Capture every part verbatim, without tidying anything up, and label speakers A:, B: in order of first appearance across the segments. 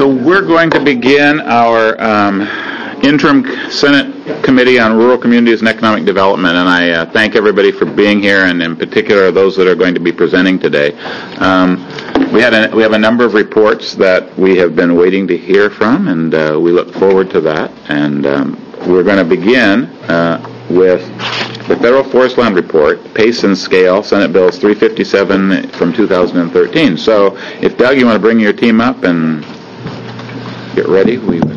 A: So we're going to begin our um, interim Senate Committee on Rural Communities and Economic Development, and I uh, thank everybody for being here, and in particular those that are going to be presenting today. Um, we had a, we have a number of reports that we have been waiting to hear from, and uh, we look forward to that. And um, we're going to begin uh, with the Federal Forest Land Report, Pace and Scale, Senate Bills three fifty-seven from two thousand thirteen. So if, Doug, you want to bring your team up and get ready, we would.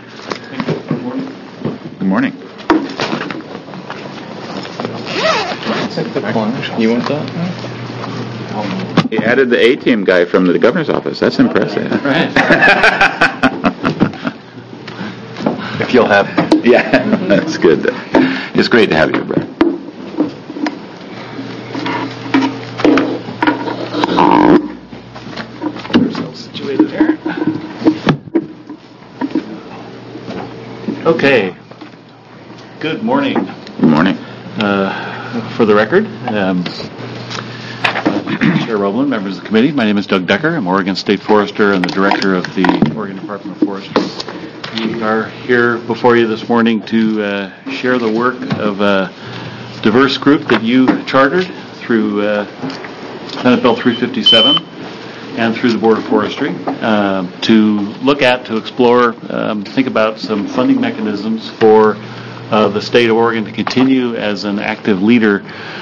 A: Good morning.
B: You want that?
A: He added the A-team guy from the governor's office. That's impressive.
B: Right. If you'll have it.
A: Yeah, that's good. It's great to have you, Brad.
B: Situated there. Okay. Good morning.
A: Good morning.
B: Uh, for the record, um, Chair Roblin, members of the committee, my name is Doug Decker. I'm Oregon State Forester and the director of the Oregon Department of Forestry. We are here before you this morning to uh, share the work of a diverse group that you chartered through uh, Senate Bill three fifty-seven and through the Board of Forestry uh, to look at, to explore, um, think about some funding mechanisms for uh, the state of Oregon to continue as an active leader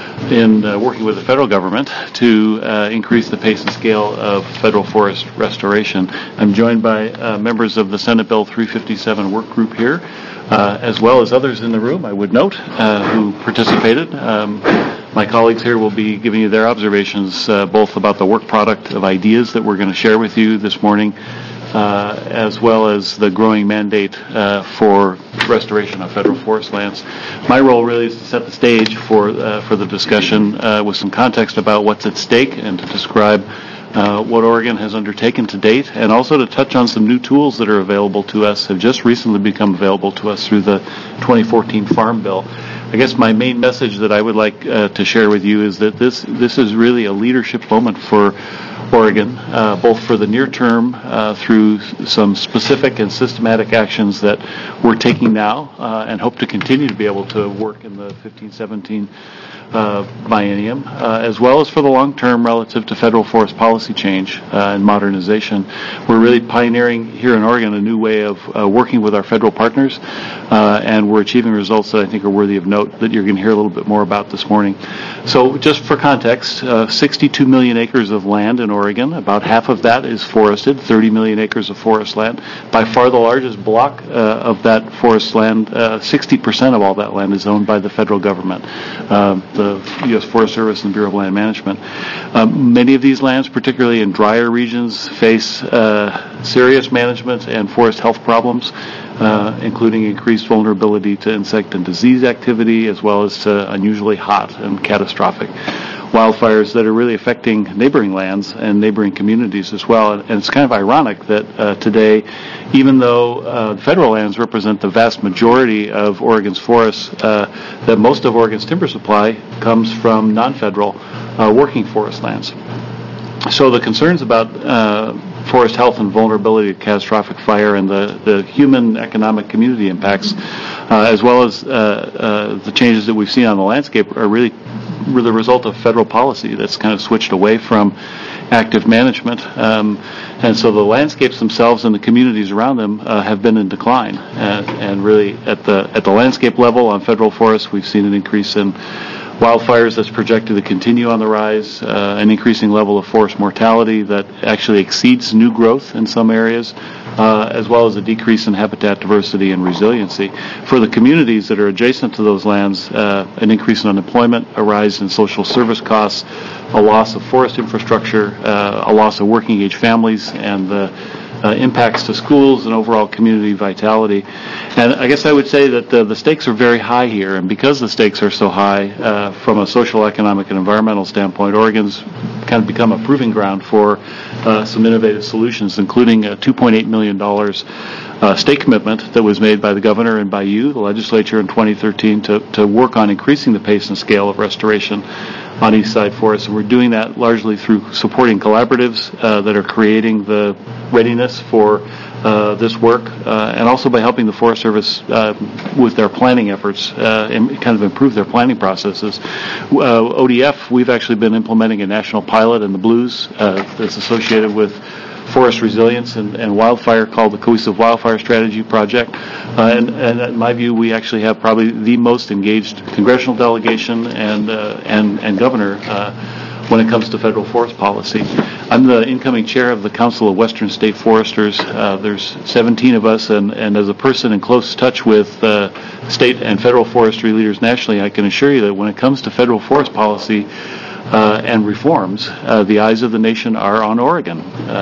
B: in uh, working with the federal government to uh, increase the pace and scale of federal forest restoration. I'm joined by uh, members of the Senate Bill three fifty-seven work group here, uh, as well as others in the room, I would note, uh, who participated. Um, my colleagues here will be giving you their observations uh, both about the work product of ideas that we're going to share with you this morning, uh, as well as the growing mandate uh, for restoration of federal forest lands. My role really is to set the stage for uh, for the discussion uh, with some context about what's at stake and to describe uh, what Oregon has undertaken to date, and also to touch on some new tools that are available to us, have just recently become available to us through the twenty fourteen Farm Bill. I guess my main message that I would like uh, to share with you is that this this is really a leadership moment for Oregon, uh, both for the near term uh, through some specific and systematic actions that we're taking now uh, and hope to continue to be able to work in the fifteen seventeen uh, biennium, uh, as well as for the long term relative to federal forest policy change uh, and modernization. We're really pioneering here in Oregon a new way of uh, working with our federal partners, uh, and we're achieving results that I think are worthy of note that you're going to hear a little bit more about this morning. So just for context, uh, sixty-two million acres of land in Oregon. About half of that is forested, thirty million acres of forest land. By far the largest block uh, of that forest land, uh, sixty percent of all that land is owned by the federal government, uh, the U S Forest Service and the Bureau of Land Management. Um, many of these lands, particularly in drier regions, face uh, serious management and forest health problems, uh, including increased vulnerability to insect and disease activity, as well as to unusually hot and catastrophic wildfires that are really affecting neighboring lands and neighboring communities as well. And it's kind of ironic that uh, today, even though uh, federal lands represent the vast majority of Oregon's forests, uh, that most of Oregon's timber supply comes from non-federal uh, working forest lands. So the concerns about uh, forest health and vulnerability to catastrophic fire and the, the human economic community impacts, uh, as well as uh, uh, the changes that we've seen on the landscape, are really were the result of federal policy that's kind of switched away from active management. Um, and so the landscapes themselves and the communities around them uh, have been in decline. And, and really at the at the landscape level on federal forests, we've seen an increase in wildfires that's projected to continue on the rise, uh, an increasing level of forest mortality that actually exceeds new growth in some areas, uh, as well as a decrease in habitat diversity and resiliency. For the communities that are adjacent to those lands, uh, an increase in unemployment, a rise in social service costs, a loss of forest infrastructure, uh, a loss of working age families, and the Uh, impacts to schools and overall community vitality. And I guess I would say that the, the stakes are very high here, and because the stakes are so high uh, from a social, economic, and environmental standpoint, Oregon's kind of become a proving ground for uh, some innovative solutions, including a two point eight million dollars uh, state commitment that was made by the governor and by you, the legislature, in twenty thirteen to, to work on increasing the pace and scale of restoration on East Side forests. And we're doing that largely through supporting collaboratives uh, that are creating the readiness for uh, this work, uh, and also by helping the Forest Service uh, with their planning efforts uh, and kind of improve their planning processes. Uh, O D F, we've actually been implementing a national pilot in the Blues uh, that's associated with forest resilience and, and wildfire called the Cohesive Wildfire Strategy Project. Uh, and, and in my view, we actually have probably the most engaged congressional delegation and uh, and, and governor uh, when it comes to federal forest policy. I'm the incoming chair of the Council of Western State Foresters. Uh, there's seventeen of us, and, and as a person in close touch with uh, state and federal forestry leaders nationally, I can assure you that when it comes to federal forest policy uh, and reforms, uh, the eyes of the nation are on Oregon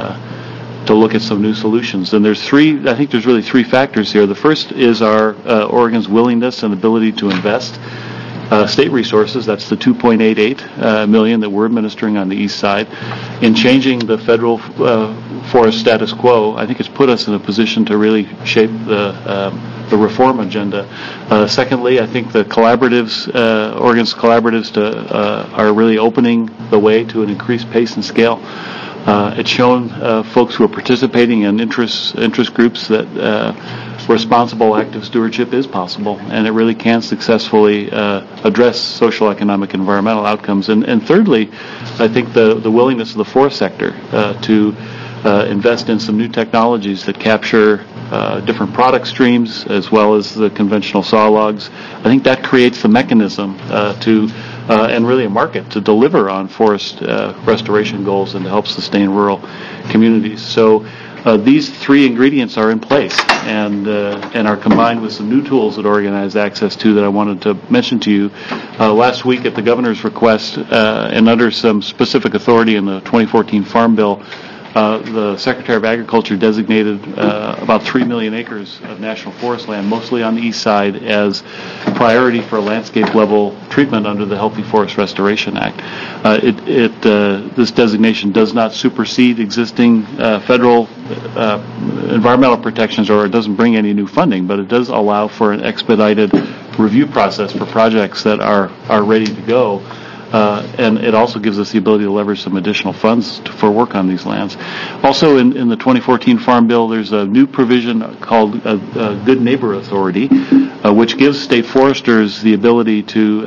B: uh, to look at some new solutions. And there's three, I think there's really three factors here. The first is our uh, Oregon's willingness and ability to invest Uh, state resources, that's the two point eight eight uh, million that we're administering on the east side, in changing the federal uh, forest status quo. I think it's put us in a position to really shape the um, the reform agenda. Uh, secondly, I think the collaboratives, uh, Oregon's collaboratives to, uh, are really opening the way to an increased pace and scale. Uh, it's shown uh, folks who are participating in interest interest groups that uh, responsible active stewardship is possible, and it really can successfully uh, address social, economic, environmental outcomes. And, and thirdly, I think the, the willingness of the forest sector uh, to uh, invest in some new technologies that capture uh, different product streams as well as the conventional saw logs. I think that creates the mechanism uh, to Uh, and really a market to deliver on forest uh, restoration goals and to help sustain rural communities. So uh, these three ingredients are in place and uh, and are combined with some new tools that Oregon has access to that I wanted to mention to you. Uh, last week at the governor's request uh, and under some specific authority in the twenty fourteen Farm Bill, Uh, the Secretary of Agriculture designated uh, about three million acres of national forest land, mostly on the east side, as priority for landscape level treatment under the Healthy Forest Restoration Act. Uh, it, it, uh, this designation does not supersede existing uh, federal uh, environmental protections, or it doesn't bring any new funding, but it does allow for an expedited review process for projects that are, are ready to go. Uh, and it also gives us the ability to leverage some additional funds to, for work on these lands. Also, in, in the twenty fourteen Farm Bill, there's a new provision called a, a Good Neighbor Authority, uh, which gives state foresters the ability to uh,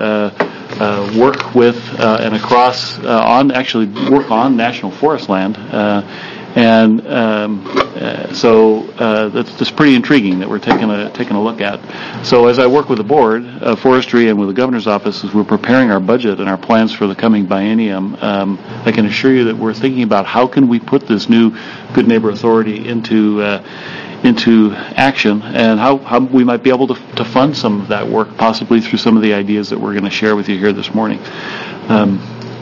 B: uh, work with uh, and across uh, on actually work on national forest land. Uh, And um, uh, so uh, that's, that's pretty intriguing that we're taking a taking a look at. So as I work with the board of forestry and with the governor's office as we're preparing our budget and our plans for the coming biennium, um, I can assure you that we're thinking about how can we put this new Good Neighbor Authority into uh, into action, and how, how we might be able to, to fund some of that work, possibly through some of the ideas that we're going to share with you here this morning. Um,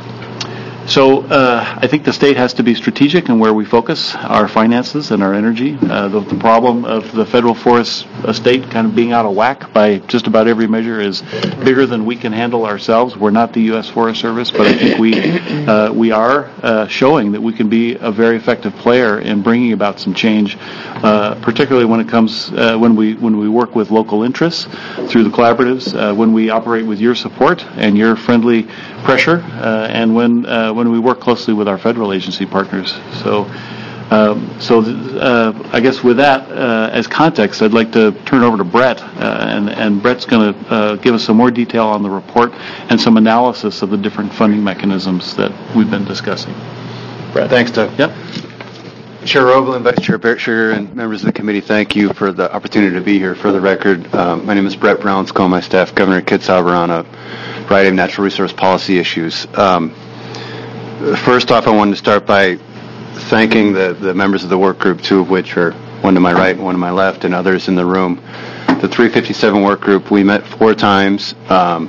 B: So uh, I think the state has to be strategic in where we focus our finances and our energy. Uh, the, the problem of the federal forest estate kind of being out of whack by just about every measure is bigger than we can handle ourselves. We're not the U S Forest Service, but I think we uh, we are uh, showing that we can be a very effective player in bringing about some change, uh, particularly when it comes uh, when we when we work with local interests through the collaboratives, uh, when we operate with your support and your friendly pressure, uh, and when uh, when we work closely with our federal agency partners. So, um, so uh, I guess with that uh, as context, I'd like to turn over to Brett, uh, and, and Brett's going to uh, give us some more detail on the report and some analysis of the different funding mechanisms that we've been discussing.
C: Brett. Thanks, Doug.
B: Yep.
C: Chair Roebel, Vice Chair Bertschiger, and members of the committee, thank you for the opportunity to be here. For the record, um, my name is Brett Brownsko, my staff, Governor Kitzhaber, on a variety of natural resource policy issues. Um, first off, I wanted to start by thanking the, the members of the work group, two of which are one to my right and one to my left, and others in the room. The three fifty-seven work group, we met four times. Um,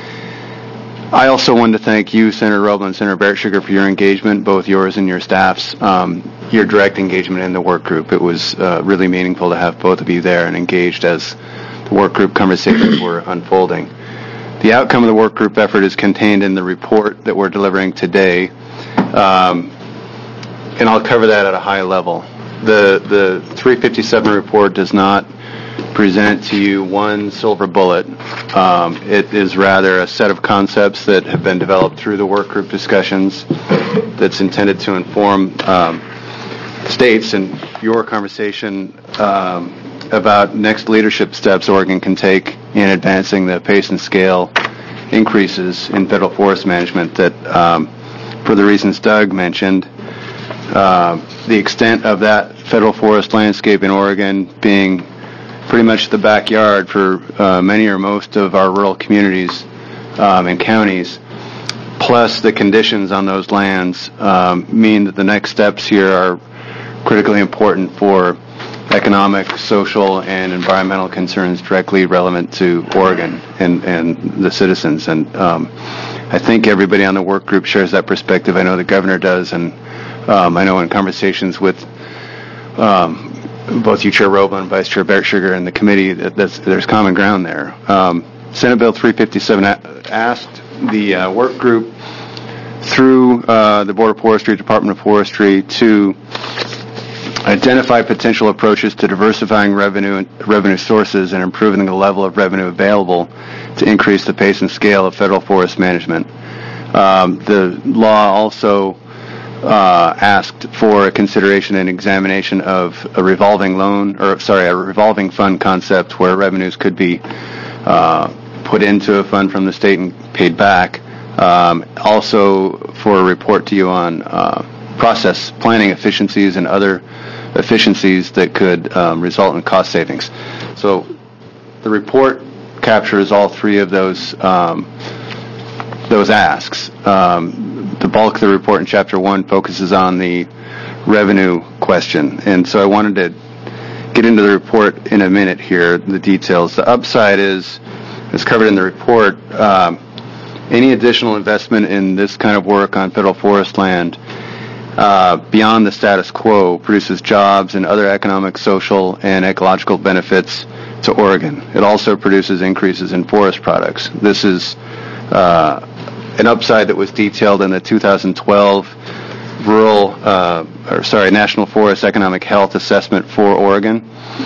C: I also wanted to thank you, Senator Roebel and Senator Bertschiger, for your engagement, both yours and your staff's, um, your direct engagement in the work group. It was uh, really meaningful to have both of you there and engaged as the work group conversations were unfolding. The outcome of the work group effort is contained in the report that we're delivering today, um, and I'll cover that at a high level. The, the three fifty-seven report does not present to you one silver bullet. Um, it is rather a set of concepts that have been developed through the work group discussions that's intended to inform um, states and your conversation um, about next leadership steps Oregon can take in advancing the pace and scale increases in federal forest management that, um, for the reasons Doug mentioned, uh, the extent of that federal forest landscape in Oregon being pretty much the backyard for uh, many or most of our rural communities um, and counties, plus the conditions on those lands um, mean that the next steps here are critically important for economic, social, and environmental concerns directly relevant to Oregon and, and the citizens. And um, I think everybody on the work group shares that perspective. I know the governor does, and um, I know in conversations with um, both you, Chair Roblin, and Vice Chair Bertschiger, and the committee, that that's, there's common ground there. Um, Senate Bill three fifty-seven a- asked the uh, work group through uh, the Board of Forestry, Department of Forestry, to identify potential approaches to diversifying revenue and revenue sources and improving the level of revenue available to increase the pace and scale of federal forest management. Um, the law also uh, asked for a consideration and examination of a revolving loan, or sorry, a revolving fund concept where revenues could be uh, put into a fund from the state and paid back. Um, also for a report to you on uh, process planning efficiencies and other efficiencies that could um, result in cost savings. So the report captures all three of those um, those asks. Um, the bulk of the report in Chapter one focuses on the revenue question, and so I wanted to get into the report in a minute here, the details. The upside is, is covered in the report, um, any additional investment in this kind of work on federal forest land Uh, beyond the status quo produces jobs and other economic, social, and ecological benefits to Oregon. It also produces increases in forest products. This is uh, an upside that was detailed in the two thousand twelve rural, uh, or sorry, National Forest Economic Health Assessment for Oregon.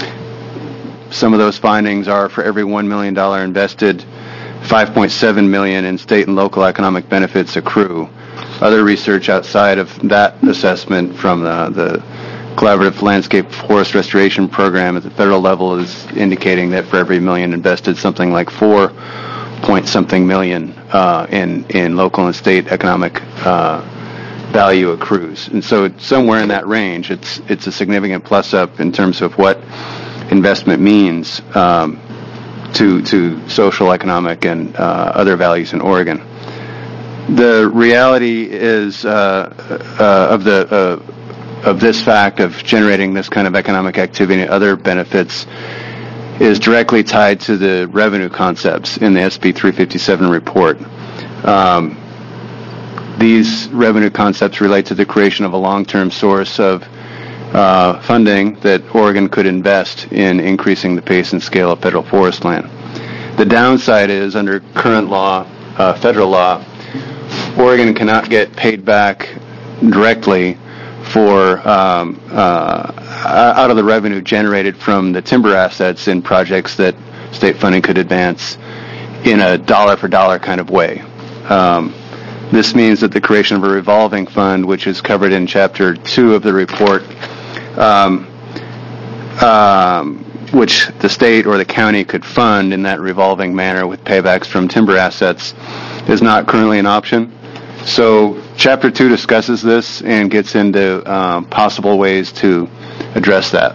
C: Some of those findings are for every one million dollars invested, five point seven million dollars in state and local economic benefits accrue. Other research outside of that assessment from the, the Collaborative Landscape Forest Restoration Program at the federal level is indicating that for every million invested, something like four point something million uh, in in local and state economic uh, value accrues. And so it's somewhere in that range, it's it's a significant plus up in terms of what investment means um, to to social, economic, and uh, other values in Oregon. The reality is uh, uh, of the uh, of this fact of generating this kind of economic activity and other benefits is directly tied to the revenue concepts in the S B three fifty-seven report. Um, these revenue concepts relate to the creation of a long-term source of uh, funding that Oregon could invest in increasing the pace and scale of federal forest land. The downside is, under current law, uh, federal law, Oregon cannot get paid back directly for um, uh, out of the revenue generated from the timber assets in projects that state funding could advance in a dollar-for-dollar kind of way. Um, this means that the creation of a revolving fund, which is covered in Chapter two of the report, um, um, which the state or the county could fund in that revolving manner with paybacks from timber assets, is not currently an option. So Chapter two discusses this and gets into um, possible ways to address that.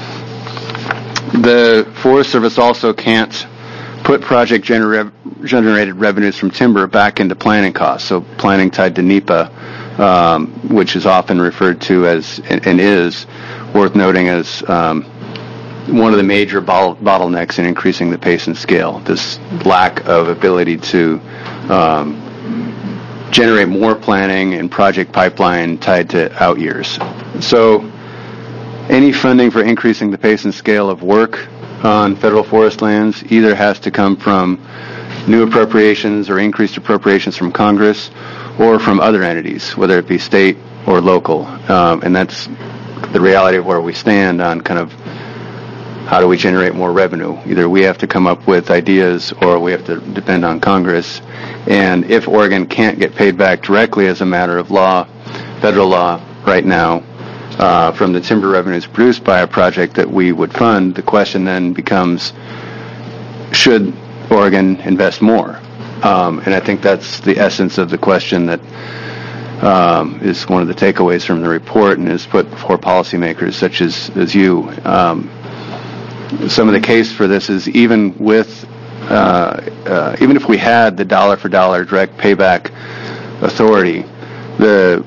C: The Forest Service also can't put project gener- generated revenues from timber back into planning costs, so planning tied to N E P A, um, which is often referred to as, and, and is worth noting as um, one of the major bottle- bottlenecks in increasing the pace and scale, this lack of ability to um, generate more planning and project pipeline tied to out years. So any funding for increasing the pace and scale of work on federal forest lands either has to come from new appropriations or increased appropriations from Congress or from other entities, whether it be state or local. Um, and that's the reality of where we stand on kind of how do we generate more revenue. Either we have to come up with ideas or we have to depend on Congress. And if Oregon can't get paid back directly as a matter of law, federal law right now, uh, from the timber revenues produced by a project that we would fund, the question then becomes, should Oregon invest more? Um, and I think that's the essence of the question that um, is one of the takeaways from the report and is put before policymakers such as, as you. Um, some of the case for this is even with, uh, uh, even if we had the dollar for dollar direct payback authority, the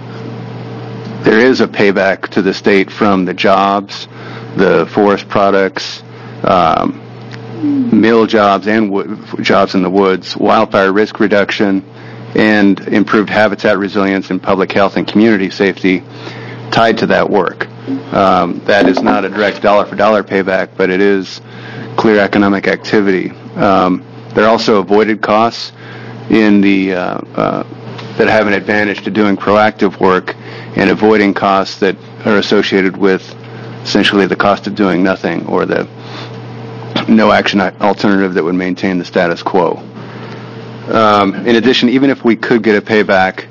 C: there is a payback to the state from the jobs, the forest products, um, mill jobs and wo- jobs in the woods, wildfire risk reduction, and improved habitat resilience and public health and community safety tied to that work. Um, that is not a direct dollar-for-dollar payback, but it is clear economic activity. Um, there are also avoided costs in the uh, uh, that have an advantage to doing proactive work and avoiding costs that are associated with essentially the cost of doing nothing or the no action alternative that would maintain the status quo. Um, in addition, even if we could get a payback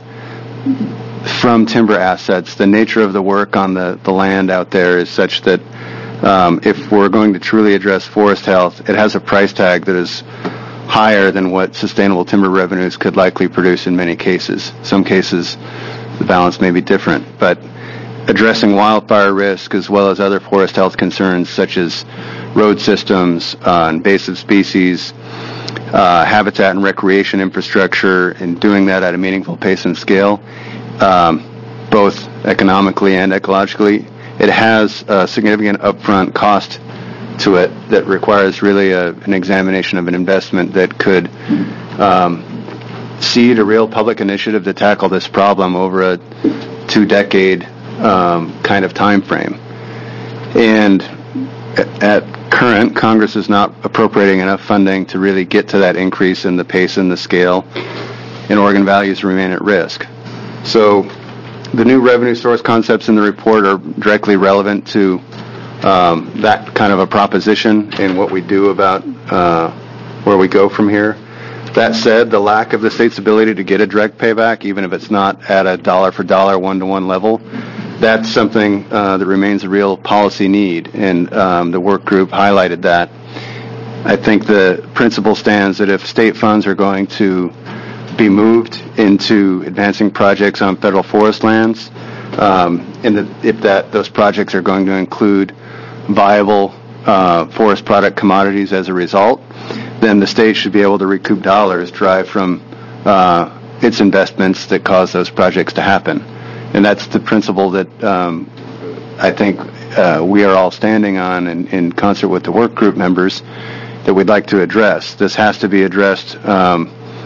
C: from timber assets, the nature of the work on the, the land out there is such that um, if we're going to truly address forest health, it has a price tag that is higher than what sustainable timber revenues could likely produce in many cases. Some cases, the balance may be different, but addressing wildfire risk as well as other forest health concerns such as road systems, uh, invasive species, uh, habitat and recreation infrastructure, and doing that at a meaningful pace and scale, um, both economically and ecologically, it has a significant upfront cost to it that requires really a, an examination of an investment that could um, seed a real public initiative to tackle this problem over a two-decade um, kind of time frame. And at current, Congress is not appropriating enough funding to really get to that increase in the pace and the scale, and Oregon values remain at risk. So the new revenue source concepts in the report are directly relevant to um, that kind of a proposition and what we do about uh, where we go from here. That said, the lack of the state's ability to get a direct payback, even if it's not at a dollar-for-dollar, one-to-one level, that's something uh, that remains a real policy need, and um, the work group highlighted that. I think the principle stands that if state funds are going to be moved into advancing projects on federal forest lands, um, and that if that those projects are going to include viable uh, forest product commodities as a result, then the state should be able to recoup dollars derived from uh, its investments that cause those projects to happen. And that's the principle that um, I think uh, we are all standing on in, in concert with the work group members that we'd like to address. This has to be addressed um,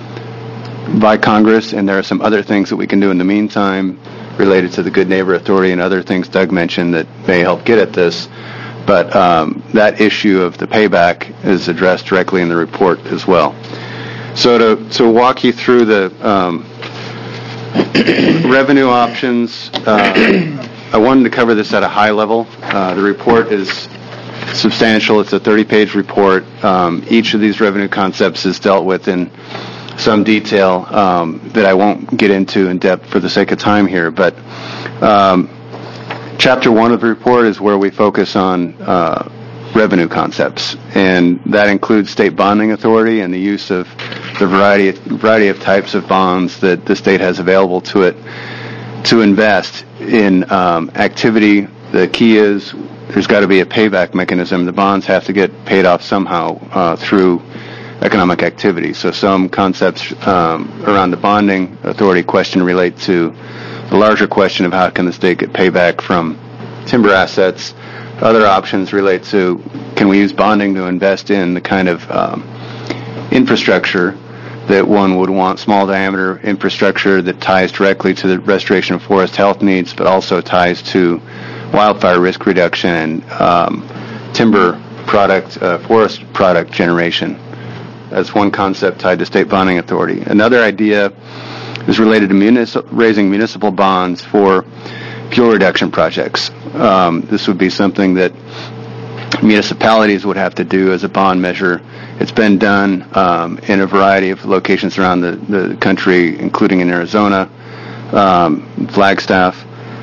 C: by Congress, and there are some other things that we can do in the meantime related to the Good Neighbor Authority and other things Doug mentioned that may help get at this. But um, that issue of the payback is addressed directly in the report as well. So to, to walk you through the um, revenue options, uh, I wanted to cover this at a high level. Uh, the report is substantial. It's a thirty-page report. Um, each of these revenue concepts is dealt with in some detail um, that I won't get into in depth for the sake of time here. But um, Chapter one of the report is where we focus on uh, revenue concepts, and that includes state bonding authority and the use of the variety of, variety of types of bonds that the state has available to it to invest in um, activity. The key is there's got to be a payback mechanism. The bonds have to get paid off somehow uh, through economic activity. So some concepts um, around the bonding authority question relate to the larger question of how can the state get payback from timber assets. Other options relate to can we use bonding to invest in the kind of um, infrastructure that one would want, small diameter infrastructure that ties directly to the restoration of forest health needs, but also ties to wildfire risk reduction and um, timber product, uh, forest product generation. That's one concept tied to state bonding authority. Another idea is related to munis- raising municipal bonds for fuel reduction projects. Um, this would be something that municipalities would have to do as a bond measure. It's been done um, in a variety of locations around the, the country, including in Arizona, um, Flagstaff.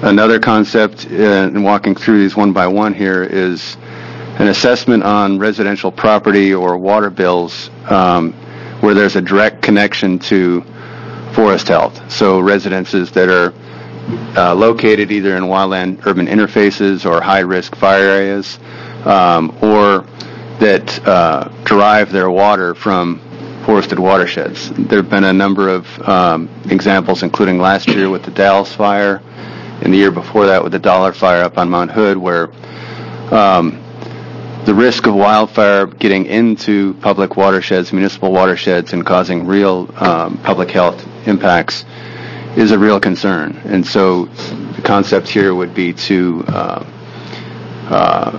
C: Another concept, uh, in walking through these one by one here, is an assessment on residential property or water bills um, where there's a direct connection to forest health. So residences that are uh, located either in wildland urban interfaces or high-risk fire areas, um, or that uh, derive their water from forested watersheds. There have been a number of um, examples, including last year with the Dallas fire, and the year before that with the Dollar Fire up on Mount Hood, where um, the risk of wildfire getting into public watersheds, municipal watersheds, and causing real um, public health impacts is a real concern. And so the concept here would be to uh, uh,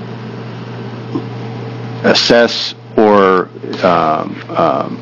C: assess or um, um,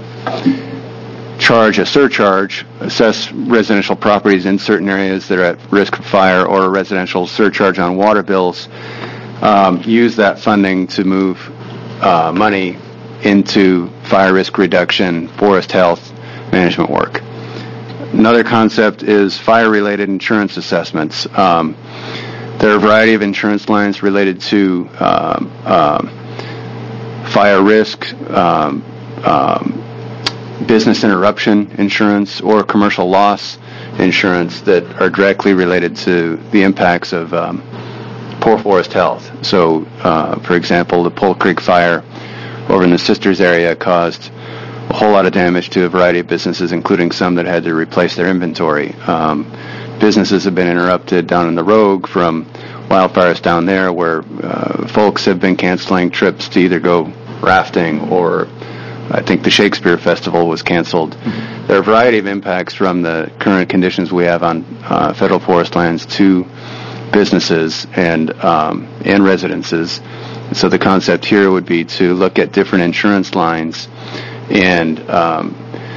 C: charge a surcharge, assess residential properties in certain areas that are at risk of fire, or a residential surcharge on water bills, um, use that funding to move uh, money into fire risk reduction, forest health management work. Another concept is fire-related insurance assessments. Um, there are a variety of insurance lines related to um, um, fire risk, um, um, business interruption insurance, or commercial loss insurance that are directly related to the impacts of um, poor forest health. So, uh, for example, the Pole Creek fire over in the Sisters area caused a whole lot of damage to a variety of businesses, including some that had to replace their inventory. Um, businesses have been interrupted down in the Rogue from wildfires down there, where uh, folks have been canceling trips to either go rafting, or I think the Shakespeare Festival was canceled. Mm-hmm. There are a variety of impacts from the current conditions we have on uh, federal forest lands to businesses and um, and residences. So the concept here would be to look at different insurance lines and um,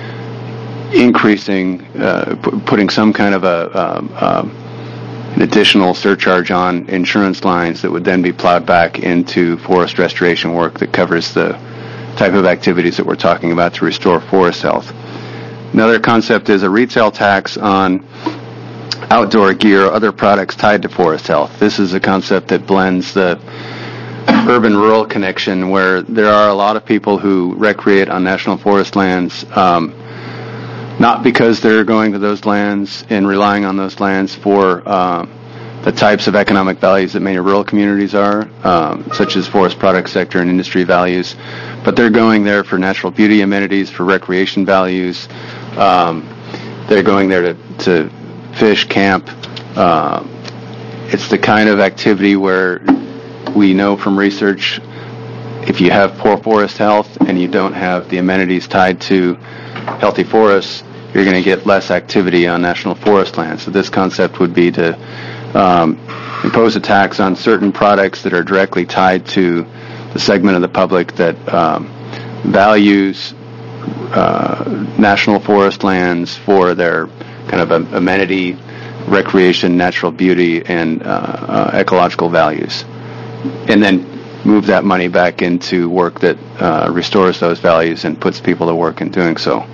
C: increasing, uh, p- putting some kind of a um, um, an additional surcharge on insurance lines that would then be plowed back into forest restoration work that covers the type of activities that we're talking about to restore forest health. Another concept is a retail tax on outdoor gear or other products tied to forest health. This is a concept that blends the urban-rural connection, where there are a lot of people who recreate on national forest lands, um, not because they're going to those lands and relying on those lands for uh, the types of economic values that many rural communities are, um, such as forest product sector and industry values, but they're going there for natural beauty amenities, for recreation values. Um, they're going there to, to fish, camp. Uh, it's the kind of activity where we know from research, if you have poor forest health and you don't have the amenities tied to healthy forests, you're going to get less activity on national forest lands. So this concept would be to um, impose a tax on certain products that are directly tied to the segment of the public that um, values uh, national forest lands for their kind of a, amenity, recreation, natural beauty, and uh, uh, ecological values, and then move that money back into work that uh, restores those values and puts people to work in doing so.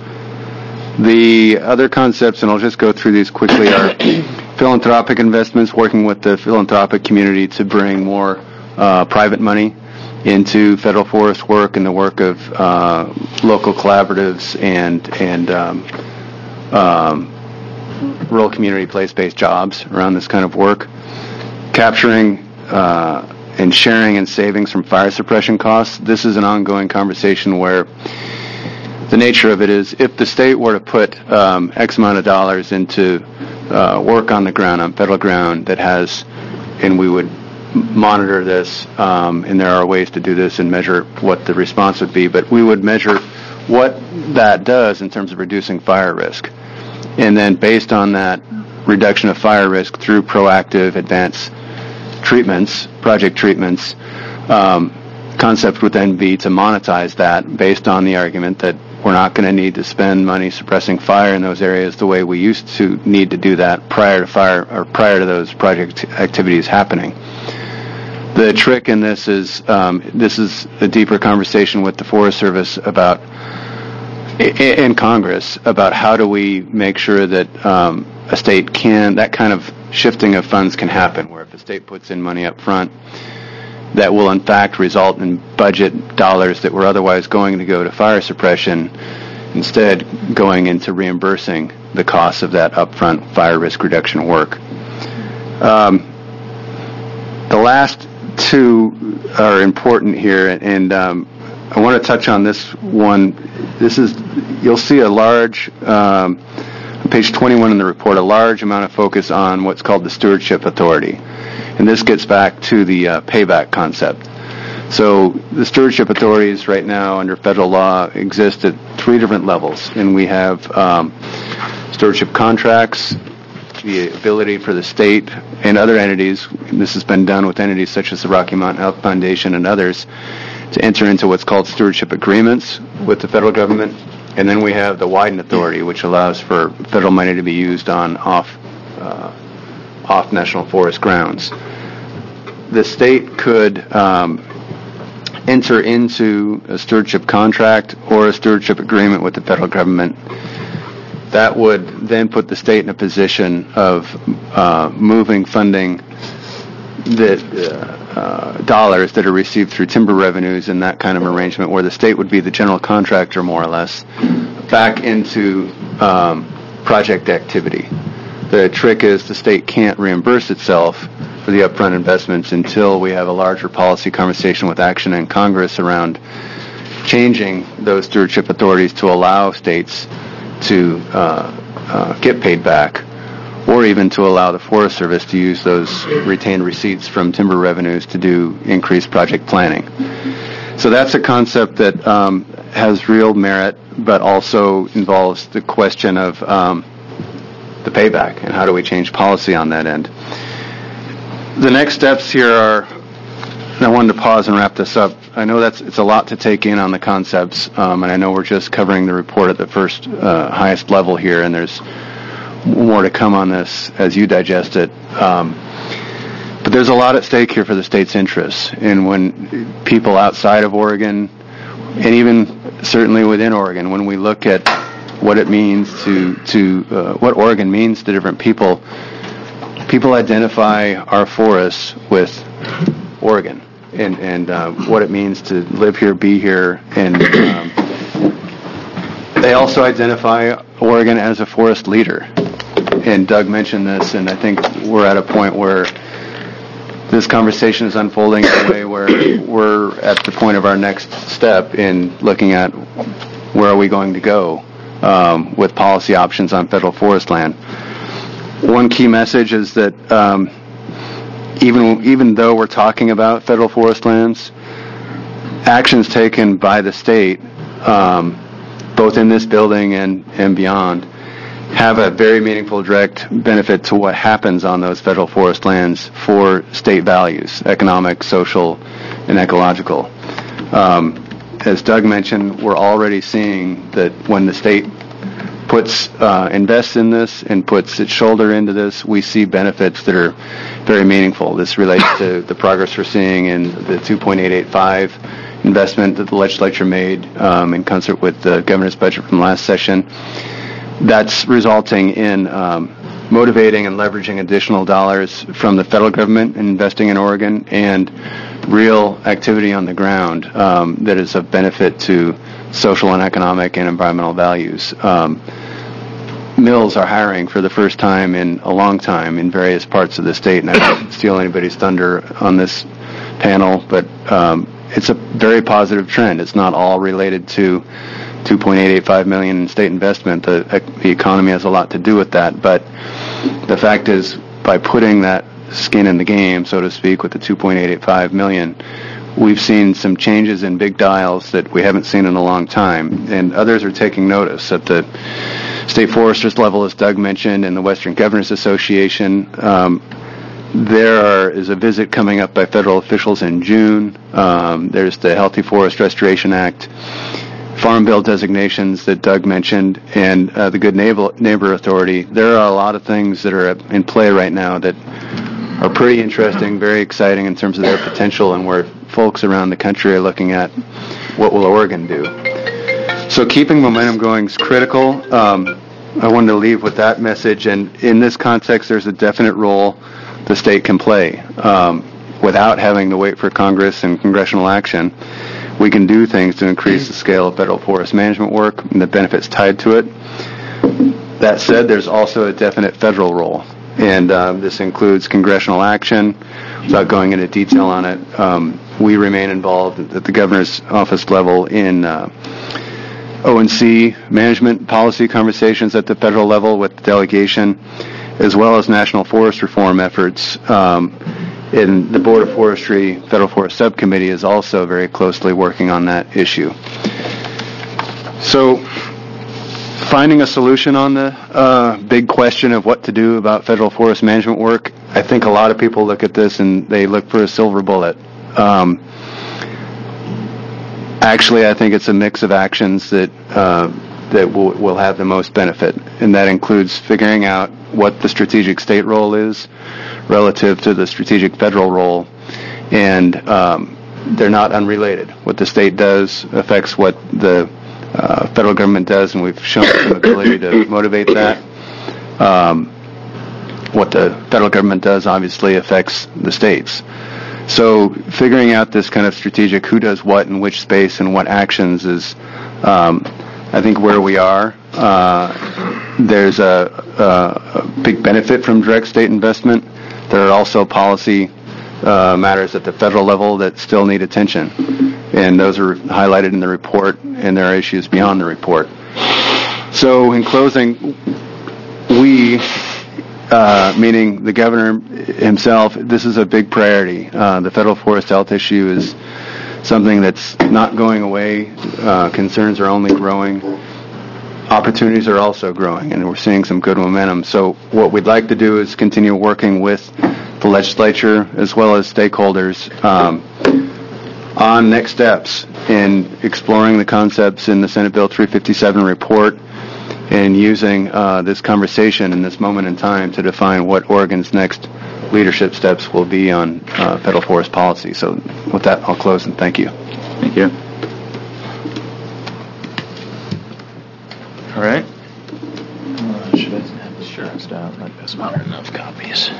C: The other concepts, and I'll just go through these quickly, are philanthropic investments, working with the philanthropic community to bring more uh, private money into federal forest work and the work of uh, local collaboratives and and um, um, rural community place-based jobs around this kind of work. Capturing uh, and sharing and savings from fire suppression costs. This is an ongoing conversation where the nature of it is, if the state were to put um, X amount of dollars into uh, work on the ground, on federal ground that has, and we would monitor this, um, and there are ways to do this and measure what the response would be, but we would measure what that does in terms of reducing fire risk. And then based on that reduction of fire risk through proactive advanced treatments, project treatments, um, concept would then be to monetize that based on the argument that we're not going to need to spend money suppressing fire in those areas the way we used to need to do that prior to fire or prior to those project activities happening. The trick in this is um, this is a deeper conversation with the Forest Service about in Congress about how do we make sure that um, a state can, that kind of shifting of funds can happen, where if a state puts in money up front, that will in fact result in budget dollars that were otherwise going to go to fire suppression, instead going into reimbursing the costs of that upfront fire risk reduction work. Um, the last two are important here, and um, I want to touch on this one. This is, you'll see a large, um, on page twenty-one in the report, a large amount of focus on what's called the stewardship authority. And this gets back to the uh, payback concept. So the stewardship authorities right now under federal law exist at three different levels. And we have um, stewardship contracts, the ability for the state and other entities, and this has been done with entities such as the Rocky Mountain Health Foundation and others, to enter into what's called stewardship agreements with the federal government. And then we have the Wyden Authority, which allows for federal money to be used on off uh, off national forest grounds. The state could um, enter into a stewardship contract or a stewardship agreement with the federal government. That would then put the state in a position of uh, moving funding that uh, uh, dollars that are received through timber revenues in that kind of arrangement, where the state would be the general contractor more or less, back into um, project activity. The trick is the state can't reimburse itself for the upfront investments until we have a larger policy conversation with action in Congress around changing those stewardship authorities to allow states to uh, uh, get paid back, or even to allow the Forest Service to use those retained receipts from timber revenues to do increased project planning. So that's a concept that um, has real merit, but also involves the question of um, the payback and how do we change policy on that end. The next steps here are, and I wanted to pause and wrap this up. I know that's it's a lot to take in on the concepts, um, and I know we're just covering the report at the first uh, highest level here, and there's more to come on this as you digest it. Um, but there's a lot at stake here for the state's interests, and when people outside of Oregon, and even certainly within Oregon, when we look at what it means to to uh, what Oregon means to different people, people identify our forests with Oregon. And, and uh, what it means to live here, be here, and um, they also identify Oregon as a forest leader. And Doug mentioned this, and I think we're at a point where this conversation is unfolding in a way where we're at the point of our next step in looking at where are we going to go um, with policy options on federal forest land. One key message is that um, Even even though we're talking about federal forest lands, actions taken by the state, um, both in this building and, and beyond, have a very meaningful direct benefit to what happens on those federal forest lands for state values, economic, social, and ecological. Um, as Doug mentioned, we're already seeing that when the state puts uh, invests in this and puts its shoulder into this, we see benefits that are very meaningful. This relates to the progress we're seeing in the two point eight eight five investment that the legislature made um, in concert with the governor's budget from last session. That's resulting in um, motivating and leveraging additional dollars from the federal government and investing in Oregon, and real activity on the ground um, that is of benefit to social and economic and environmental values. Um, mills are hiring for the first time in a long time in various parts of the state, and I don't steal anybody's thunder on this panel, but um, it's a very positive trend. It's not all related to two point eight eight five million dollars in state investment. The, the economy has a lot to do with that, but the fact is, by putting that skin in the game, so to speak, with the two point eight eight five million dollars, we've seen some changes in big dials that we haven't seen in a long time, and others are taking notice. At the state foresters level, as Doug mentioned, and the Western Governors Association, um, there are, is a visit coming up by federal officials in June. Um, there's the Healthy Forest Restoration Act, Farm Bill designations that Doug mentioned, and uh, the Good Neighbor, Neighbor Authority. There are a lot of things that are in play right now that are pretty interesting, very exciting in terms of their potential, and where folks around the country are looking at what will Oregon do. So keeping momentum going is critical. Um, I wanted to leave with that message, and in this context, there's a definite role the state can play. Um, without having to wait for Congress and congressional action, we can do things to increase the scale of federal forest management work and the benefits tied to it. That said, there's also a definite federal role, and um, this includes congressional action. Without going into detail on it, um, we remain involved at the governor's office level in uh, O and C management policy conversations at the federal level with the delegation, as well as national forest reform efforts. Um, and the Board of Forestry Federal Forest Subcommittee is also very closely working on that issue. So, finding a solution on the uh, big question of what to do about federal forest management work, I think a lot of people look at this and they look for a silver bullet. Um, actually, I think it's a mix of actions that uh, that will, will have the most benefit, and that includes figuring out what the strategic state role is relative to the strategic federal role, and um, they're not unrelated. What the state does affects what the uh, federal government does, and we've shown some ability to motivate that. Um, what the federal government does obviously affects the states. So figuring out this kind of strategic who does what in which space and what actions is, um, I think, where we are. Uh, there's a, a, a big benefit from direct state investment. There are also policy uh, matters at the federal level that still need attention, and those are highlighted in the report, and there are issues beyond the report. So in closing, we, uh, meaning the governor himself, this is a big priority. Uh, the federal forest health issue is something that's not going away. Uh, concerns are only growing. Opportunities are also growing, and we're seeing some good momentum. So what we'd like to do is continue working with the legislature as well as stakeholders um, on next steps in exploring the concepts in the Senate Bill three fifty-seven report and using uh, this conversation in this moment in time to define what Oregon's next leadership steps will be on uh, federal forest policy. So with that, I'll close and thank you.
A: Thank you.
D: All right. Uh, should I have this passed out? Like this one, enough copies.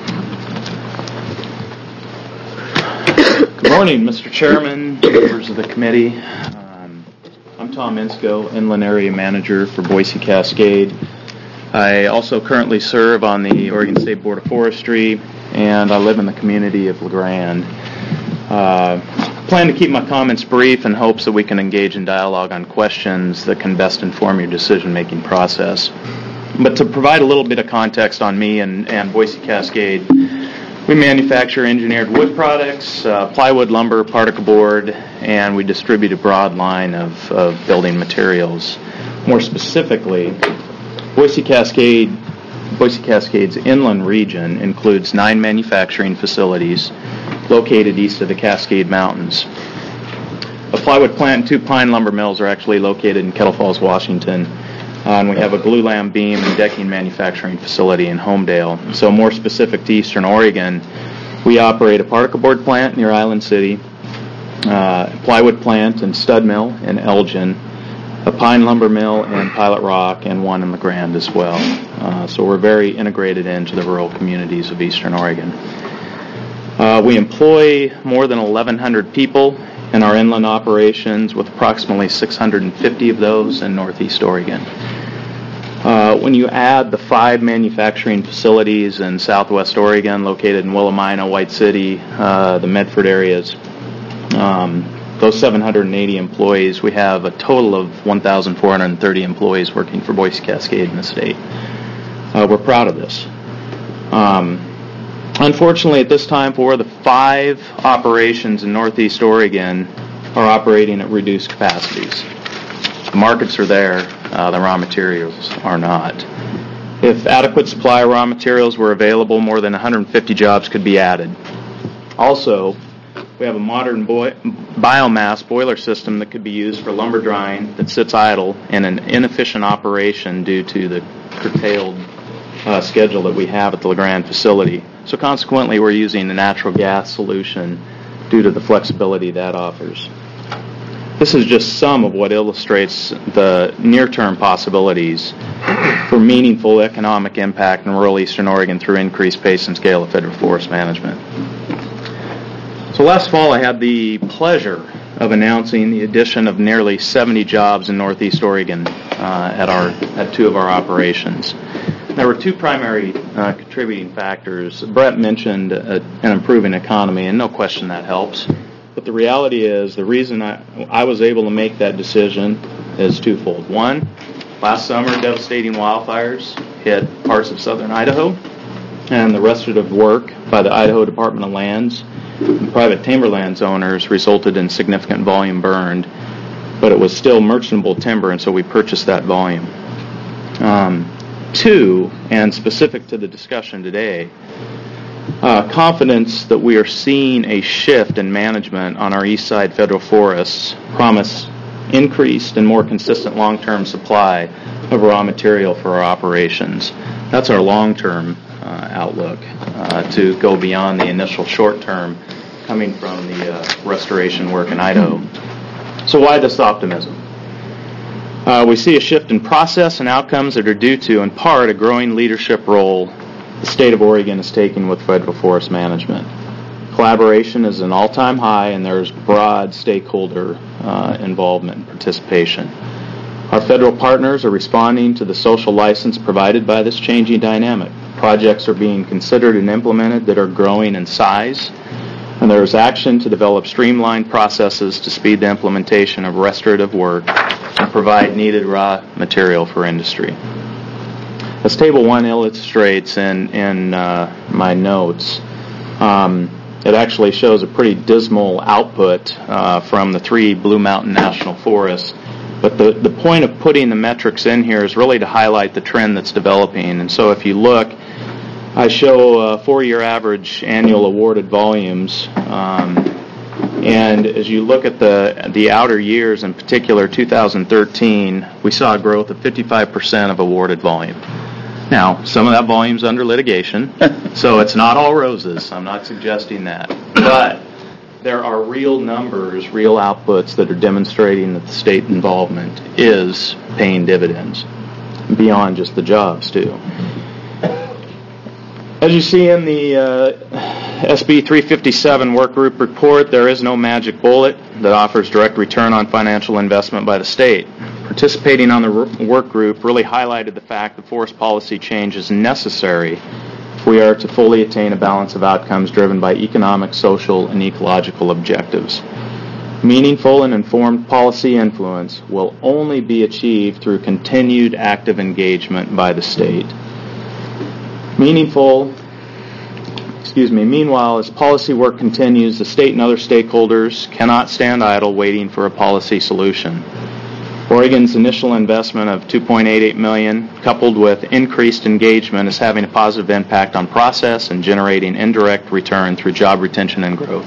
D: Good morning, Mister Chairman, members of the committee. Um, I'm Tom Insko, Inland Area Manager for Boise Cascade. I also currently serve on the Oregon State Board of Forestry, and I live in the community of LeGrand. Uh, I plan to keep my comments brief in hopes that we can engage in dialogue on questions that can best inform your decision-making process. But to provide a little bit of context on me and, and Boise Cascade, we manufacture engineered wood products, uh, plywood, lumber, particle board, and we distribute a broad line of, of building materials. More specifically, Boise Cascade, Boise Cascade's inland region includes nine manufacturing facilities located east of the Cascade Mountains. A plywood plant and two pine lumber mills are actually located in Kettle Falls, Washington. Uh, and we have a glulam beam and decking manufacturing facility in Homedale. So more specific to Eastern Oregon, we operate a particle board plant near Island City, uh, a plywood plant and stud mill in Elgin, a pine lumber mill in Pilot Rock, and one in LeGrand as well. Uh, so we're very integrated into the rural communities of Eastern Oregon. Uh, we employ more than eleven hundred people in our inland operations, with approximately six hundred fifty of those in Northeast Oregon. Uh, when you add the five manufacturing facilities in Southwest Oregon, located in Willamina, White City, uh, the Medford areas, um, those seven hundred eighty employees, we have a total of one thousand four hundred thirty employees working for Boise Cascade in the state. Uh, we're proud of this. Um, Unfortunately, at this time, four of the five operations in Northeast Oregon are operating at reduced capacities. The markets are there, uh, the raw materials are not. If adequate supply of raw materials were available, more than one hundred fifty jobs could be added. Also, we have a modern boi- biomass boiler system that could be used for lumber drying that sits idle in an inefficient operation due to the curtailed uh, schedule that we have at the LeGrand facility. So consequently, we're using a natural gas solution due to the flexibility that offers. This is just some of what illustrates the near-term possibilities for meaningful economic impact in rural Eastern Oregon through increased pace and scale of federal forest management. So last fall I had the pleasure of announcing the addition of nearly seventy jobs in Northeast Oregon uh, at our at two of our operations. There were two primary uh, contributing factors. Brett mentioned uh, an improving economy, and no question that helps. But the reality is the reason I, I was able to make that decision is twofold. One, last summer devastating wildfires hit parts of southern Idaho, and the restorative work by the Idaho Department of Lands and private timberlands owners resulted in significant volume burned, but it was still merchantable timber, and so we purchased that volume. Um, two, and specific to the discussion today, Uh, confidence that we are seeing a shift in management on our east side federal forests promise increased and more consistent long-term supply of raw material for our operations. That's our long-term uh, outlook uh, to go beyond the initial short-term coming from the uh, restoration work in Idaho. So why this optimism? Uh, we see a shift in process and outcomes that are due to, in part, a growing leadership role the state of Oregon is taking with federal forest management. Collaboration is an all-time high, and there's broad stakeholder uh, involvement and participation. Our federal partners are responding to the social license provided by this changing dynamic. Projects are being considered and implemented that are growing in size, and there is action to develop streamlined processes to speed the implementation of restorative work and provide needed raw material for industry. As Table one illustrates in, in uh, my notes, um, it actually shows a pretty dismal output uh, from the three Blue Mountain National Forests. But the, the point of putting the metrics in here is really to highlight the trend that's developing. And so if you look, I show uh, four-year average annual awarded volumes. Um, and as you look at the, the outer years, in particular two thousand thirteen, we saw a growth of fifty-five percent of awarded volume. Now, some of that volume's under litigation, so it's not all roses. I'm not suggesting that. But there are real numbers, real outputs that are demonstrating that the state involvement is paying dividends beyond just the jobs, too. As you see in the uh, S B three fifty-seven work group report, there is no magic bullet that offers direct return on financial investment by the state. Participating on the work group really highlighted the fact that forest policy change is necessary if we are to fully attain a balance of outcomes driven by economic, social, and ecological objectives. Meaningful and informed policy influence will only be achieved through continued active engagement by the state. Meaningful, excuse me, meanwhile, as policy work continues, the state and other stakeholders cannot stand idle waiting for a policy solution. Oregon's initial investment of two point eight eight million dollars, coupled with increased engagement, is having a positive impact on process and generating indirect return through job retention and growth.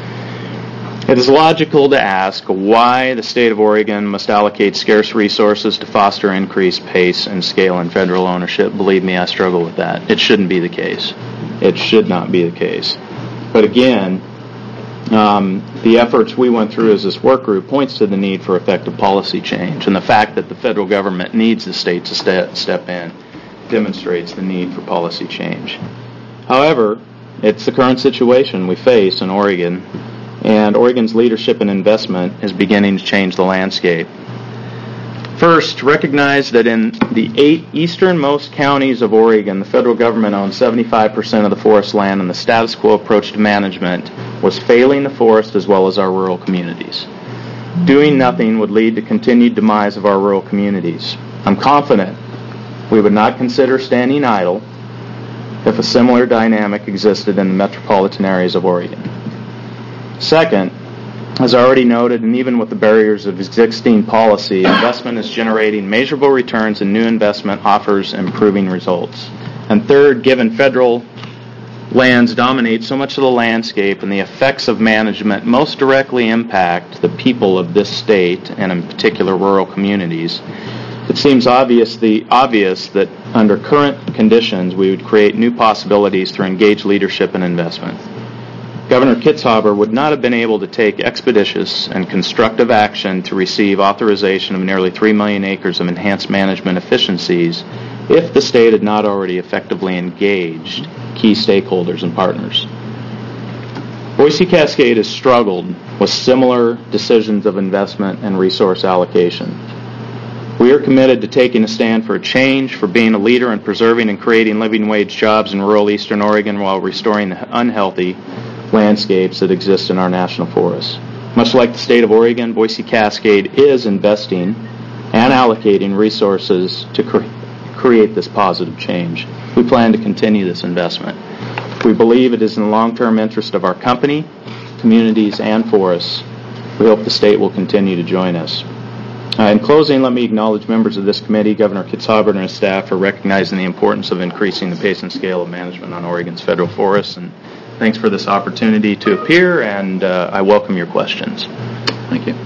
D: It is logical to ask why the state of Oregon must allocate scarce resources to foster increased pace and scale in federal ownership. Believe me, I struggle with that. It shouldn't be the case. It should not be the case. But again, um, the efforts we went through as this work group points to the need for effective policy change, and the fact that the federal government needs the state to step, step in demonstrates the need for policy change. However, it's the current situation we face in Oregon, and Oregon's leadership and investment is beginning to change the landscape. First, recognize that in the eight easternmost counties of Oregon, the federal government owns seventy-five percent of the forest land, and the status quo approach to management was failing the forest as well as our rural communities. Doing nothing would lead to continued demise of our rural communities. I'm confident we would not consider standing idle if a similar dynamic existed in the metropolitan areas of Oregon. Second, as I already noted, and even with the barriers of existing policy, investment is generating measurable returns, and new investment offers improving results. And third, given federal lands dominate so much of the landscape and the effects of management most directly impact the people of this state, and in particular rural communities, it seems obvious, the, obvious that under current conditions we would create new possibilities through engaged leadership and investment. Governor Kitzhaber would not have been able to take expeditious and constructive action to receive authorization of nearly three million acres of enhanced management efficiencies if the state had not already effectively engaged key stakeholders and partners. Boise Cascade has struggled with similar decisions of investment and resource allocation. We are committed to taking a stand for a change, for being a leader in preserving and creating living wage jobs in rural eastern Oregon while restoring the unhealthy landscapes that exist in our national forests. Much like the state of Oregon, Boise Cascade is investing and allocating resources to cre- create this positive change. We plan to continue this investment. We believe it is in the long-term interest of our company, communities, and forests. We hope the state will continue to join us. Uh, in closing, let me acknowledge members of this committee, Governor Kitzhaber and his staff, for recognizing the importance of increasing the pace and scale of management on Oregon's federal forests. And thanks for this opportunity to appear, and uh, I welcome your questions. Thank you.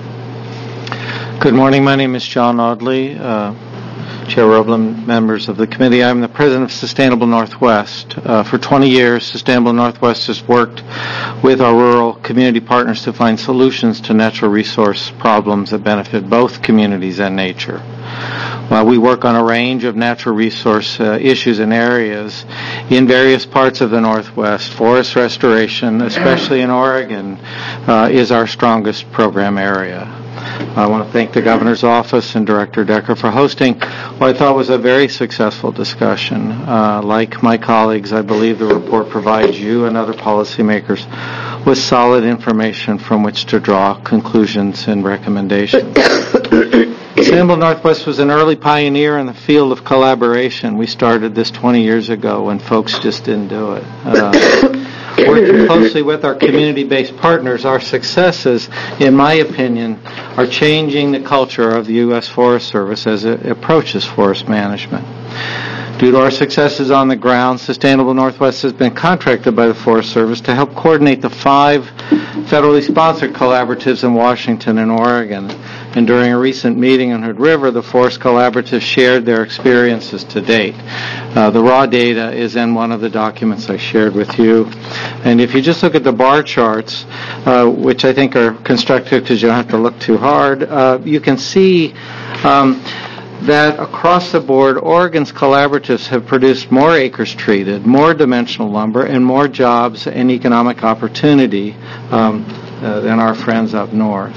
E: Good morning. My name is John Audley, uh, Chair Roblin, members of the committee. I'm the president of Sustainable Northwest. Uh, for twenty years, Sustainable Northwest has worked with our rural community partners to find solutions to natural resource problems that benefit both communities and nature. While we work on a range of natural resource uh, issues and areas in various parts of the Northwest, forest restoration, especially in Oregon, uh, is our strongest program area. I want to thank the Governor's Office and Director Decker for hosting what I thought was a very successful discussion. Uh, like my colleagues, I believe the report provides you and other policymakers with solid information from which to draw conclusions and recommendations. Sustainable Northwest was an early pioneer in the field of collaboration. We started this twenty years ago when folks just didn't do it. Uh, Working closely with our community-based partners, our successes, in my opinion, are changing the culture of the U S Forest Service as it approaches forest management. Due to our successes on the ground, Sustainable Northwest has been contracted by the Forest Service to help coordinate the five federally sponsored collaboratives in Washington and Oregon. And during a recent meeting in Hood River, the Forest Collaborative shared their experiences to date. Uh, the raw data is in one of the documents I shared with you. And if you just look at the bar charts, uh, which I think are constructive because you don't have to look too hard, uh, you can see um, that across the board, Oregon's collaboratives have produced more acres treated, more dimensional lumber, and more jobs and economic opportunity um, uh, than our friends up north.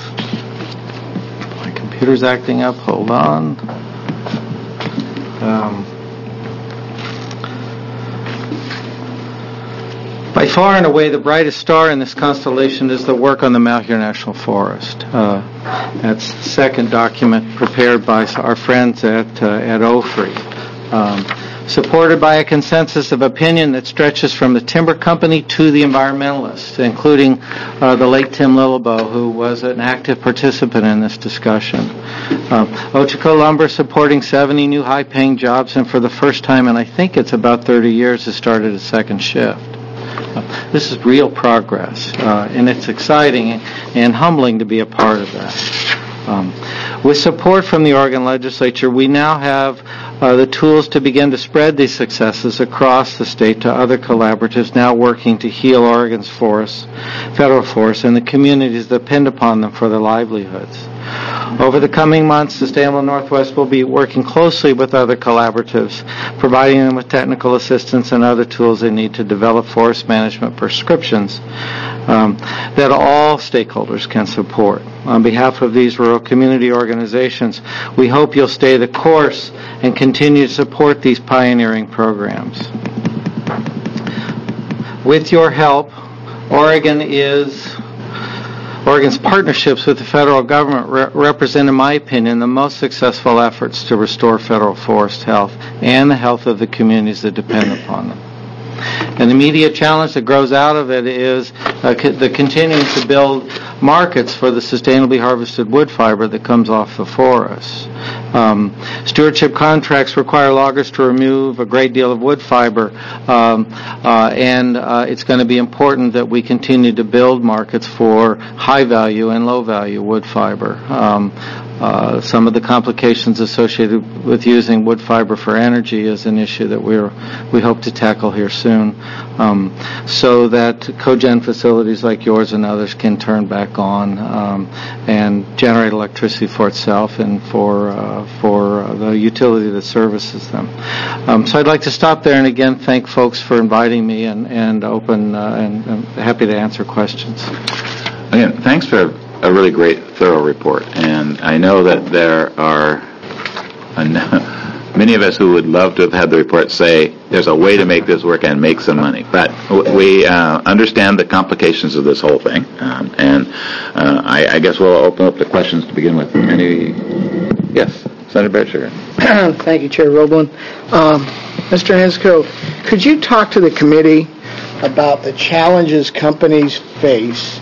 E: My computer's acting up. Hold on. Um, By far and away, the brightest star in this constellation is the work on the Malheur National Forest. Uh, that's the second document prepared by our friends at uh, at O F R I. Um, supported by a consensus of opinion that stretches from the timber company to the environmentalists, including uh, the late Tim Lilleboe, who was an active participant in this discussion. Um, Ochoco Lumber supporting seventy new high-paying jobs, and for the first time in I think it's about thirty years has started a second shift. This is real progress, uh, and it's exciting and humbling to be a part of that. Um, with support from the Oregon legislature, we now have uh, the tools to begin to spread these successes across the state to other collaboratives now working to heal Oregon's forests, federal forests, and the communities that depend upon them for their livelihoods. Over the coming months, Sustainable Northwest will be working closely with other collaboratives, providing them with technical assistance and other tools they need to develop forest management prescriptions um, that all stakeholders can support. On behalf of these rural community organizations, we hope you'll stay the course and continue to support these pioneering programs. With your help, Oregon is... Oregon's partnerships with the federal government re- represent, in my opinion, the most successful efforts to restore federal forest health and the health of the communities that depend upon them. An immediate challenge that grows out of it is uh, co- the continuing to build markets for the sustainably harvested wood fiber that comes off the forests. Um, stewardship contracts require loggers to remove a great deal of wood fiber, um, uh, and uh, it's going to be important that we continue to build markets for high-value and low-value wood fiber. Um, Uh, some of the complications associated with using wood fiber for energy is an issue that we're we hope to tackle here soon, um, so that cogen facilities like yours and others can turn back on um, and generate electricity for itself and for uh, for the utility that services them. Um, so I'd like to stop there and again thank folks for inviting me and and open uh, and, and happy to answer questions.
A: Again, thanks for a really great, thorough report. And I know that there are many of us who would love to have had the report say there's a way to make this work and make some money. But we uh, understand the complications of this whole thing. Um, and uh, I, I guess we'll open up the questions to begin with. Any? Yes, Senator Barrett Sugar.
F: Thank you, Chair Roblin. Um, Mister Ensko, could you talk to the committee about the challenges companies face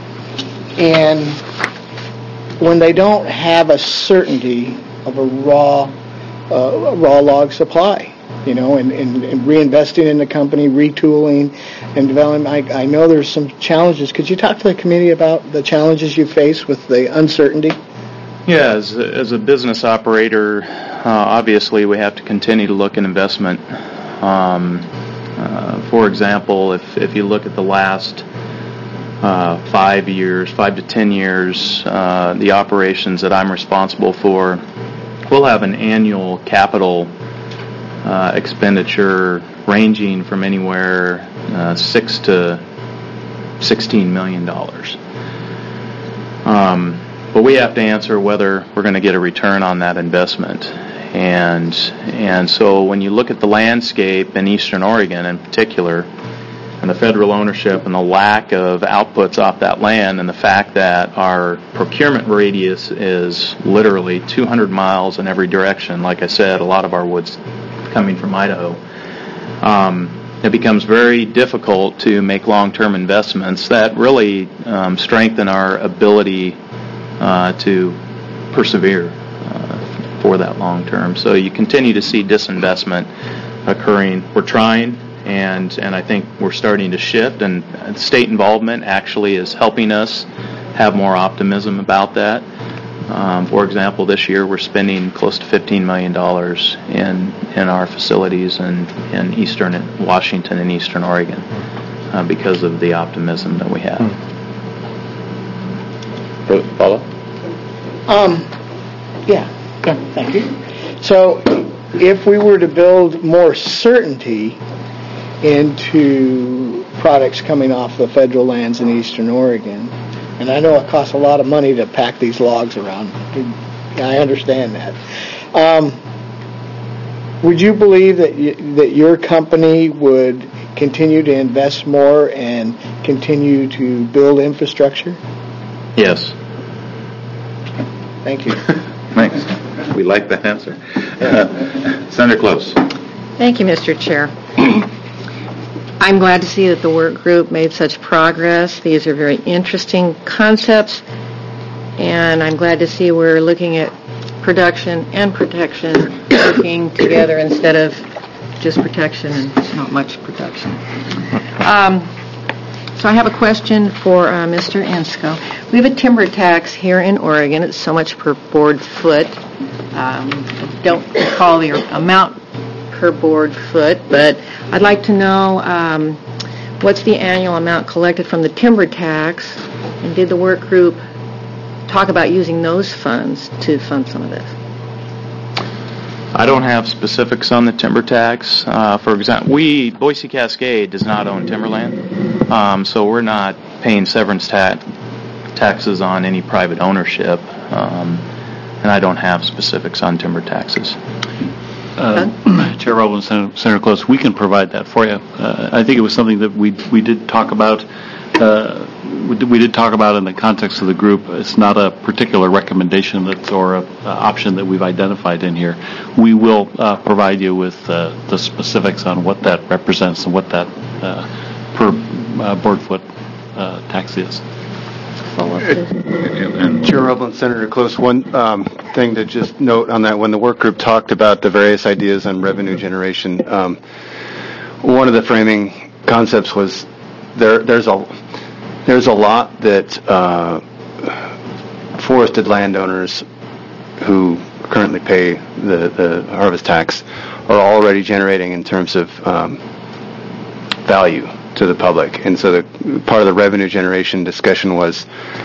F: and when they don't have a certainty of a raw uh, raw log supply, you know, and, and, and reinvesting in the company, retooling, and developing. I, I know there's some challenges. Could you talk to the committee about the challenges you face with the uncertainty?
D: Yeah, as a, as a business operator, uh, obviously we have to continue to look at investment. Um, uh, for example, if, if you look at the last Uh, five years, five to ten years, uh, the operations that I'm responsible for, we'll have an annual capital uh, expenditure ranging from anywhere uh, six to sixteen million dollars. Um, but we have to answer whether we're going to get a return on that investment. And and so when you look at the landscape in Eastern Oregon in particular, and the federal ownership and the lack of outputs off that land, and the fact that our procurement radius is literally two hundred miles in every direction. Like I said, a lot of our wood's coming from Idaho. Um, it becomes very difficult to make long-term investments that really um, strengthen our ability uh, to persevere uh, for that long term. So you continue to see disinvestment occurring. We're trying. And and I think we're starting to shift, and state involvement actually is helping us have more optimism about that. Um, for example, this year we're spending close to fifteen million dollars in in our facilities in, in eastern Washington and eastern Oregon uh, because of the optimism that we have.
A: Paula?
F: Um, yeah, thank you. So if we were to build more certainty into products coming off the federal lands in eastern Oregon, and I know it costs a lot of money to pack these logs around. I understand that. Um, would you believe that you, that your company would continue to invest more and continue to build infrastructure?
D: Yes.
F: Thank you.
A: Thanks. We like that answer. Uh, Senator Close.
G: Thank you, Mister Chair. I'm glad to see that the work group made such progress. These are very interesting concepts, and I'm glad to see we're looking at production and protection working together instead of just protection and not much production. Um, so I have a question for uh, Mister Ensko. We have a timber tax here in Oregon. It's so much per board foot. Um, I don't recall the amount per board foot, but I'd like to know um, what's the annual amount collected from the timber tax, and did the work group talk about using those funds to fund some of this?
D: I don't have specifics on the timber tax. Uh, for example, we, Boise Cascade, does not own timberland, um, so we're not paying severance ta- taxes on any private ownership, um, and I don't have specifics on timber taxes.
B: Uh, Chair Roblin, Senator, Senator Close, we can provide that for you. Uh, I think it was something that we we did talk about. Uh, we, did, we did talk about in the context of the group. It's not a particular recommendation that's or a, a option that we've identified in here. We will uh, provide you with uh, the specifics on what that represents and what that uh, per uh, board foot uh, tax is.
C: Chair Roblin, Senator Close, one um, thing to just note on that, when the work group talked about the various ideas on revenue generation, um, one of the framing concepts was there. There's a there's a lot that uh, forested landowners who currently pay the, the harvest tax are already generating in terms of um, value to the public. And so the part of the revenue generation discussion was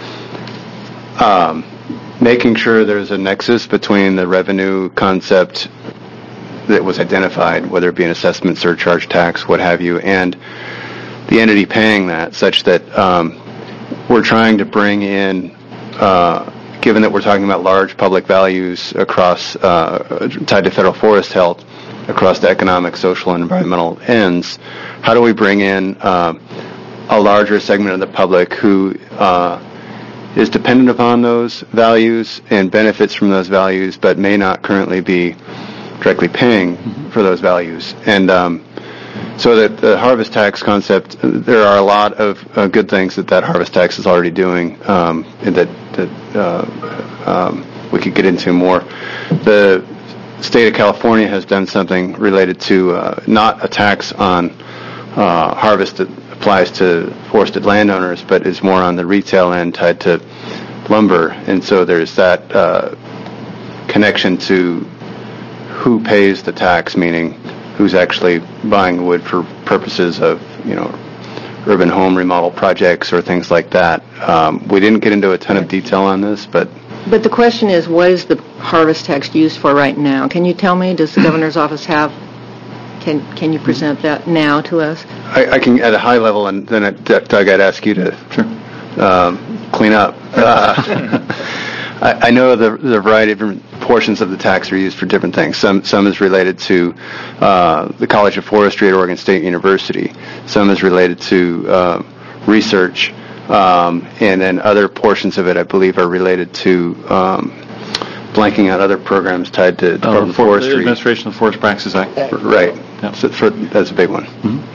C: um, making sure there's a nexus between the revenue concept that was identified, whether it be an assessment, surcharge, tax, what have you, and the entity paying that, such that um, we're trying to bring in, uh, given that we're talking about large public values across, uh, tied to federal forest health, across the economic, social, and environmental ends, how do we bring in uh, a larger segment of the public who uh, is dependent upon those values and benefits from those values, but may not currently be directly paying mm-hmm. for those values. And um, so that the harvest tax concept, there are a lot of uh, good things that that harvest tax is already doing, um, and that, that uh, um, we could get into more. The state of California has done something related to uh, not a tax on uh, harvest that applies to forested landowners, but is more on the retail end tied to lumber. And so there's that uh, connection to who pays the tax, meaning who's actually buying wood for purposes of, you know, urban home remodel projects or things like that. Um, we didn't get into a ton of detail on this, but...
G: But the question is, what is the harvest tax used for right now? Can you tell me, does the governor's office have, can can you present that now to us?
C: I, I can, at a high level, and then, I, Doug, I'd ask you to sure. um, clean up. Uh, I, I know the, the variety of different portions of the tax are used for different things. Some some is related to uh, the College of Forestry at Oregon State University. Some is related to uh, research, um, and then other portions of it, I believe, are related to um, blanking out other programs tied to Department
B: uh,
C: of Forestry.
B: The Administration of Forest Practices Act.
C: Right.
B: Yep.
C: So for, that's a big one.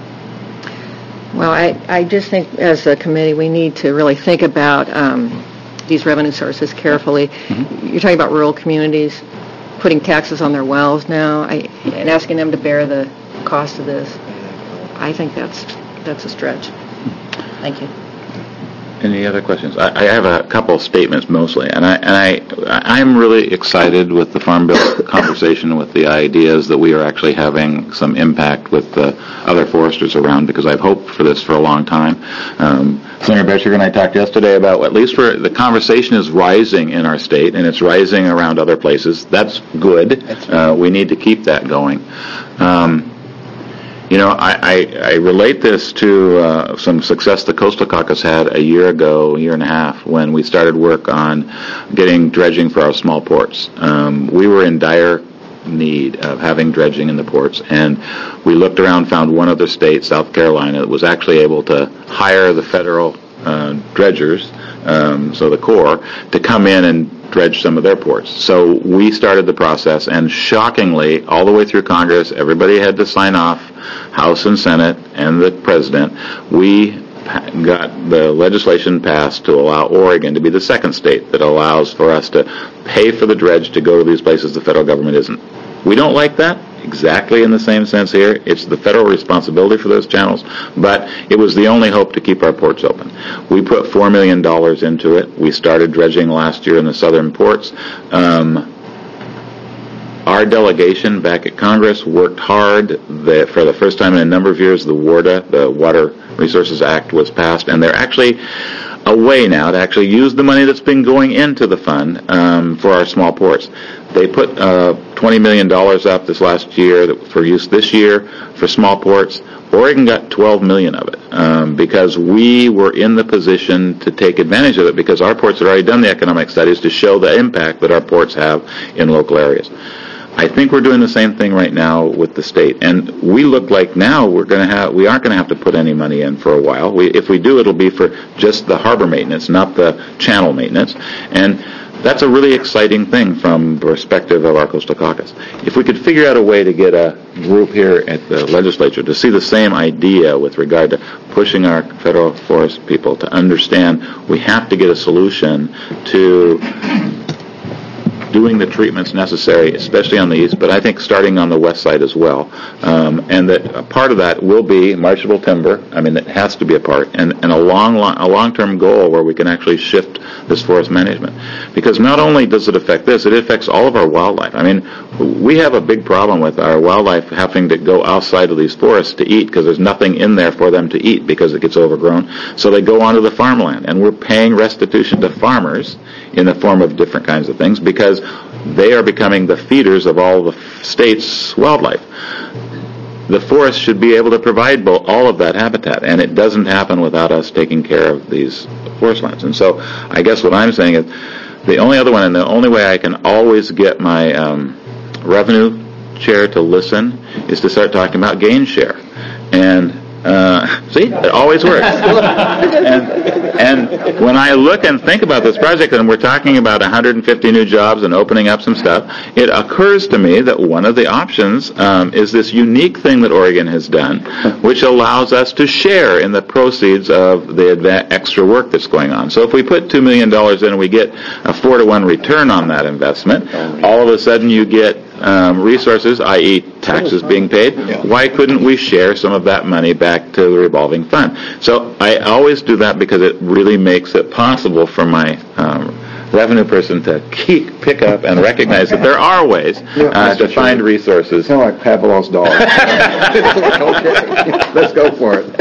B: Mm-hmm.
G: Well, I, I just think as a committee we need to really think about um, these revenue sources carefully. Mm-hmm. You're talking about rural communities putting taxes on their wells now I, and asking them to bear the cost of this. I think that's that's a stretch. Thank you.
A: Any other questions? I, I have a couple of statements mostly, and I and I I'm really excited with the Farm Bill conversation, with the ideas that we are actually having some impact with the other foresters around, because I've hoped for this for a long time. Um, Senator Boettcher and I talked yesterday about, at least for the conversation is rising in our state, and it's rising around other places. That's good. Uh, we need to keep that going. Um, You know, I, I, I relate this to uh, some success the Coastal Caucus had a year ago, a year and a half, when we started work on getting dredging for our small ports. Um, we were in dire need of having dredging in the ports, and we looked around, found one other state, South Carolina, that was actually able to hire the federal uh, dredgers, um, so the Corps, to come in and dredge some of their ports. So we started the process, and shockingly, all the way through Congress, everybody had to sign off, House and Senate and the President. We got the legislation passed to allow Oregon to be the second state that allows for us to pay for the dredge to go to these places the federal government isn't. We don't like that. Exactly in the same sense here. It's the federal responsibility for those channels, but it was the only hope to keep our ports open. We put four million dollars into it. We started dredging last year in the southern ports. Um, our delegation back at Congress worked hard. The, for the first time in a number of years, the WARDA, the Water Resources Act, was passed, and they're actually a way now to actually use the money that's been going into the fund um, for our small ports. They put uh, twenty million dollars up this last year for use this year for small ports. Oregon got twelve million dollars of it um, because we were in the position to take advantage of it, because our ports had already done the economic studies to show the impact that our ports have in local areas. I think we're doing the same thing right now with the state, and we look like now we're going to have we aren't going to have to put any money in for a while. We, if we do, it'll be for just the harbor maintenance, not the channel maintenance, and that's a really exciting thing from the perspective of our Coastal Caucus. If we could figure out a way to get a group here at the legislature to see the same idea with regard to pushing our federal forest people to understand we have to get a solution to doing the treatments necessary, especially on the east, but I think starting on the west side as well. Um, and that a part of that will be marshable timber. I mean, it has to be a part, and, and a long, long a long-term goal where we can actually shift this forest management. Because not only does it affect this, it affects all of our wildlife. I mean, we have a big problem with our wildlife having to go outside of these forests to eat because there's nothing in there for them to eat because it gets overgrown. So they go onto the farmland, and we're paying restitution to farmers in the form of different kinds of things because they are becoming the feeders of all the state's wildlife. The forest should be able to provide all of that habitat, and it doesn't happen without us taking care of these forest lands. And so I guess what I'm saying is the only other one, and the only way I can always get my um, revenue chair to listen is to start talking about gain share. And Uh, see, it always works. and, and when I look and think about this project, and we're talking about one hundred fifty new jobs and opening up some stuff, it occurs to me that one of the options um, is this unique thing that Oregon has done, which allows us to share in the proceeds of the adva- extra work that's going on. So if we put two million dollars in and we get a four to one return on that investment, all of a sudden you get Um, resources, that is taxes being paid. Why couldn't we share some of that money back to the revolving fund? So I always do that because it really makes it possible for my um, revenue person to keep, pick up and recognize that there are ways uh, to find resources.
H: Kind of like Pavlov's dog. Okay, let's go for it.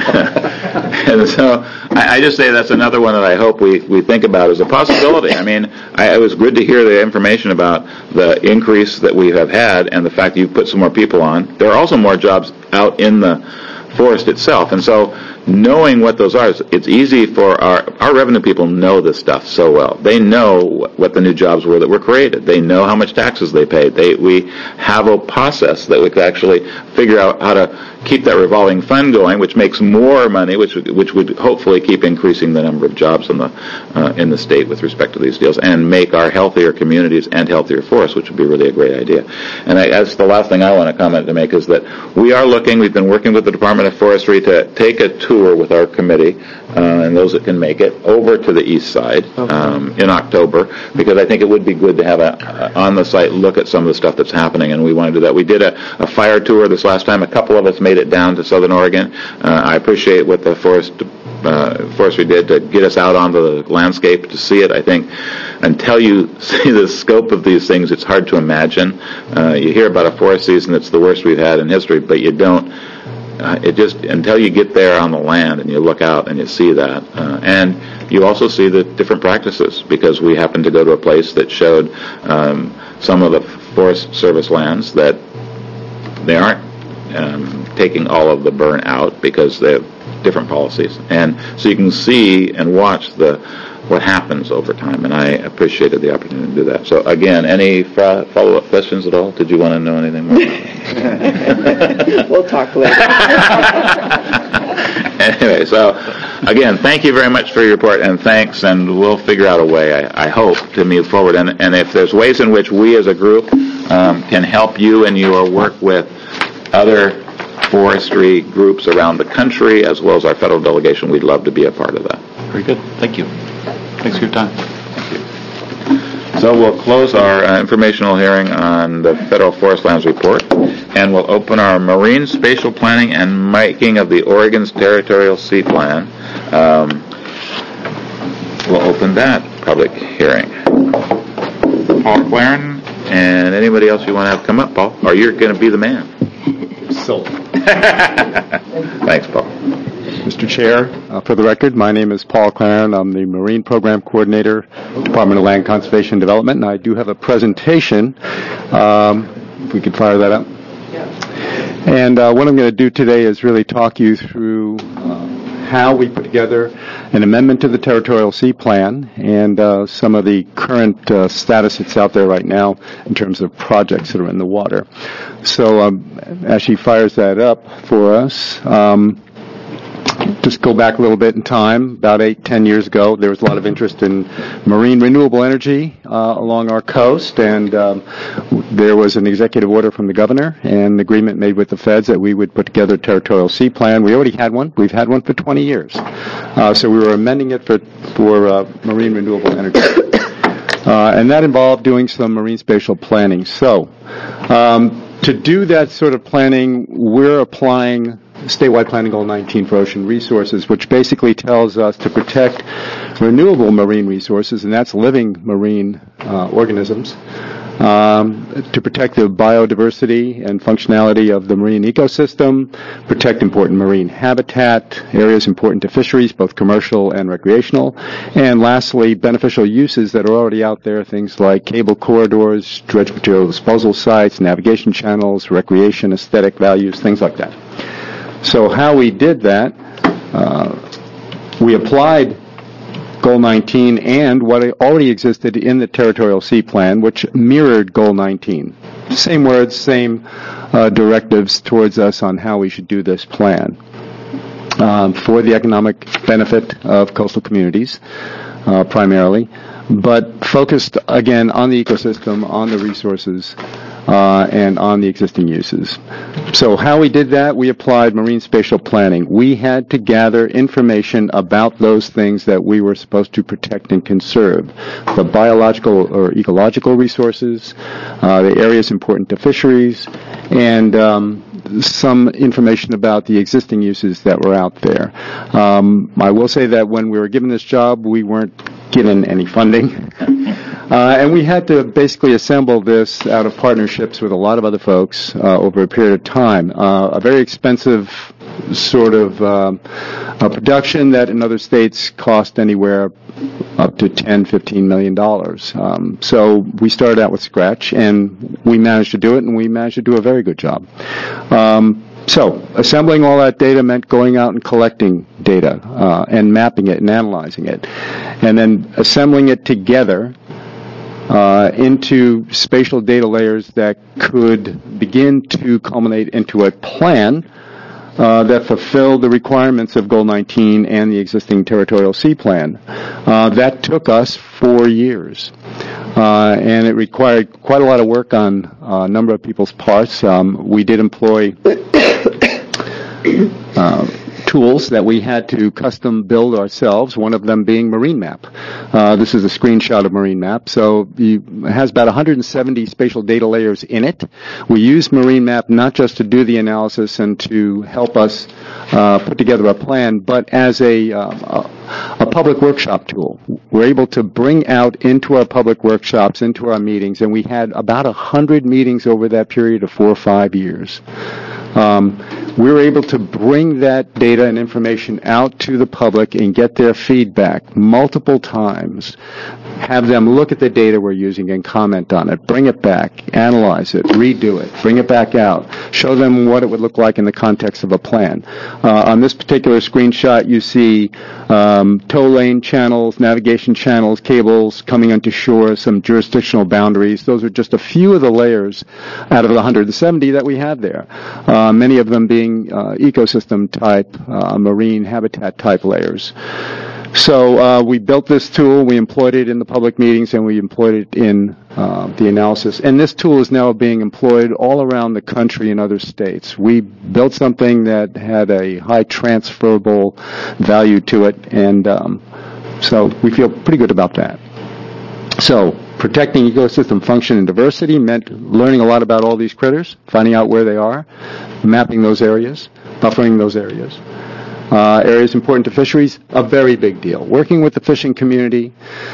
A: And so I, I just say that's another one that I hope we, we think about as a possibility. I mean, I, it was good to hear the information about the increase that we have had and the fact that you've put some more people on. There are also more jobs out in the forest itself. And so knowing what those are, it's easy for our, our revenue people know this stuff so well. They know what the new jobs were that were created. They know how much taxes they paid. They, we have a process that we could actually figure out how to keep that revolving fund going, which makes more money, which which would hopefully keep increasing the number of jobs in the uh, in the state with respect to these deals, and make our healthier communities and healthier forests, which would be really a great idea. And I, that's the last thing I want to comment to make is that we are looking. We've been working with the Department of Forestry to take a tour with our committee uh, and those that can make it over to the east side um, in October, because I think it would be good to have a, a on the site look at some of the stuff that's happening, and we want to do that. We did a, a fire tour this last time. A couple of us made it down to Southern Oregon. Uh, I appreciate what the forest uh, forestry did to get us out onto the landscape to see it. I think until you see the scope of these things, it's hard to imagine. Uh, you hear about a forest season that's the worst we've had in history, but you don't. Uh, it just, until you get there on the land and you look out and you see that. Uh, and you also see the different practices, because we happened to go to a place that showed um, some of the Forest Service lands that they aren't um, taking all of the burn out because they have different policies. And so you can see and watch the what happens over time, and I appreciated the opportunity to do that. So again, any fo- follow-up questions at all? Did you want to know anything more?
F: We'll talk later.
A: Anyway, so again, thank you very much for your report, and thanks, and we'll figure out a way, I, I hope, to move forward. And, and if there's ways in which we as a group um, can help you in your work with other forestry groups around the country, as well as our federal delegation, we'd love to be a part of that.
B: Very good. Thank you. Thanks for your time.
A: Thank you. So we'll close our uh, informational hearing on the Federal Forest Lands Report, and we'll open our Marine Spatial Planning and Making of the Oregon's Territorial Sea Plan. Um, we'll open that public hearing. Paul Claren, and anybody else you want to have come up, Paul? Or you're going to be the man?
H: So.
A: Thanks, Paul.
C: Mister Chair, uh, for the record, my name is Paul Claren. I'm the Marine Program Coordinator, Department of Land Conservation and Development, and I do have a presentation. Um, if we could fire that up. And uh, what I'm going to do today is really talk you through uh, how we put together an amendment to the Territorial Sea Plan and uh, some of the current uh, status that's out there right now in terms of projects that are in the water. So um, as she fires that up for us, um, just go back a little bit in time. About eight, ten years ago, there was a lot of interest in marine renewable energy uh, along our coast, and um, there was an executive order from the governor and an agreement made with the feds that we would put together a territorial sea plan. We already had one. We've had one for twenty years. Uh, so we were amending it for, for uh, marine renewable energy. Uh, and that involved doing some marine spatial planning. So, um, to do that sort of planning, we're applying statewide planning goal nineteen for ocean resources, which basically tells us to protect renewable marine resources, and that's living marine uh, organisms, um, to protect the biodiversity and functionality of the marine ecosystem, protect important marine habitat, areas important to fisheries, both commercial and recreational, and lastly, beneficial uses that are already out there, things like cable corridors, dredge material disposal sites, navigation channels, recreation, aesthetic values, things like that. So how we did that, uh, we applied Goal nineteen and what already existed in the Territorial Sea Plan, which mirrored Goal nineteen. Same words, same uh, directives towards us on how we should do this plan. Um, for the economic benefit of coastal communities, uh, primarily, but focused, again, on the ecosystem, on the resources, uh, and on the existing uses. So how we did that, we applied marine spatial planning. We had to gather information about those things that we were supposed to protect and conserve. The biological or ecological resources, uh, the areas important to fisheries, and um, some information about the existing uses that were out there. Um, I will say that when we were given this job, we weren't given any funding. Uh, and we had to basically assemble this out of partnerships with a lot of other folks uh, over a period of time. Uh, a very expensive sort of um, a production that in other states cost anywhere up to ten, fifteen million dollars. Um, so we started out with scratch, and we managed to do it, and we managed to do a very good job. Um, So, assembling all that data meant going out and collecting data uh, and mapping it and analyzing it, and then assembling it together uh, into spatial data layers that could begin to culminate into a plan uh, that fulfilled the requirements of Goal nineteen and the existing Territorial Sea Plan. Uh, that took us four years. Uh, and it required quite a lot of work on uh, a number of people's parts. Um, we did employ uh, tools that we had to custom build ourselves, one of them being Marine Map. Uh, this is a screenshot of Marine Map. So you, it has about one hundred seventy spatial data layers in it. We use Marine Map not just to do the analysis and to help us uh, put together a plan, but as a, uh, a, a public workshop tool. We're able to bring out into our public workshops, into our meetings, and we had about one hundred meetings over that period of four or five years. Um, we were able to bring that data and information out to the public and get their feedback multiple times, have them look at the data we're using and comment on it, bring it back, analyze it, redo it, bring it back out, show them what it would look like in the context of a plan. Uh, on this particular screenshot, you see um, tow lane channels, navigation channels, cables coming onto shore, some jurisdictional boundaries. Those are just a few of the layers out of the one hundred seventy that we have there, uh, many of them being uh, ecosystem type, uh, marine habitat type layers. So uh, we built this tool, we employed it in the public meetings, and we employed it in uh, the analysis. And this tool is now being employed all around the country in other states. We built something that had a high transferable value to it, and um, so we feel pretty good about that. So protecting ecosystem function and diversity meant learning a lot about all these critters, finding out where they are, mapping those areas, buffering those areas. Uh, areas important to fisheries, a very big deal. Working with the fishing community,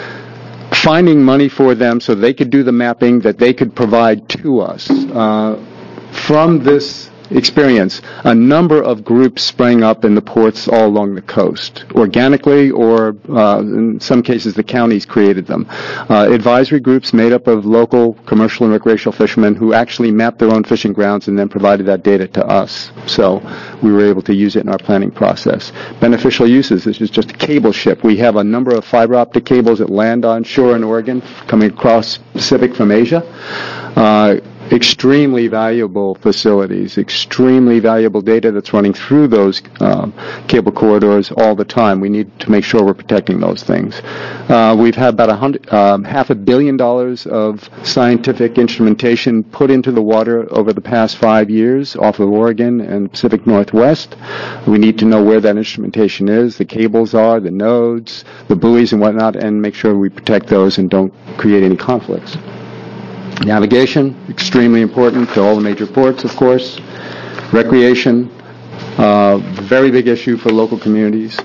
C: finding money for them so they could do the mapping that they could provide to us. Uh, from this experience, a number of groups sprang up in the ports all along the coast, organically, or uh, in some cases the counties created them. Uh, advisory groups made up of local commercial and recreational fishermen who actually mapped their own fishing grounds and then provided that data to us. So we were able to use it in our planning process. Beneficial uses, this is just a cable ship. We have a number of fiber optic cables that land on shore in Oregon coming across Pacific from Asia. Uh,
I: extremely valuable facilities, extremely valuable data that's running through those um, cable corridors all the time. We need to make sure we're protecting those things. Uh, we've had about a hundred, um, half a billion dollars of scientific instrumentation put into the water over the past five years off of Oregon and Pacific Northwest. We need to know where that instrumentation is, the cables are, the nodes, the buoys and whatnot, and make sure we protect those and don't create any conflicts. Navigation, extremely important to all the major ports, of course. Recreation, uh, very big issue for local communities.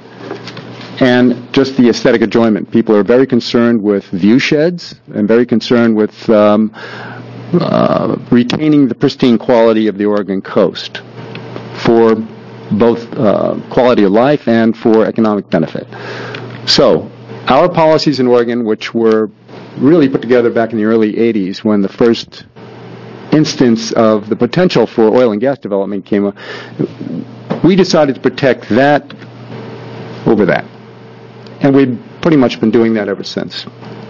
I: And just the aesthetic enjoyment. People are very concerned with view sheds and very concerned with um, uh, retaining the pristine quality of the Oregon coast for both uh, quality of life and for economic benefit. So, our policies in Oregon, which were really put together back in the early eighties when the first instance of the potential for oil and gas development came up, we decided to protect that over that. And we've pretty much been doing that ever since.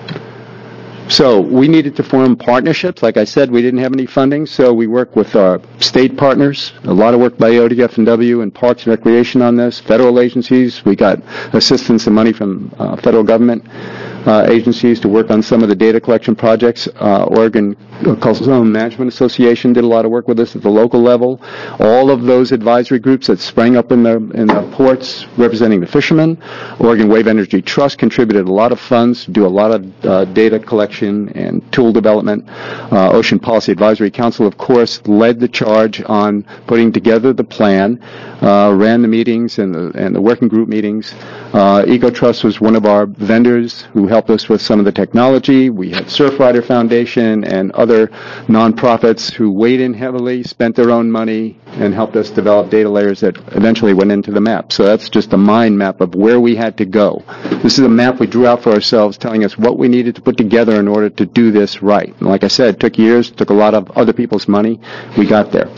I: So we needed to form partnerships. Like I said, we didn't have any funding, so we worked with our state partners, a lot of work by O D F and W and Parks and Recreation on this, federal agencies. We got assistance and money from uh, federal government uh, agencies to work on some of the data collection projects. Uh, Oregon Coastal Zone Management Association did a lot of work with us at the local level. All of those advisory groups that sprang up in the in the ports representing the fishermen. Oregon Wave Energy Trust contributed a lot of funds to do a lot of uh, data collection and tool development. Uh, Ocean Policy Advisory Council, of course, led the charge on putting together the plan, uh, ran the meetings and the, and the working group meetings. Uh, EcoTrust was one of our vendors who helped us with some of the technology. We had Surfrider Foundation and other nonprofits who weighed in heavily, spent their own money, and helped us develop data layers that eventually went into the map. So that's just a mind map of where we had to go. This is a map we drew out for ourselves, telling us what we needed to put together in order to do this right. And like I said, it took years, took a lot of other people's money. We got there.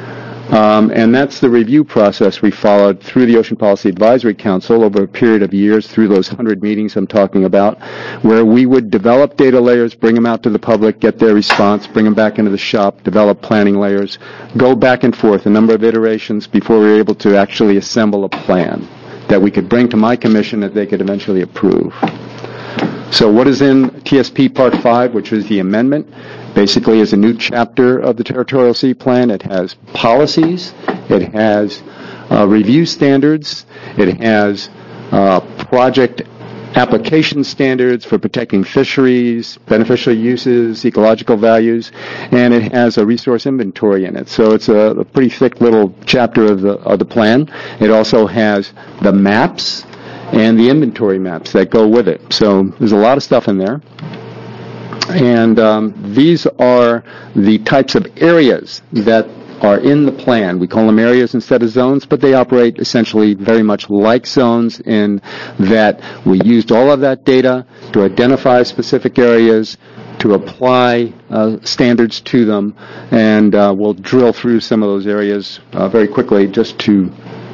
I: Um, and that's the review process we followed through the Ocean Policy Advisory Council over a period of years, through those one hundred meetings I'm talking about, where we would develop data layers, bring them out to the public, get their response, bring them back into the shop, develop planning layers, go back and forth a number of iterations before we were able to actually assemble a plan that we could bring to my commission that they could eventually approve. So what is in T S P Part five, which is the amendment? Basically is a new chapter of the Territorial Sea Plan. It has policies, it has uh, review standards, it has uh, project application standards for protecting fisheries, beneficial uses, ecological values, and it has a resource inventory in it. So it's a, a pretty thick little chapter of the, of the plan. It also has the maps and the inventory maps that go with it. So there's a lot of stuff in there. And um, these are the types of areas that are in the plan. We call them areas instead of zones, but they operate essentially very much like zones in that we used all of that data to identify specific areas, to apply uh, standards to them, and uh, we'll drill through some of those areas uh, very quickly just to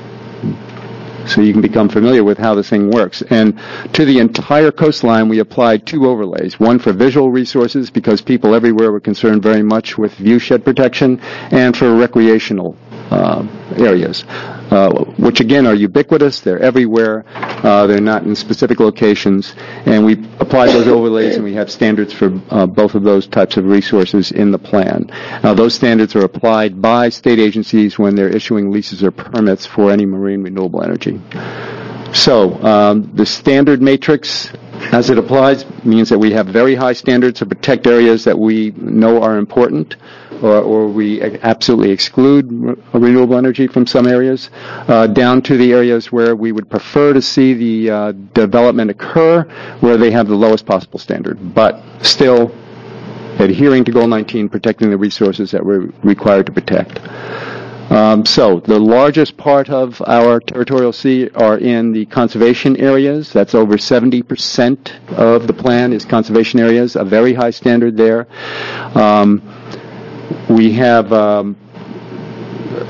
I: so you can become familiar with how this thing works. And to the entire coastline, we applied two overlays. One for visual resources, because people everywhere were concerned very much with viewshed protection, and for recreational uh, areas, uh, which again are ubiquitous. They're everywhere. Uh, they're not in specific locations. And we applied those overlays, and we have standards for uh, both of those types of resources in the plan. Now, those standards are applied by state agencies when they're issuing leases or permits for any marine renewable energy. So, um, the standard matrix, as it applies, means that we have very high standards to protect areas that we know are important, or, or we absolutely exclude renewable energy from some areas, uh, down to the areas where we would prefer to see the uh, development occur, where they have the lowest possible standard, but still adhering to Goal nineteen, protecting the resources that we're required to protect. Um, so the largest part of our territorial sea are in the conservation areas. That's over seventy percent of the plan is conservation areas, a very high standard there. Um, we have um, a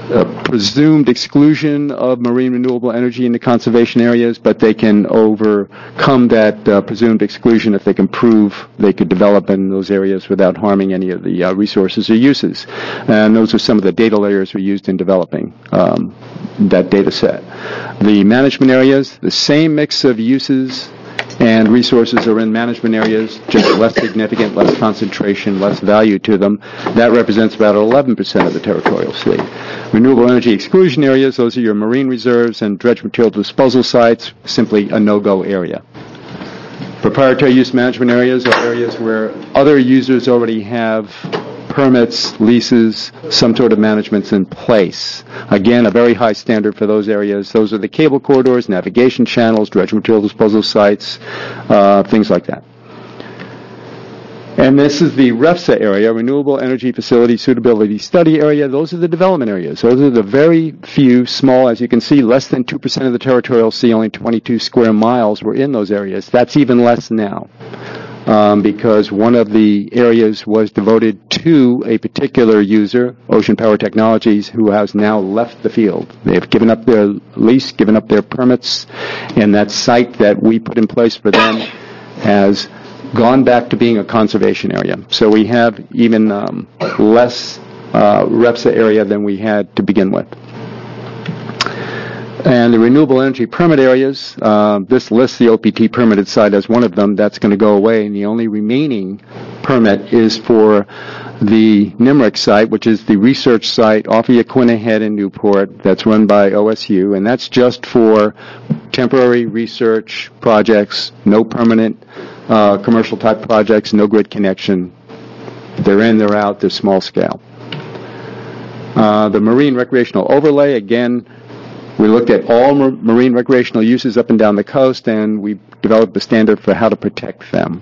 I: presumed exclusion of marine renewable energy in the conservation areas, but they can overcome that uh, presumed exclusion if they can prove they could develop in those areas without harming any of the uh, resources or uses. And those are some of the data layers we used in developing um, that data set. The management areas, the same mix of uses and resources are in management areas, just less significant, less concentration, less value to them. That represents about eleven percent of the territorial sea. Renewable energy exclusion areas, those are your marine reserves and dredge material disposal sites, simply a no-go area. Proprietary use management areas are areas where other users already have permits, leases, some sort of management's in place. Again, a very high standard for those areas. Those are the cable corridors, navigation channels, dredge material disposal sites, uh, things like that. And this is the REFSA area, Renewable Energy Facility Suitability Study area. Those are the development areas. Those are the very few, small, as you can see, less than two percent of the territorial sea, only twenty-two square miles were in those areas. That's even less now. Um, because one of the areas was devoted to a particular user, Ocean Power Technologies, who has now left the field. They have given up their lease, given up their permits, and that site that we put in place for them has gone back to being a conservation area. So we have even um, less uh, REFSA area than we had to begin with. And the renewable energy permit areas, uh, this lists the O P T permitted site as one of them. That's going to go away, and the only remaining permit is for the NIMRIC site, which is the research site off of Yaquina Head in Newport that's run by O S U, and that's just for temporary research projects, no permanent uh, commercial type projects, no grid connection. They're in, they're out, they're small scale. Uh, the marine recreational overlay, again, we looked at all mar- marine recreational uses up and down the coast, and we developed a standard for how to protect them.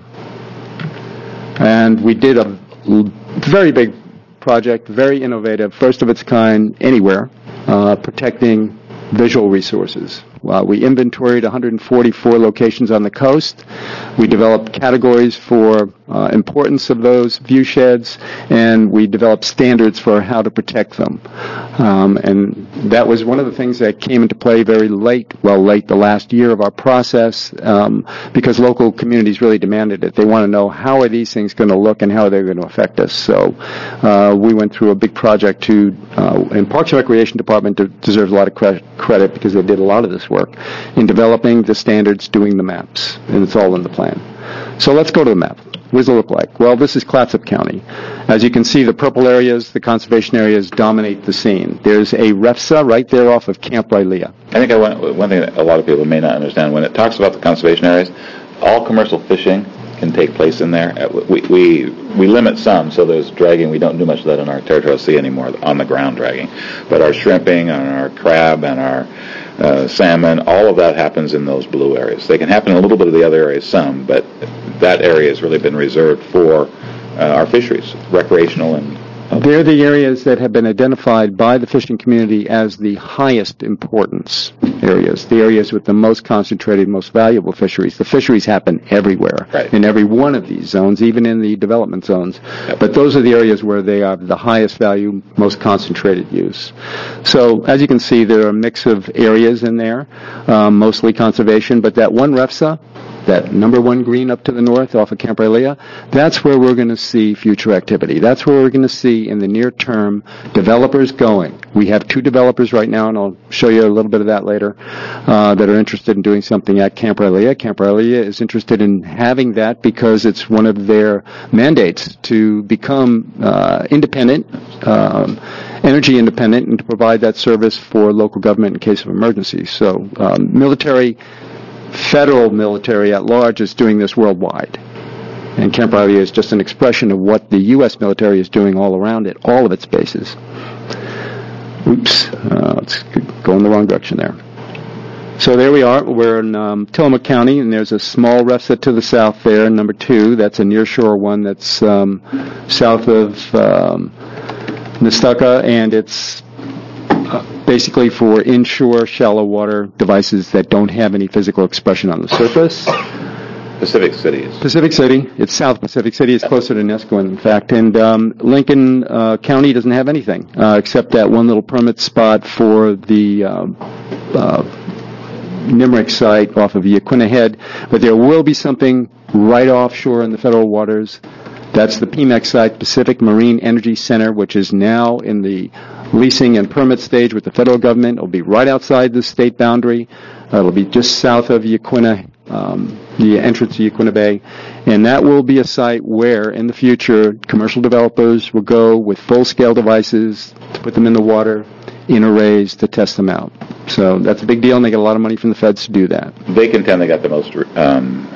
I: And we did a l- very big project, very innovative, first of its kind anywhere, uh, protecting visual resources. Uh, we inventoried one hundred forty-four locations on the coast. We developed categories for uh, importance of those view sheds, and we developed standards for how to protect them. Um, and that was one of the things that came into play very late, well, late the last year of our process, um, because local communities really demanded it. They want to know how are these things going to look and how are they going to affect us. So uh, we went through a big project to, uh, and Parks and Recreation Department de- deserves a lot of cre- credit because they did a lot of this work in developing the standards, doing the maps, and it's all in the plan. So let's go to the map. What does it look like? Well, this is Clatsop County. As you can see, the purple areas, the conservation areas, dominate the scene. There's a REFSA right there off of Camp Wailea.
A: I think I want, one thing that a lot of people may not understand, when it talks about the conservation areas, all commercial fishing can take place in there. We, we, we limit some, so there's dragging. We don't do much of that in our territorial sea anymore, on the ground dragging. But our shrimping and our crab and our uh, salmon, all of that happens in those blue areas. They can happen in a little bit of the other areas, some, but that area has really been reserved for uh, our fisheries, recreational and
I: They're the areas that have been identified by the fishing community as the highest importance areas, the areas with the most concentrated, most valuable fisheries. The fisheries happen everywhere,
A: right,
I: in every one of these zones, even in the development zones. Yep. But those are the areas where they are the highest value, most concentrated use. So, as you can see, there are a mix of areas in there, um, mostly conservation, but that one REFSA, that number one green up to the north off of Camp Wailea, that's where we're going to see future activity. That's where we're going to see in the near term developers going. We have two developers right now, and I'll show you a little bit of that later, uh, that are interested in doing something at Camp Wailea. Camp Wailea is interested in having that because it's one of their mandates to become uh, independent, um, energy independent, and to provide that service for local government in case of emergency. So um, military federal military at large is doing this worldwide. And Camp Wailea is just an expression of what the U S military is doing all around it, all of its bases. Oops, uh, let's go in the wrong direction there. So there we are. We're in um, Tillamook County, and there's a small REFSA to the south there, number two. That's a nearshore one that's um, south of um, Nestucca, and it's Uh, basically for inshore shallow water devices that don't have any physical expression on the surface.
A: Pacific Cities.
I: Pacific City. It's South Pacific City. It's closer to Nesco, in fact. And um, Lincoln uh, County doesn't have anything uh, except that one little permit spot for the uh, uh, Nimerick site off of Yaquina Head. But there will be something right offshore in the federal waters. That's the P M E C site, Pacific Marine Energy Center, which is now in the leasing and permit stage with the federal government. It'll be right outside the state boundary. Uh, it'll be just south of Yaquina, um, the entrance to Yaquina Bay. And that will be a site where, in the future, commercial developers will go with full-scale devices to put them in the water, in arrays, to test them out. So that's a big deal, and they get a lot of money from the feds to do that.
A: They contend they got the most um,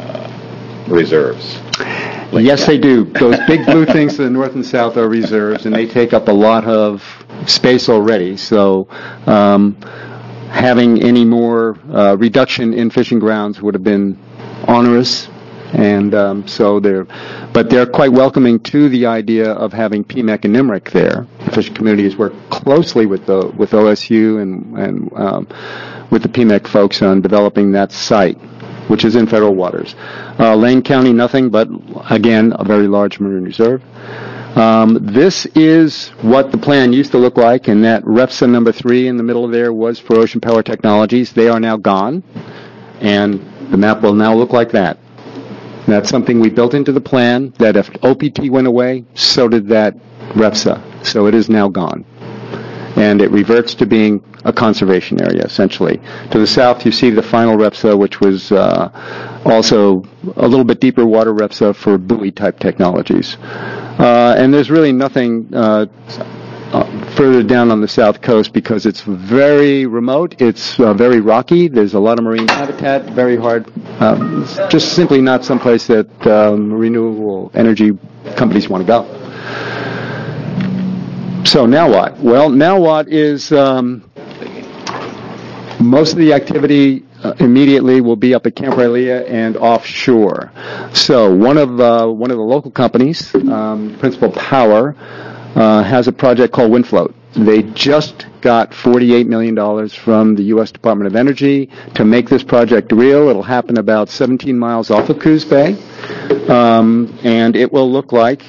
A: uh, reserves.
I: Like yes, that. They do. Those big blue things to the north and south are reserves, and they take up a lot of space already. So um, having any more uh, reduction in fishing grounds would have been onerous, and um, so they're, but they're quite welcoming to the idea of having P M E C and Nimerick there. The fishing communities work closely with the with O S U and and um, with the P M E C folks on developing that site, which is in federal waters. Uh, Lane County, nothing, but again, a very large marine reserve. Um, this is what the plan used to look like, and that REFSA number three in the middle there was for Ocean Power Technologies. They are now gone, and the map will now look like that. That's something we built into the plan, that if O P T went away, so did that REFSA. So it is now gone. And it reverts to being a conservation area, essentially. To the south, you see the final REFSA, which was uh, also a little bit deeper water REFSA for buoy-type technologies. Uh, and there's really nothing uh, uh, further down on the south coast because it's very remote. It's uh, very rocky. There's a lot of marine habitat, very hard. Um, it's just simply not someplace that um, renewable energy companies want to go. So now what? Well, now what is um, most of the activity uh, immediately will be up at Camp Rylea and offshore. So one of uh, one of the local companies, um, Principal Power, uh, has a project called WindFloat. They just got forty-eight million dollars from the U S Department of Energy to make this project real. It'll happen about seventeen miles off of Coos Bay, um, and it will look like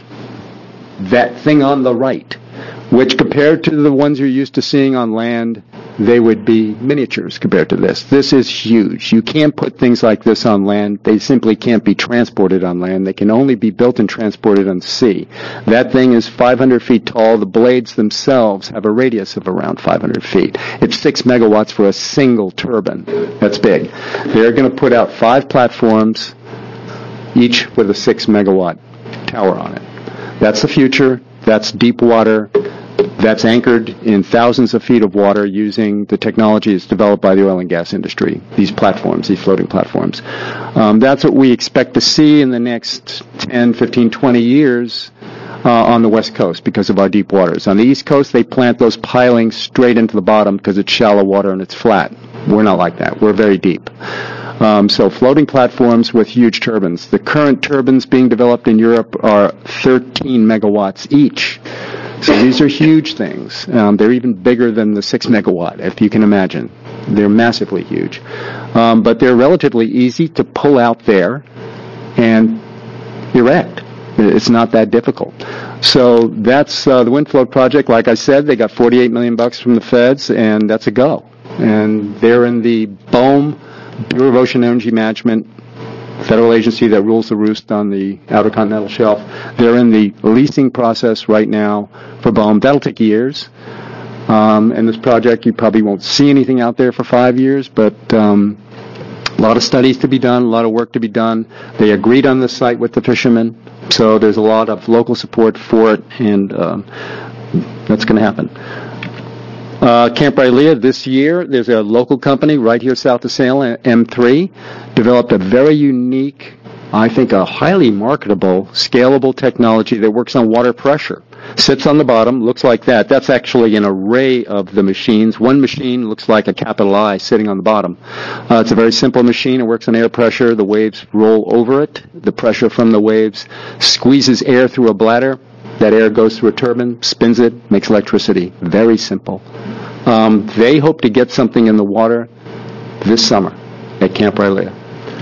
I: that thing on the right, which compared to the ones you're used to seeing on land, they would be miniatures compared to this. This is huge. You can't put things like this on land. They simply can't be transported on land. They can only be built and transported on sea. That thing is five hundred feet tall. The blades themselves have a radius of around five hundred feet. It's six megawatts for a single turbine. That's big. They're going to put out five platforms, each with a six megawatt tower on it. That's the future. That's deep water. That's anchored in thousands of feet of water using the technology that's developed by the oil and gas industry, these platforms, these floating platforms. Um, that's what we expect to see in the next ten, fifteen, twenty years uh, on the West Coast because of our deep waters. On the East Coast, they plant those pilings straight into the bottom because it's shallow water and it's flat. We're not like that. We're very deep. Um, so floating platforms with huge turbines. The current turbines being developed in Europe are thirteen megawatts each. So these are huge things. Um, they're even bigger than the six megawatt, if you can imagine. They're massively huge. Um, but they're relatively easy to pull out there and erect. It's not that difficult. So that's uh, the WindFloat project. Like I said, they got forty-eight million bucks from the feds, and that's a go. And they're in the BOEM, Bureau of Ocean Energy Management, federal agency that rules the roost on the Outer Continental Shelf. They're in the leasing process right now for BOEM. That'll take years. Um, and this project, you probably won't see anything out there for five years, but um, a lot of studies to be done, a lot of work to be done. They agreed on the site with the fishermen, so there's a lot of local support for it, and um, that's going to happen. Uh, Camp Rylea, this year, there's a local company right here south of Salem, M three, developed a very unique, I think a highly marketable, scalable technology that works on water pressure. Sits on the bottom, looks like that. That's actually an array of the machines. One machine looks like a capital I sitting on the bottom. Uh, it's a very simple machine. It works on air pressure. The waves roll over it. The pressure from the waves squeezes air through a bladder. That air goes through a turbine, spins it, makes electricity. Very simple. Um, they hope to get something in the water this summer at Camp Rylea.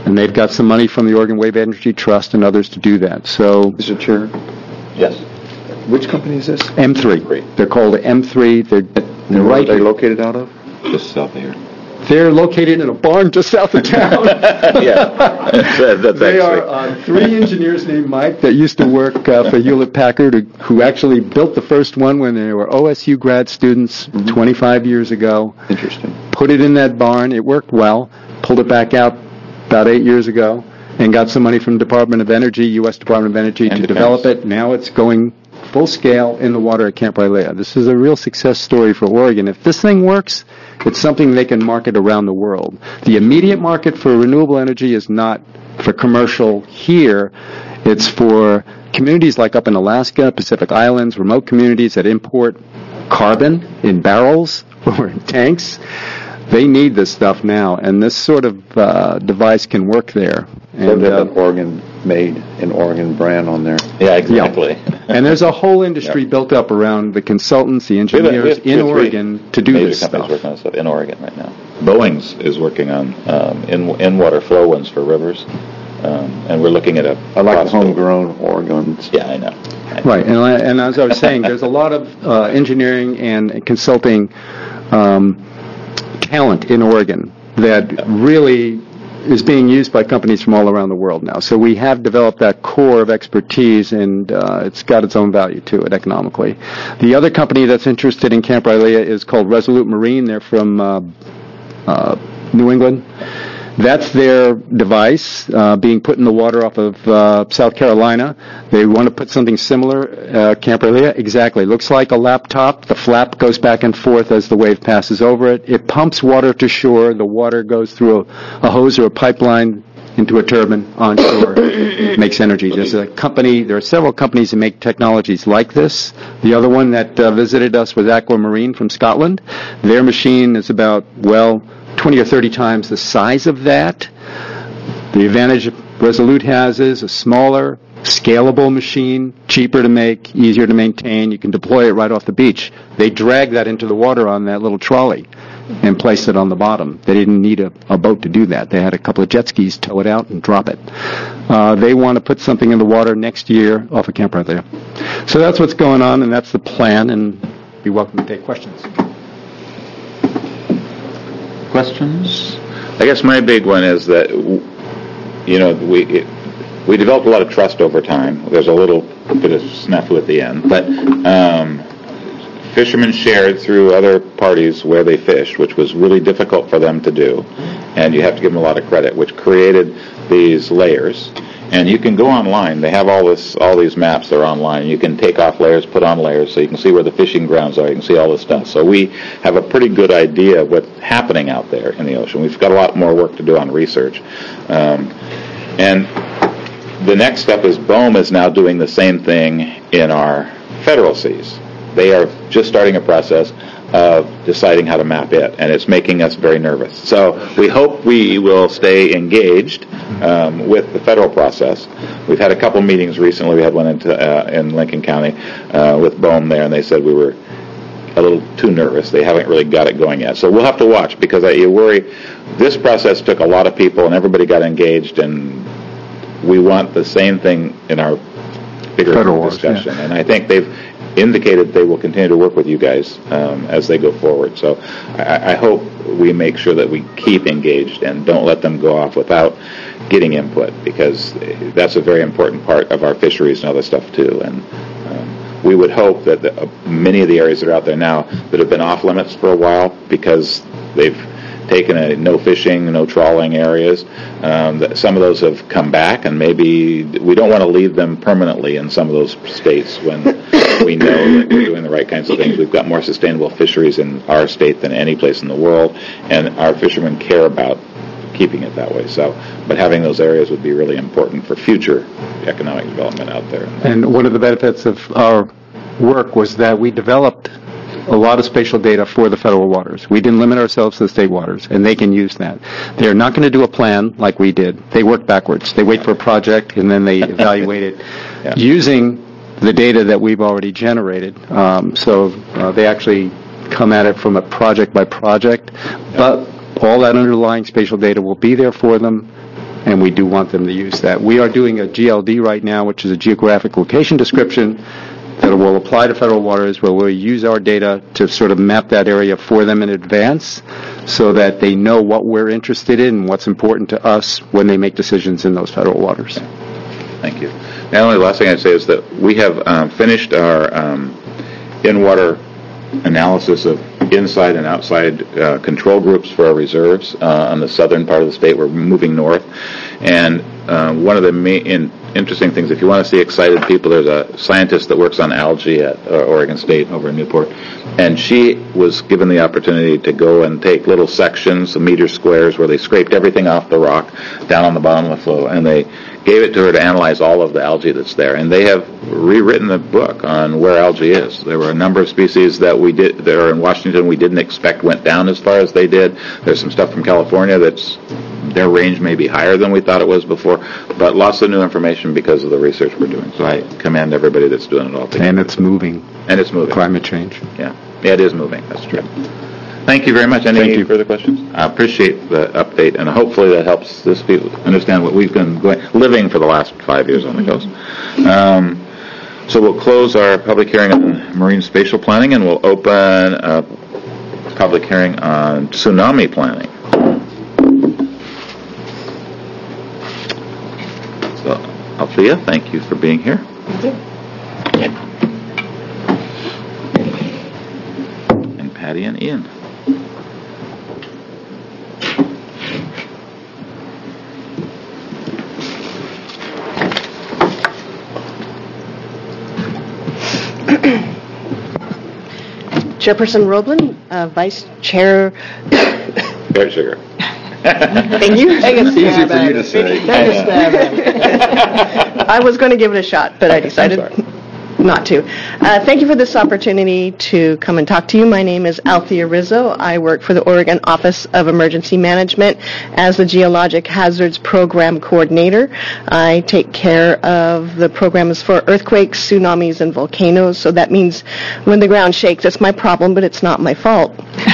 I: And they've got some money from the Oregon Wave Energy Trust and others to do that. So
H: Mister Chair,
A: Yes.
H: which company is this?
I: M three. They're called M three. They're, they're
H: Where are
I: right
H: they
I: here.
H: located out of?
A: Just south of here.
I: They're located in a barn just south of town.
A: Yeah. That's, that's
I: They
A: actually.
I: are uh, three engineers named Mike that used to work uh, for Hewlett Packard, who, who actually built the first one when they were O S U grad students twenty-five years ago.
H: Interesting.
I: Put it in that barn. It worked well. Pulled it back out about eight years ago and got some money from Department of Energy, U S Department of Energy,
A: And
I: to
A: Defense.
I: develop it. Now it's going full scale in the water at Camp Rylea. This is a real success story for Oregon. If this thing works, it's something they can market around the world. The immediate market for renewable energy is not for commercial here. It's for communities like up in Alaska, Pacific Islands, remote communities that import carbon in barrels or in tanks. They need this stuff now, and this sort of uh, device can work there.
H: So
I: And,
H: they
I: uh,
H: have an Oregon made, an Oregon brand on there.
A: Yeah, exactly.
I: and there's a whole industry built up around the consultants, the
A: We have- we
I: engineers
A: have two
I: in
A: or three
I: Oregon to do
A: major
I: this
A: companies
I: stuff.
A: working on stuff in Oregon right now. Boeing's is working on um, in in water flow ones for rivers, um, and we're looking at a.
H: I like the
A: possible-
H: homegrown Oregons.
A: Yeah, I know. I know.
I: Right, and, I, and as I was saying, there's a lot of uh, engineering and consulting um, talent in Oregon that really is being used by companies from all around the world now. So we have developed that core of expertise, and uh, it's got its own value to it economically. The other company that's interested in Camp Rylea is called Resolute Marine. They're from uh, uh, New England. That's their device uh, being put in the water off of uh, South Carolina. They want to put something similar, uh, Camp Rylea. Exactly. Looks like a laptop. The flap goes back and forth as the wave passes over it. It pumps water to shore. The water goes through a, a hose or a pipeline into a turbine onshore. Makes energy. There's a company, there are several companies that make technologies like this. The other one that uh, visited us was Aquamarine from Scotland. Their machine is about, well, twenty or thirty times the size of that. The advantage Resolute has is a smaller, scalable machine, cheaper to make, easier to maintain. You can deploy it right off the beach. They drag that into the water on that little trolley and place it on the bottom. They didn't need a, a boat to do that. They had a couple of jet skis tow it out and drop it. Uh, they want to put something in the water next year off a camp right there. So that's what's going on, and that's the plan, and be welcome to take questions.
A: Questions? I guess my big one is that, w- you know, we it, we developed a lot of trust over time. There's a little bit of snafu at the end, but um, fishermen shared through other parties where they fished, which was really difficult for them to do, and you have to give them a lot of credit, which created these layers. And you can go online. They have all this, all these maps. They're online. You can take off layers, put on layers, so you can see where the fishing grounds are. You can see all this stuff. So we have a pretty good idea of what's happening out there in the ocean. We've got a lot more work to do on research. Um, and the next step is BOEM is now doing the same thing in our federal seas. They are just starting a process of deciding how to map it, and it's making us very nervous. So we hope we will stay engaged um, with the federal process. We've had a couple meetings recently. We had one into, uh, in Lincoln County uh, with BOEM there, and they said we were a little too nervous. They haven't really got it going yet. So we'll have to watch, because I, you worry. This process took a lot of people, and everybody got engaged, and we want the same thing in our bigger
I: Federal
A: discussion.
I: wars, yeah.
A: And I think they've indicated they will continue to work with you guys um, as they go forward. So I, I hope we make sure that we keep engaged and don't let them go off without getting input, because that's a very important part of our fisheries and other stuff too. And um, we would hope that the, uh, many of the areas that are out there now that have been off limits for a while because they've taken a no fishing, no trawling areas, um, that some of those have come back, and maybe we don't want to leave them permanently in some of those states when we know that we're doing the right kinds of things. We've got more sustainable fisheries in our state than any place in the world, and our fishermen care about keeping it that way. So, but having those areas would be really important for future economic development out there.
I: And one of the benefits of our work was that we developed a lot of spatial data for the federal waters. We didn't limit ourselves to the state waters, and they can use that. They're not going to do a plan like we did. They work backwards. They wait for a project, and then they evaluate it
A: Yeah.
I: using the data that we've already generated. Um, so uh, they actually come at it from a project by project, but all that underlying spatial data will be there for them. and we do want them to use that. We are doing a G L D right now, which is a geographic location description that will apply to federal waters, where we'll use our data to sort of map that area for them in advance so that they know what we're interested in and what's important to us when they make decisions in those federal waters.
A: Thank you. The only last thing I'd say is that we have um, finished our um, in-water analysis of inside and outside uh, control groups for our reserves uh, on the southern part of the state. We're moving north. And uh, one of the main in, interesting things, if you want to see excited people, there's a scientist that works on algae at uh, Oregon State over in Newport. And she was given the opportunity to go and take little sections, meter squares, where they scraped everything off the rock down on the bottom of the flow. And they gave it to her to analyze all of the algae that's there. And they have rewritten the book on where algae is. There were a number of species that we did that are in Washington we didn't expect went down as far as they did. There's some stuff from California that's their range may be higher than we thought it was before, but lots of new information because of the research we're doing. So I commend everybody that's doing it all together.
I: And it's moving.
A: And it's moving.
I: Climate change.
A: Yeah, yeah, it is moving. That's true. Thank you very much. Any
I: Thank you.
A: further questions? I appreciate the update, and hopefully that helps this people understand what we've been going, living for the last five years on the coast. Um, so we'll close our public hearing on marine spatial planning, and we'll open a public hearing on tsunami planning. So, Althea, thank you for being here.
G: Thank you.
A: And Patty and Ian.
J: Chairperson Roblin, uh, Vice Chair.
A: Very sugar.
J: Thank you.
H: It's easy for you to say.
J: I was going to give it a shot, but I decided not to. Uh, thank you for this opportunity to come and talk to you. My name is Althea Rizzo. I work for the Oregon Office of Emergency Management as the Geologic Hazards Program Coordinator. I take care of the programs for earthquakes, tsunamis, and volcanoes, so that means when the ground shakes, it's my problem, but it's not my fault.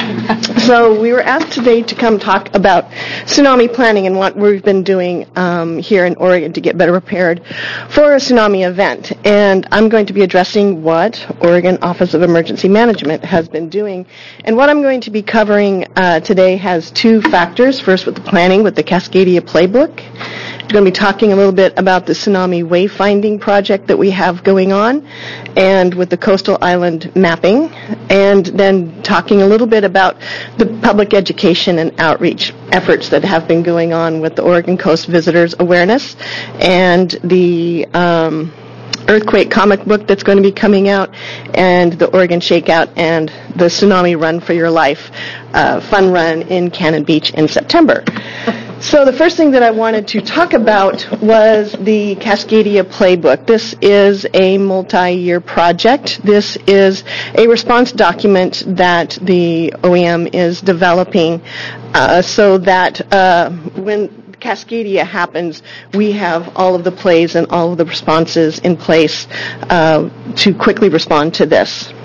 J: So we were asked today to come talk about tsunami planning and what we've been doing um, here in Oregon to get better prepared for a tsunami event. And I'm going to be addressing what Oregon Office of Emergency Management has been doing. And what I'm going to be covering uh, today has two factors. First, with the planning with the Cascadia Playbook. I'm going to be talking a little bit about the tsunami wayfinding project that we have going on, and with the coastal island mapping, and then talking a little bit about the public education and outreach efforts that have been going on with the Oregon Coast Visitors Awareness and the um, earthquake comic book that's going to be coming out, and the Oregon Shakeout and the Tsunami Run for Your Life uh, fun run in Cannon Beach in September. So the first thing that I wanted to talk about was the Cascadia Playbook. This is a multi-year project. This is a response document that the O E M is developing uh, so that uh, when Cascadia happens, we have all of the plays and all of the responses in place uh, to quickly respond to this.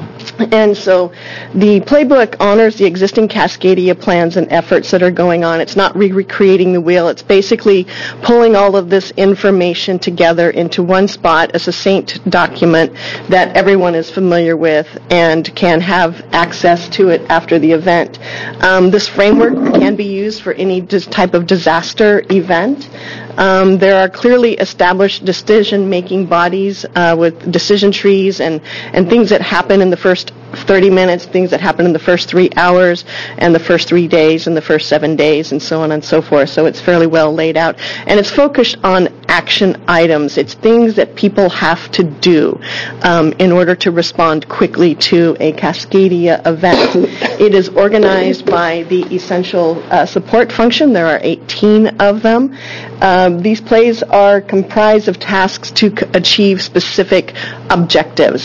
J: And so the playbook honors the existing Cascadia plans and efforts that are going on. It's not re-recreating the wheel. It's basically pulling all of this information together into one spot, a succinct document that everyone is familiar with and can have access to it after the event. Um, this framework can be used for any dis- type of disaster event. Um, there are clearly established decision-making bodies uh, with decision trees and, and things that happen in the first thirty minutes, things that happen in the first three hours, and the first three days, and the first seven days, and so on and so forth. So it's fairly well laid out. And it's focused on action items. It's things that people have to do um, in order to respond quickly to a Cascadia event. It is organized by the essential uh, support function. There are eighteen of them. Um, these plays are comprised of tasks to c- achieve specific objectives.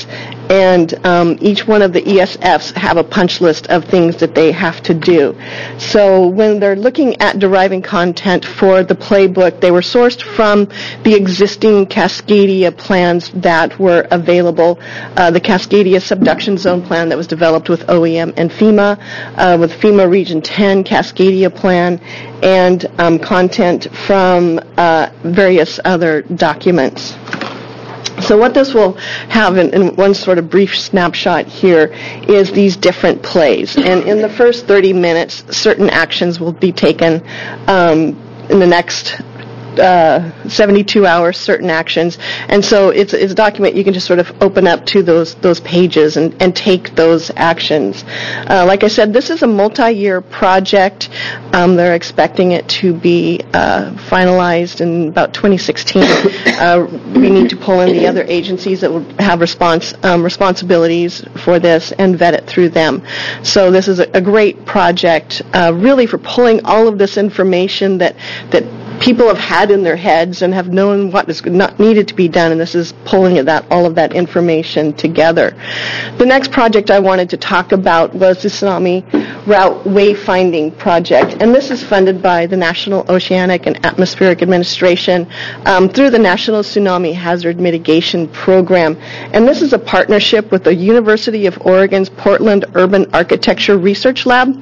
J: and um, each one of the E S Fs have a punch list of things that they have to do. So when they're looking at deriving content for the playbook, they were sourced from the existing Cascadia plans that were available. Uh, the Cascadia Subduction Zone plan that was developed with O E M and FEMA, uh, with FEMA Region ten Cascadia plan, and um, content from uh, various other documents. So what this will have in, in one sort of brief snapshot here is these different plays. And in the first thirty minutes, certain actions will be taken. Um, in the next uh, seventy-two hours, certain actions. And so it's, it's a document you can just sort of open up to those those pages and, and take those actions. Uh, like I said, this is a multi-year project. Um, they're expecting it to be uh, finalized in about twenty sixteen. Uh, we need to pull in the other agencies that will have response um, responsibilities for this and vet it through them. So this is a, a great project, uh, really for pulling all of this information that that people have had in their heads and have known what is not needed to be done, and this is pulling that all of that information together. The next project I wanted to talk about was the Tsunami Route Wayfinding Project, and this is funded by the National Oceanic and Atmospheric Administration um, through the National Tsunami Hazard Mitigation Program. And this is a partnership with the University of Oregon's Portland Urban Architecture Research Lab.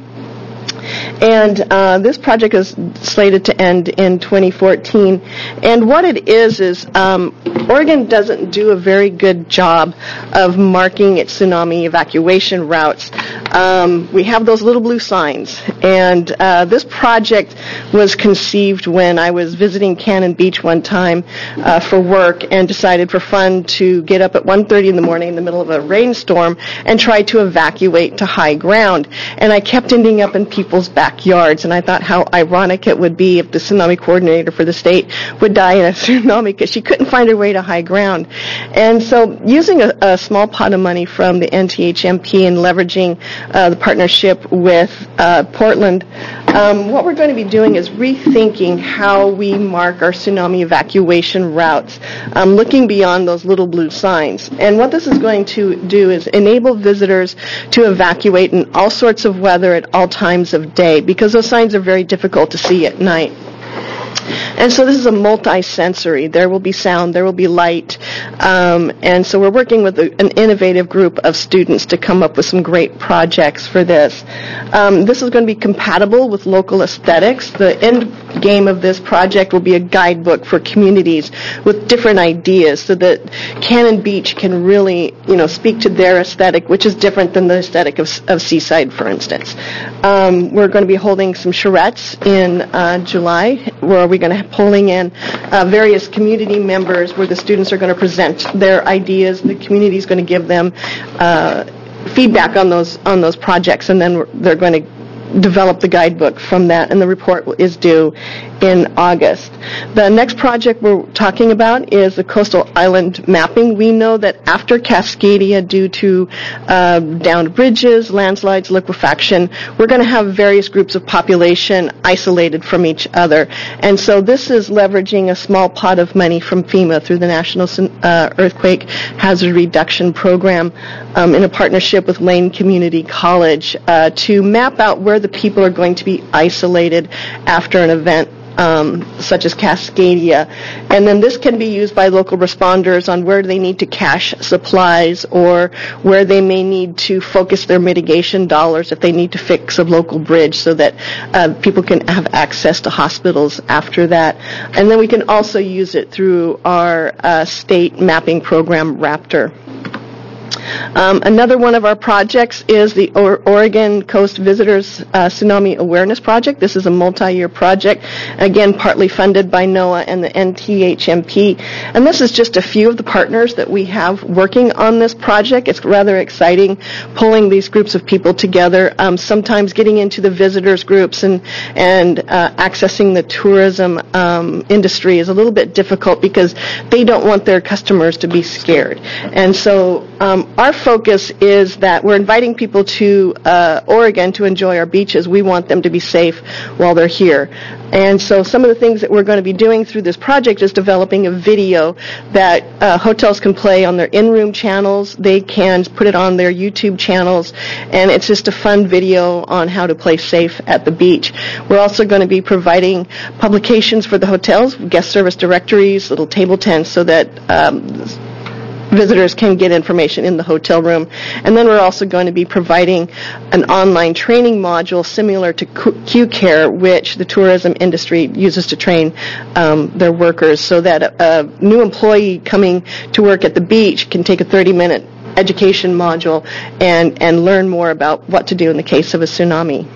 J: And uh, this project is slated to end in twenty fourteen. And what it is is um, Oregon doesn't do a very good job of marking its tsunami evacuation routes. Um, we have those little blue signs. And uh, this project was conceived when I was visiting Cannon Beach one time uh, for work and decided for fun to get up at one thirty in the morning in the middle of a rainstorm and try to evacuate to high ground. And I kept ending up in people's backyards, and I thought how ironic it would be if the tsunami coordinator for the state would die in a tsunami because she couldn't find her way to high ground. And so using a, a small pot of money from the N T H M P and leveraging uh, the partnership with uh, Portland, um, what we're going to be doing is rethinking how we mark our tsunami evacuation routes, um, looking beyond those little blue signs. And what this is going to do is enable visitors to evacuate in all sorts of weather at all times of day, because those signs are very difficult to see at night. And so this is a multi-sensory. There will be sound, there will be light, um, and so we're working with a, an innovative group of students to come up with some great projects for this. Um, this is going to be compatible with local aesthetics. The end game of this project will be a guidebook for communities with different ideas so that Cannon Beach can really, you know, speak to their aesthetic, which is different than the aesthetic of, of Seaside, for instance. Um, we're going to be holding some charrettes in uh, July, where we're going to have polling in uh, various community members where the students are going to present their ideas. The community is going to give them uh, feedback on those on those projects, and then they're going to develop the guidebook from that, and the report is due in August. The next project we're talking about is the coastal island mapping. We know that after Cascadia, due to uh, downed bridges, landslides, liquefaction, we're going to have various groups of population isolated from each other. And so this is leveraging a small pot of money from FEMA through the National uh, Earthquake Hazard Reduction Program um, in a partnership with Lane Community College uh, to map out where the people are going to be isolated after an event Um, such as Cascadia. And then this can be used by local responders on where they need to cache supplies or where they may need to focus their mitigation dollars if they need to fix a local bridge so that uh, people can have access to hospitals after that. And then we can also use it through our uh, state mapping program, RAPTOR. Um, another one of our projects is the o- Oregon Coast Visitors uh, Tsunami Awareness Project. This is a multi-year project, again, partly funded by NOAA and the N T H M P. And this is just a few of the partners that we have working on this project. It's rather exciting pulling these groups of people together, um, sometimes getting into the visitors groups and, and uh, accessing the tourism um, industry is a little bit difficult because they don't want their customers to be scared. And so um, our focus is that we're inviting people to uh, Oregon to enjoy our beaches. We want them to be safe while they're here. And so some of the things that we're going to be doing through this project is developing a video that uh, hotels can play on their in-room channels. They can put it on their YouTube channels, and it's just a fun video on how to play safe at the beach. We're also going to be providing publications for the hotels, guest service directories, little table tents, so that um, visitors can get information in the hotel room. And then we're also going to be providing an online training module similar to Q Care, which the tourism industry uses to train um, their workers, so that a, a new employee coming to work at the beach can take a thirty-minute education module and, and learn more about what to do in the case of a tsunami.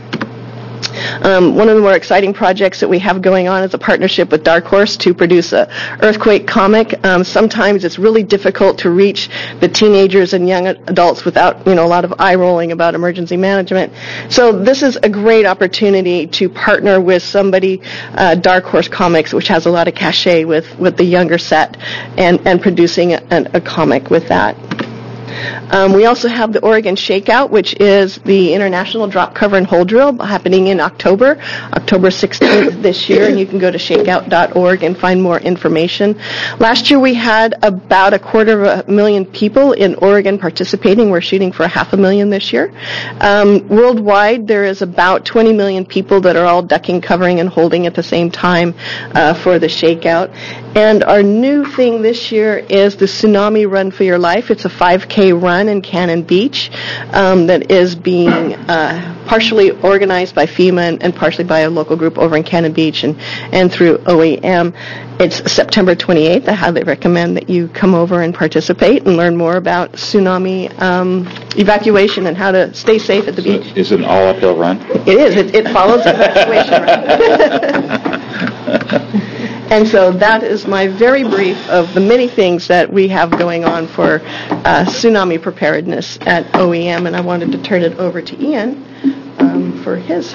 J: Um, one of the more exciting projects that we have going on is a partnership with Dark Horse to produce a earthquake comic. Um, sometimes it's really difficult to reach the teenagers and young adults without, you know, a lot of eye rolling about emergency management. So this is a great opportunity to partner with somebody, uh, Dark Horse Comics, which has a lot of cachet with, with the younger set, and, and producing a, a comic with that. Um, we also have the Oregon Shakeout, which is the International Drop, Cover, and Hold Drill, happening in October, October sixteenth this year, and you can go to shakeout dot org and find more information. Last year we had about a quarter of a million people in Oregon participating. We're shooting for a half a million this year. Um, worldwide, there is about twenty million people that are all ducking, covering, and holding at the same time uh, for the Shakeout. And our new thing this year is the Tsunami Run for Your Life. It's a five K run in Cannon Beach um, that is being uh, partially organized by FEMA and, and partially by a local group over in Cannon Beach and, and through O E M. It's September twenty-eighth. I highly recommend that you come over and participate and learn more about tsunami um, evacuation and how to stay safe at the
A: So
J: beach.
A: is it an all-uphill run?
J: It is. It, it follows the evacuation run. And so that is my very brief of the many things that we have going on for uh, tsunami preparedness at O E M, and I wanted to turn it over to Ian um, for his.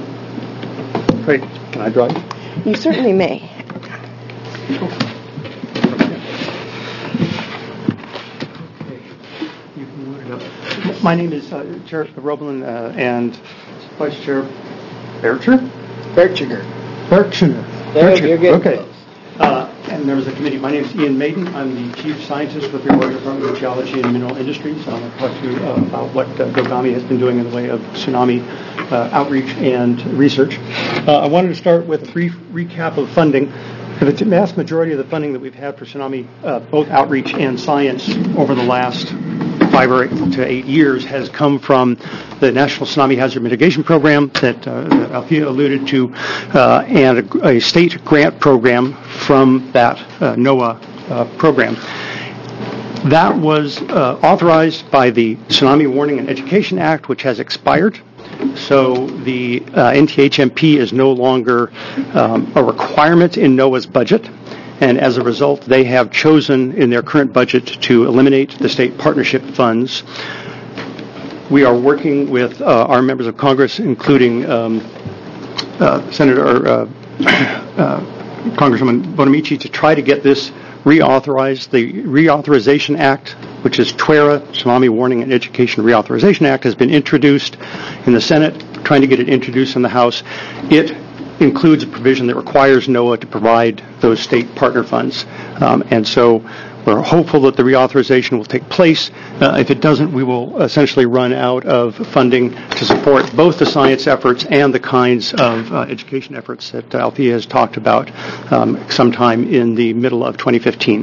K: Great. Can I drive?
J: You certainly may.
K: My name is uh, Chair Roblin uh, and Vice Chair Bercher?
F: Berchiger.
K: Berchiger.
F: There, you're getting
K: Okay.
F: close.
K: Uh, and members of the committee, my name is Ian Maiden. I'm the Chief Scientist with the Oregon Department of Geology and Mineral Industries. I'm going to talk to you uh, about what uh, GoGami has been doing in the way of tsunami uh, outreach and research. Uh, I wanted to start with a brief recap of funding. The vast majority of the funding that we've had for tsunami, uh, both outreach and science, over the last five or eight to eight years has come from the National Tsunami Hazard Mitigation Program that, uh, that Althea alluded to, uh, and a, a state grant program from that uh, NOAA uh, program. That was uh, authorized by the Tsunami Warning and Education Act, which has expired. So the uh, N T H M P is no longer um, a requirement in NOAA's budget. And as a result, they have chosen in their current budget to eliminate the state partnership funds. We are working with uh, our members of Congress, including um, uh, Senator uh, uh, Congresswoman Bonamici, to try to get this reauthorized. The Reauthorization Act, which is TWERA, Tsunami Warning and Education Reauthorization Act, has been introduced in the Senate, trying to get it introduced in the House. It includes a provision that requires NOAA to provide those state partner funds. Um, and so we're hopeful that the reauthorization will take place. Uh, if it doesn't, we will essentially run out of funding to support both the science efforts and the kinds of uh, education efforts that Althea has talked about um, sometime in the middle of twenty fifteen.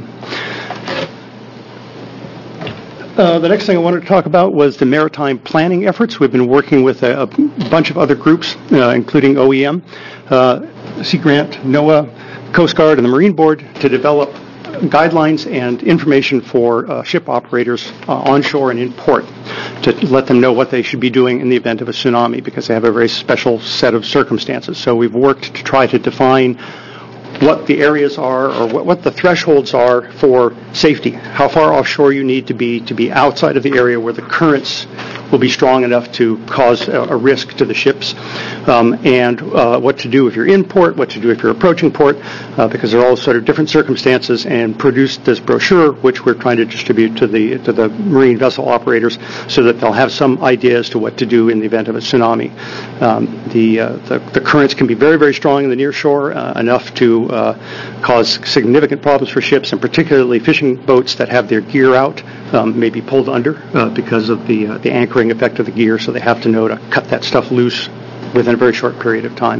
K: Uh, the next thing I wanted to talk about was the maritime planning efforts. We've been working with a, a bunch of other groups, uh, including O E M, uh, Sea Grant, NOAA, Coast Guard, and the Marine Board to develop guidelines and information for uh, ship operators uh, onshore and in port to let them know what they should be doing in the event of a tsunami, because they have a very special set of circumstances. So we've worked to try to define what the areas are, or what, what the thresholds are for safety, how far offshore you need to be to be outside of the area where the currents will be strong enough to cause a, a risk to the ships, um, and uh, what to do if you're in port, what to do if you're approaching port, uh, because they're all sort of different circumstances, and produced this brochure, which we're trying to distribute to the to the marine vessel operators so that they'll have some idea as to what to do in the event of a tsunami. Um, the, uh, the the currents can be very, very strong in the near shore, uh, enough to uh, cause significant problems for ships, and particularly fishing boats that have their gear out um, may be pulled under uh, because of the uh, the anchoring effect of the gear, so they have to know to cut that stuff loose within a very short period of time.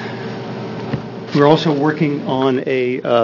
K: We're also working on a uh,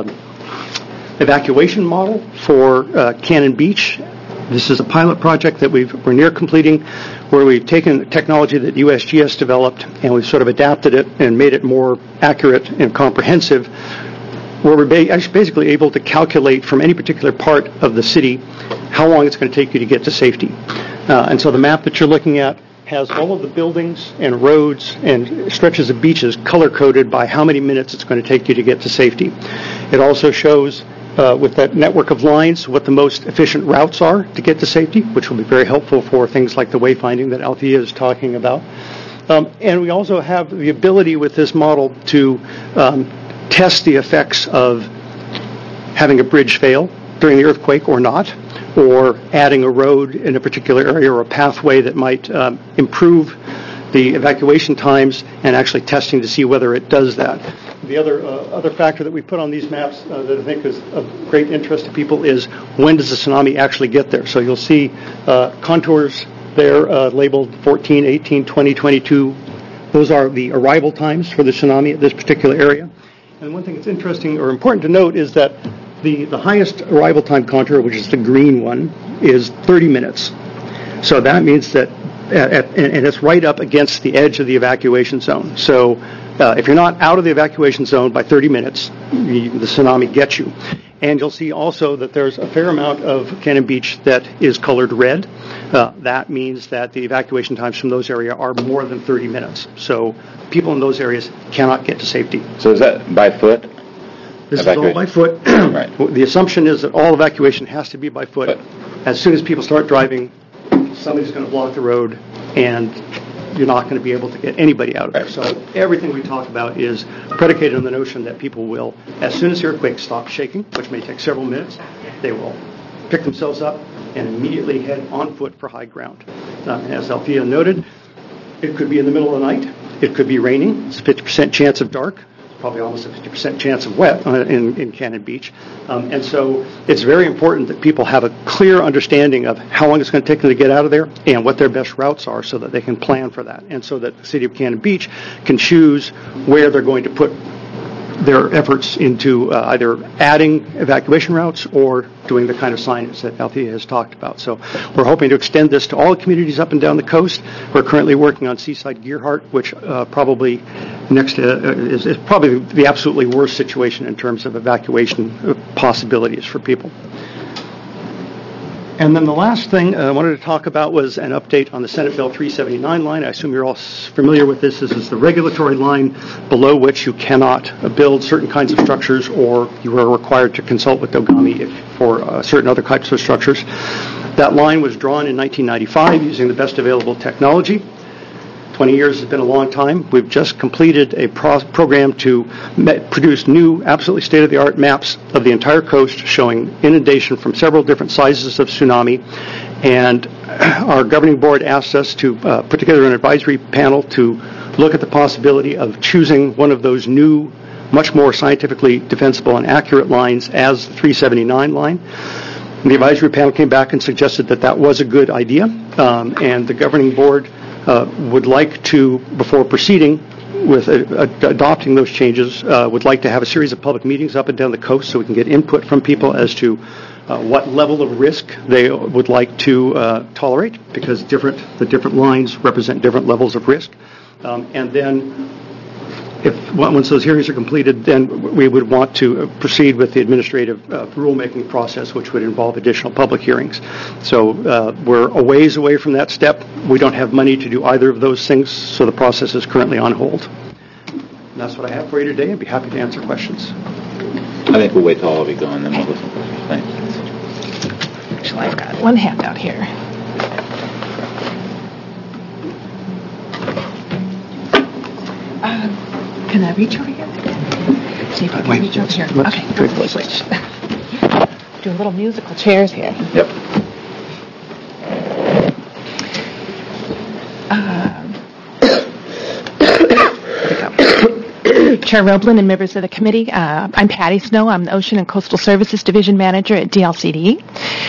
K: evacuation model for uh, Cannon Beach. This is a pilot project that we've, we're near completing, where we've taken technology that U S G S developed and we've sort of adapted it and made it more accurate and comprehensive, where we're ba- basically able to calculate from any particular part of the city how long it's going to take you to get to safety. Uh, and so the map that you're looking at has all of the buildings and roads and stretches of beaches color-coded by how many minutes it's going to take you to get to safety. It also shows Uh, with that network of lines, what the most efficient routes are to get to safety, which will be very helpful for things like the wayfinding that Althea is talking about. Um, and we also have the ability with this model to um, test the effects of having a bridge fail during the earthquake or not, or adding a road in a particular area or a pathway that might um, improve the evacuation times, and actually testing to see whether it does that. The other uh, other factor that we put on these maps uh, that I think is of great interest to people is when does the tsunami actually get there? So you'll see uh, contours there uh, labeled fourteen, eighteen, twenty, twenty-two. Those are the arrival times for the tsunami at this particular area. And one thing that's interesting or important to note is that the, the highest arrival time contour, which is the green one, is thirty minutes. So that means that At, at, and it's right up against the edge of the evacuation zone. So uh, if you're not out of the evacuation zone by thirty minutes, the, the tsunami gets you. And you'll see also that there's a fair amount of Cannon Beach that is colored red. Uh, that means that the evacuation times from those areas are more than thirty minutes. So people in those areas cannot get to safety.
A: So is that by foot?
K: This is all by foot.
A: Right.
K: The assumption is that all evacuation has to be by foot. But as soon as people start driving, somebody's going to block the road, and you're not going to be able to get anybody out of there. So everything we talk about is predicated on the notion that people will, as soon as the earthquake stops shaking, which may take several minutes, they will pick themselves up and immediately head on foot for high ground. Uh, and as Althea noted, it could be in the middle of the night. It could be raining. It's a fifty percent chance of dark. Probably almost a fifty percent chance of wet uh, in, in Cannon Beach. Um, and so it's very important that people have a clear understanding of how long it's going to take them to get out of there and what their best routes are, so that they can plan for that, and so that the city of Cannon Beach can choose where they're going to put their efforts into uh, either adding evacuation routes or doing the kind of signage that Althea has talked about. So we're hoping to extend this to all communities up and down the coast. We're currently working on Seaside Gearhart, which uh, probably next to, uh, is, is probably the absolutely worst situation in terms of evacuation possibilities for people. And then the last thing I wanted to talk about was an update on the Senate Bill three seventy-nine line. I assume you're all familiar with this. This is the regulatory line below which you cannot build certain kinds of structures, or you are required to consult with DOGAMI if, for uh, certain other types of structures. That line was drawn in nineteen ninety-five using the best available technology. twenty years has been a long time. We've just completed a pro- program to me- produce new, absolutely state-of-the-art maps of the entire coast showing inundation from several different sizes of tsunami. And our governing board asked us to uh, put together an advisory panel to look at the possibility of choosing one of those new, much more scientifically defensible and accurate lines as the three seventy-nine line. And the advisory panel came back and suggested that that was a good idea, um, and the governing board Uh, would like to, before proceeding with uh, uh, adopting those changes, uh, would like to have a series of public meetings up and down the coast so we can get input from people as to uh, what level of risk they would like to uh, tolerate, because different the different lines represent different levels of risk. Um, and then if once those hearings are completed, then we would want to proceed with the administrative uh, rulemaking process, which would involve additional public hearings. So uh, we're a ways away from that step. We don't have money to do either of those things, so the process is currently on hold. And that's what I have for you today. I'd be happy to answer questions.
A: I think we'll wait till all of you go, and then we'll listen to questions. Thanks.
L: Actually, I've got one handout here. Um, can I reach over here? See if I can reach over here. Okay, let's switch. Do little musical chairs here.
H: Yep.
L: Um, Chair Roblin and members of the committee, uh, I'm Patty Snow. I'm the Ocean and Coastal Services Division Manager at D L C D.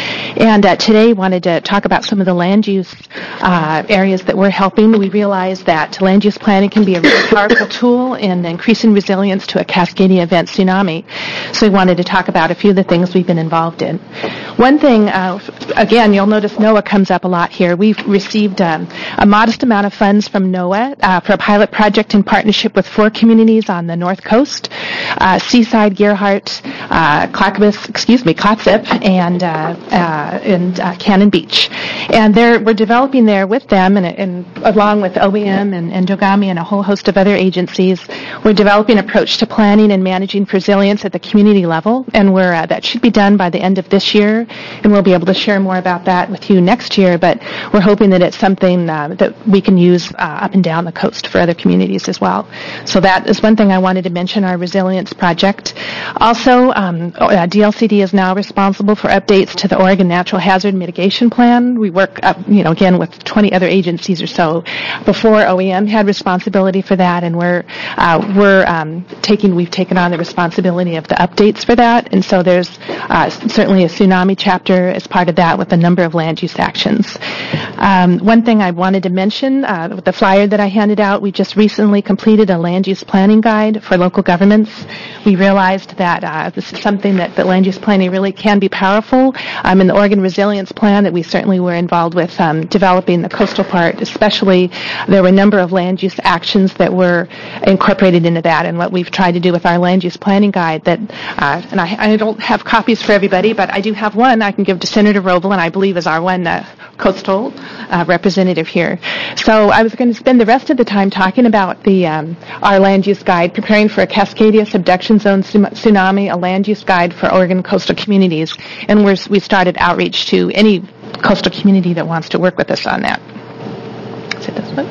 L: And uh, today wanted to talk about some of the land use uh, areas that we're helping. We realize that land use planning can be a really powerful tool in increasing resilience to a Cascadia event tsunami. So we wanted to talk about a few of the things we've been involved in. One thing, uh, again, you'll notice NOAA comes up a lot here. We've received um, a modest amount of funds from NOAA uh, for a pilot project in partnership with four communities on the North Coast, uh, Seaside, Gerhardt, uh, Clackamas, excuse me, Clatsop, and uh, uh, in uh, Cannon Beach. And there, we're developing there with them, and, and along with O E M and, and Dogami and a whole host of other agencies, we're developing an approach to planning and managing resilience at the community level, and we're, uh, that should be done by the end of this year, and we'll be able to share more about that with you next year, but we're hoping that it's something uh, that we can use uh, up and down the coast for other communities as well. So that is one thing I wanted to mention, our resilience project. Also, um, uh, D L C D is now responsible for updates to the Oregon Natural Hazard Mitigation Plan. We work, up, you know, again with twenty other agencies or so. Before, O E M had responsibility for that, and we're uh, we're um, taking we've taken on the responsibility of the updates for that. And so there's uh, certainly a tsunami chapter as part of that with a number of land use actions. Um, one thing I wanted to mention uh, with the flyer that I handed out, we just recently completed a land use planning guide for local governments. We realized that uh, this is something that, that land use planning really can be powerful. Um, in the Oregon Resilience Plan that we certainly were involved with um, developing the coastal part, especially there were a number of land use actions that were incorporated into that. And what we've tried to do with our land use planning guide that, uh, and I, I don't have copies for everybody, but I do have one I can give to Senator Roble, and I believe is our one uh, coastal uh, representative here. So I was going to spend the rest of the time talking about the um, our land use guide, preparing for a Cascadia subduction zone tsunami, a land use guide for Oregon coastal communities, and we're, we started outreach to any coastal community that wants to work with us on that. Is it this one?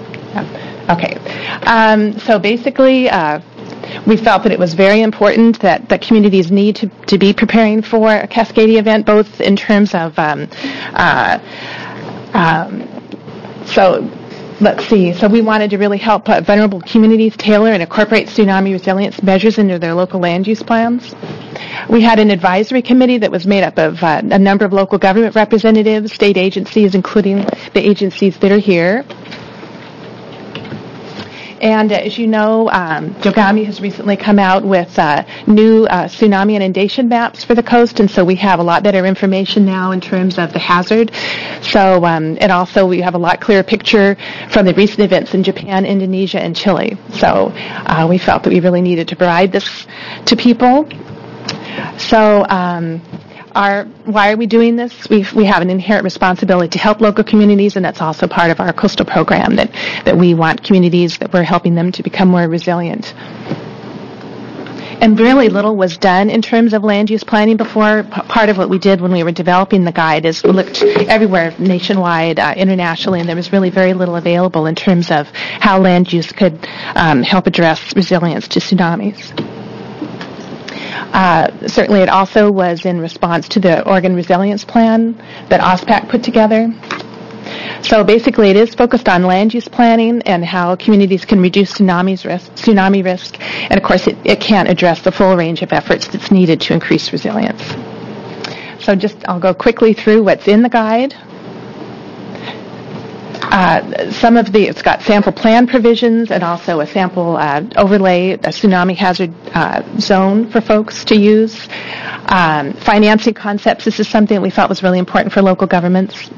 L: Yeah. Okay. Um, so basically, uh, we felt that it was very important that the communities need to, to be preparing for a Cascadia event, both in terms of, um, uh, um, so let's see, so we wanted to really help uh, vulnerable communities tailor and incorporate tsunami resilience measures into their local land use plans. We had an advisory committee that was made up of uh, a number of local government representatives, state agencies, including the agencies that are here. And uh, as you know, um, Dogami has recently come out with uh, new uh, tsunami inundation maps for the coast, and so we have a lot better information now in terms of the hazard. So, um, and also we have a lot clearer picture from the recent events in Japan, Indonesia, and Chile. So uh, we felt that we really needed to provide this to people. So, um, Our, why are we doing this? We we have an inherent responsibility to help local communities, and that's also part of our coastal program, that, that we want communities, that we're helping them to become more resilient. And really little was done in terms of land use planning before. P- part of what we did when we were developing the guide is we looked everywhere, nationwide, uh, internationally, and there was really very little available in terms of how land use could um, help address resilience to tsunamis. Uh, certainly it also was in response to the Oregon Resilience Plan that OSPAC put together. So basically it is focused on land use planning and how communities can reduce tsunami's risk, tsunami risk, and of course it, it can't address the full range of efforts that's needed to increase resilience. So just, I'll go quickly through what's in the guide. Uh, some of the, it's got sample plan provisions and also a sample uh, overlay, a tsunami hazard uh, zone for folks to use. Um, financing concepts, this is something we felt was really important for local governments.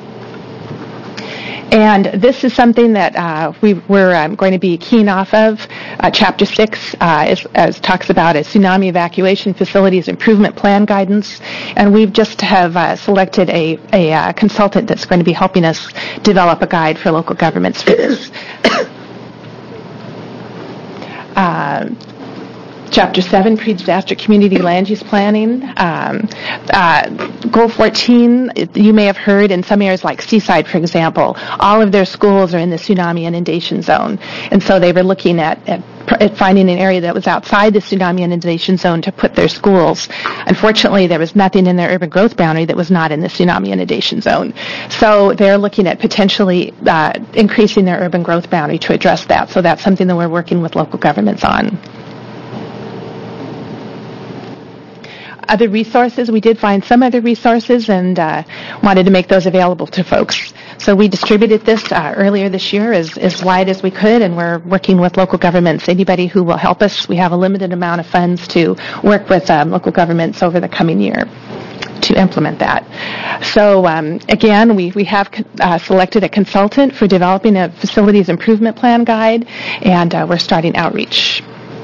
L: And this is something that uh, we, we're um, going to be keen off of. Uh, Chapter six uh, is, is, talks about a tsunami evacuation facilities improvement plan guidance, and we've just have uh, selected a, a uh, consultant that's going to be helping us develop a guide for local governments for this. uh, Chapter seven, Pre-Disaster Community Land Use Planning. Um, uh, Goal fourteen, you may have heard in some areas like Seaside, for example, all of their schools are in the tsunami inundation zone. And so they were looking at, at, at finding an area that was outside the tsunami inundation zone to put their schools. Unfortunately, there was nothing in their urban growth boundary that was not in the tsunami inundation zone. So they're looking at potentially uh, increasing their urban growth boundary to address that. So that's something that we're working with local governments on. Other resources, we did find some other resources and uh, wanted to make those available to folks. So we distributed this uh, earlier this year as, as wide as we could, and we're working with local governments. Anybody who will help us, we have a limited amount of funds to work with um, local governments over the coming year to implement that. So um, again, we, we have uh, selected a consultant for developing a facilities improvement plan guide, and uh, we're starting outreach.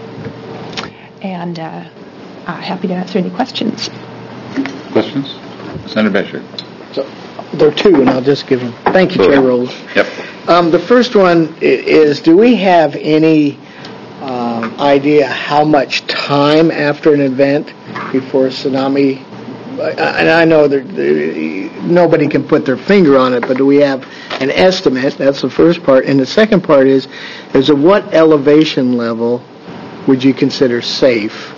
L: And uh, Uh, happy to answer any questions.
A: Questions? Senator Beshear.
F: So, there are two, and I'll just give them. Thank you, Chair Rowland.
A: Yep.
F: Um, the first one is, do we have any um, idea how much time after an event before a tsunami? And I know that nobody can put their finger on it, but do we have an estimate? That's the first part. And the second part is, is at what elevation level would you consider safe?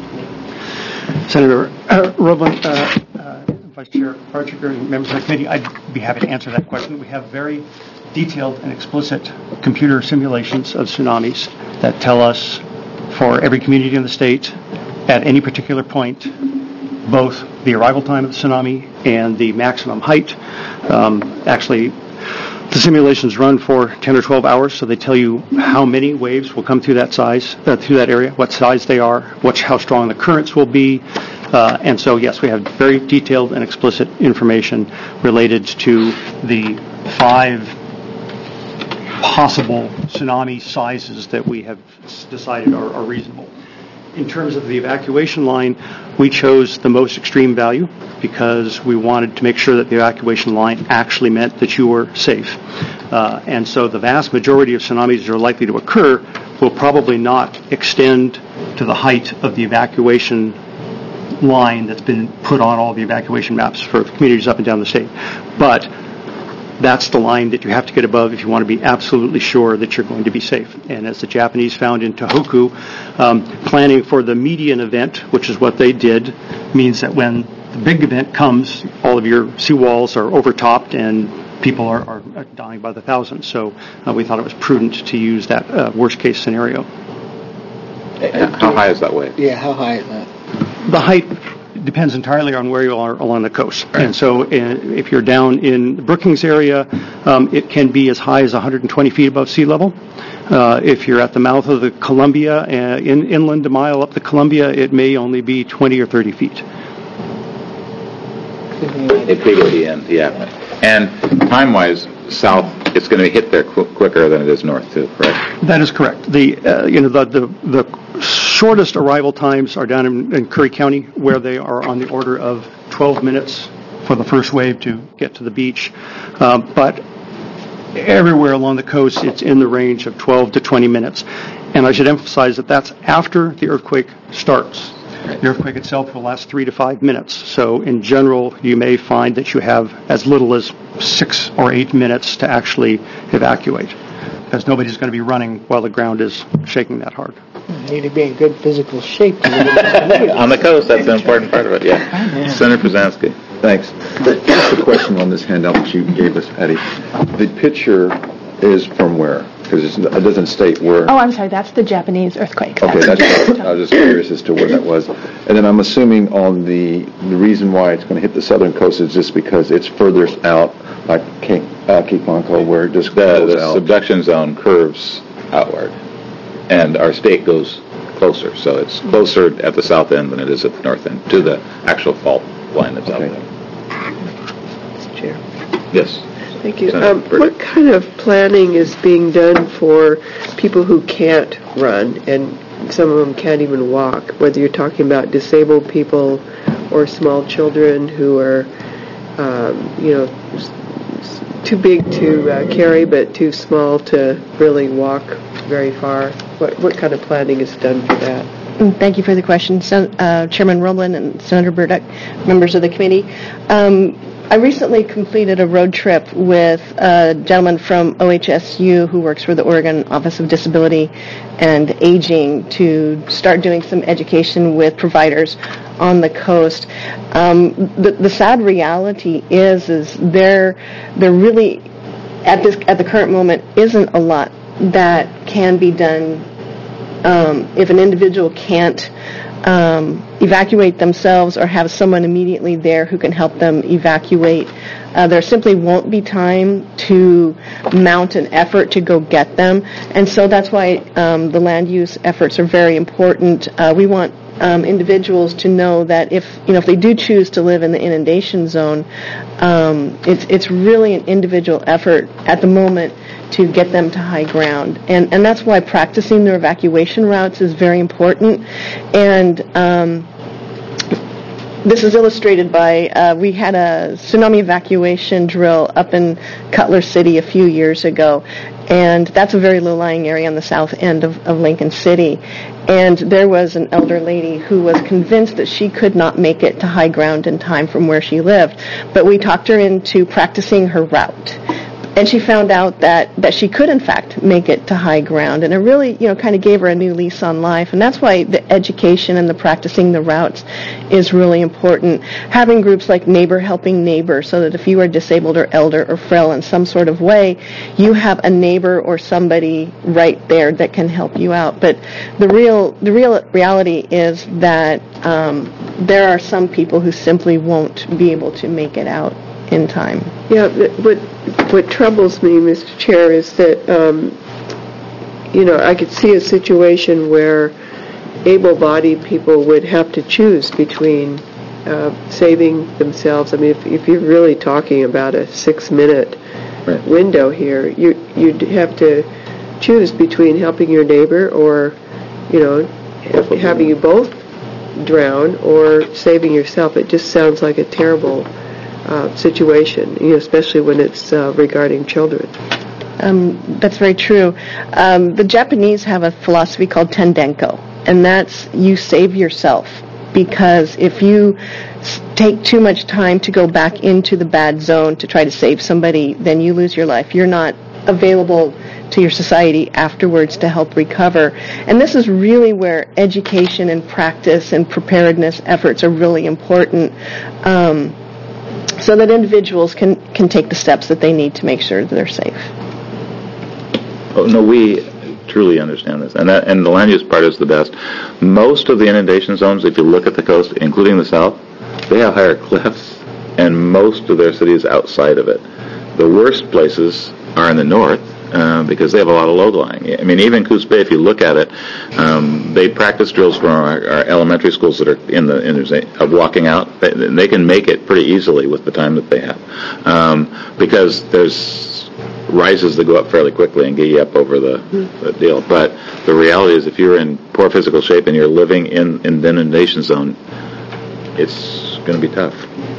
K: Senator uh, Roblin, uh, uh, Vice Chair Parchiker, and members of the committee, I'd be happy to answer that question. We have very detailed and explicit computer simulations of tsunamis that tell us for every community in the state at any particular point both the arrival time of the tsunami and the maximum height. Um, actually, the simulations run for ten or twelve hours, so they tell you how many waves will come through that size, uh, through that area, what size they are, what, how strong the currents will be. Uh, and so, yes, we have very detailed and explicit information related to the five possible tsunami sizes that we have decided are, are reasonable. In terms of the evacuation line, we chose the most extreme value because we wanted to make sure that the evacuation line actually meant that you were safe. Uh, and so the vast majority of tsunamis that are likely to occur will probably not extend to the height of the evacuation line that's been put on all the evacuation maps for communities up and down the state. But that's the line that you have to get above if you want to be absolutely sure that you're going to be safe. And as the Japanese found in Tohoku, um, planning for the median event, which is what they did, means that when the big event comes, all of your seawalls are overtopped and people are, are dying by the thousands. So uh, we thought it was prudent to use that uh, worst case scenario.
A: How high is that wave?
F: Yeah, how high is that?
K: The height depends entirely on where you are along the coast. Right. And so uh, if you're down in the Brookings area, um, it can be as high as one hundred twenty feet above sea level. Uh, if you're at the mouth of the Columbia, uh, in, inland a mile up the Columbia, it may only be twenty or thirty feet.
A: It big at the end, yeah. And time-wise, south, it's going to hit there qu- quicker than it is north, too, correct?
K: That is correct. The uh, you know the, the the shortest arrival times are down in, in Curry County, where they are on the order of twelve minutes for the first wave to get to the beach. Uh, but everywhere along the coast, it's in the range of twelve to twenty minutes. And I should emphasize that that's after the earthquake starts. The earthquake itself will last three to five minutes. So in general, you may find that you have as little as six or eight minutes to actually evacuate, because nobody's going to be running while the ground is shaking that hard.
F: You need to be in good physical shape.
A: On the coast, that's an important part of it, yeah. Senator Pruzansky.
H: Thanks. Just a question on this handout that you gave us, Patty. The picture is from where? Because it doesn't state where.
L: Oh, I'm sorry. That's the Japanese earthquake.
H: Okay, that's what I was just curious as to where that was. And then I'm assuming on the the reason why it's going to hit the southern coast is just because it's further out, like Cape, uh, Cape Blanco, where it just
A: the,
H: goes
A: the
H: out.
A: subduction zone curves outward, and our state goes closer. So it's closer at the south end than it is at the north end to the actual fault line that's
H: Okay.
A: out there.
F: Mister Chair.
A: Yes.
M: Thank you.
A: Senator
M: Um, what kind of planning is being done for people who can't run, and some of them can't even walk, whether you're talking about disabled people or small children who are, um, you know, s- too big to uh, carry but too small to really walk very far? What, what kind of planning is done for that?
J: Thank you for the question, Sen- uh, Chairman Roblin and Senator Burdick, members of the committee. Um, I recently completed a road trip with a gentleman from O H S U who works for the Oregon Office of Disability and Aging to start doing some education with providers on the coast. Um, the, the sad reality is, is there, there really, at this, at the current moment, isn't a lot that can be done um, if an individual can't Um, evacuate themselves or have someone immediately there who can help them evacuate. Uh, there simply won't be time to mount an effort to go get them, and so that's why um, the land use efforts are very important. Uh, we want um, individuals to know that if you know if they do choose to live in the inundation zone, um, it's it's really an individual effort at the moment to get them to high ground. And and that's why practicing their evacuation routes is very important. And um, this is illustrated by, uh, we had a tsunami evacuation drill up in Cutler City a few years ago. And that's a very low-lying area on the south end of, of Lincoln City. And there was an elder lady who was convinced that she could not make it to high ground in time from where she lived. But we talked her into practicing her route. And she found out that, that she could, in fact, make it to high ground. And it really, you know, kind of gave her a new lease on life. And that's why the education and the practicing the routes is really important. Having groups like Neighbor Helping Neighbor, so that if you are disabled or elder or frail in some sort of way, you have a neighbor or somebody right there that can help you out. But the real, the real reality is that um, there are some people who simply won't be able to make it out in time.
M: Yeah, what what troubles me, Mister Chair, is that um, you know I could see a situation where able-bodied people would have to choose between uh, saving themselves. I mean, if, if you're really talking about a six-minute right. window here, you you'd have to choose between helping your neighbor or, you know, having you both drown or saving yourself. It just sounds like a terrible Uh, situation, you know, especially when it's uh, regarding children.
J: Um, that's very true. Um, the Japanese have a philosophy called tendenko, and that's you save yourself, because if you s- take too much time to go back into the bad zone to try to save somebody, then you lose your life. You're not available to your society afterwards to help recover. And this is really where education and practice and preparedness efforts are really important. Um, so that individuals can, can take the steps that they need to make sure that they're safe.
A: Oh, no, we truly understand this. And that, and the land use part is the best. Most of the inundation zones, if you look at the coast, including the south, they have higher cliffs, and most of their cities outside of it. The worst places are in the north, Uh, because they have a lot of load lying. I mean, even Coos Bay, if you look at it, um, they practice drills for our, our elementary schools that are in the in the of walking out. They, they can make it pretty easily with the time that they have, um, because there's rises that go up fairly quickly and get you up over the, the deal. But the reality is, if you're in poor physical shape and you're living in, in the inundation zone, it's going to be tough.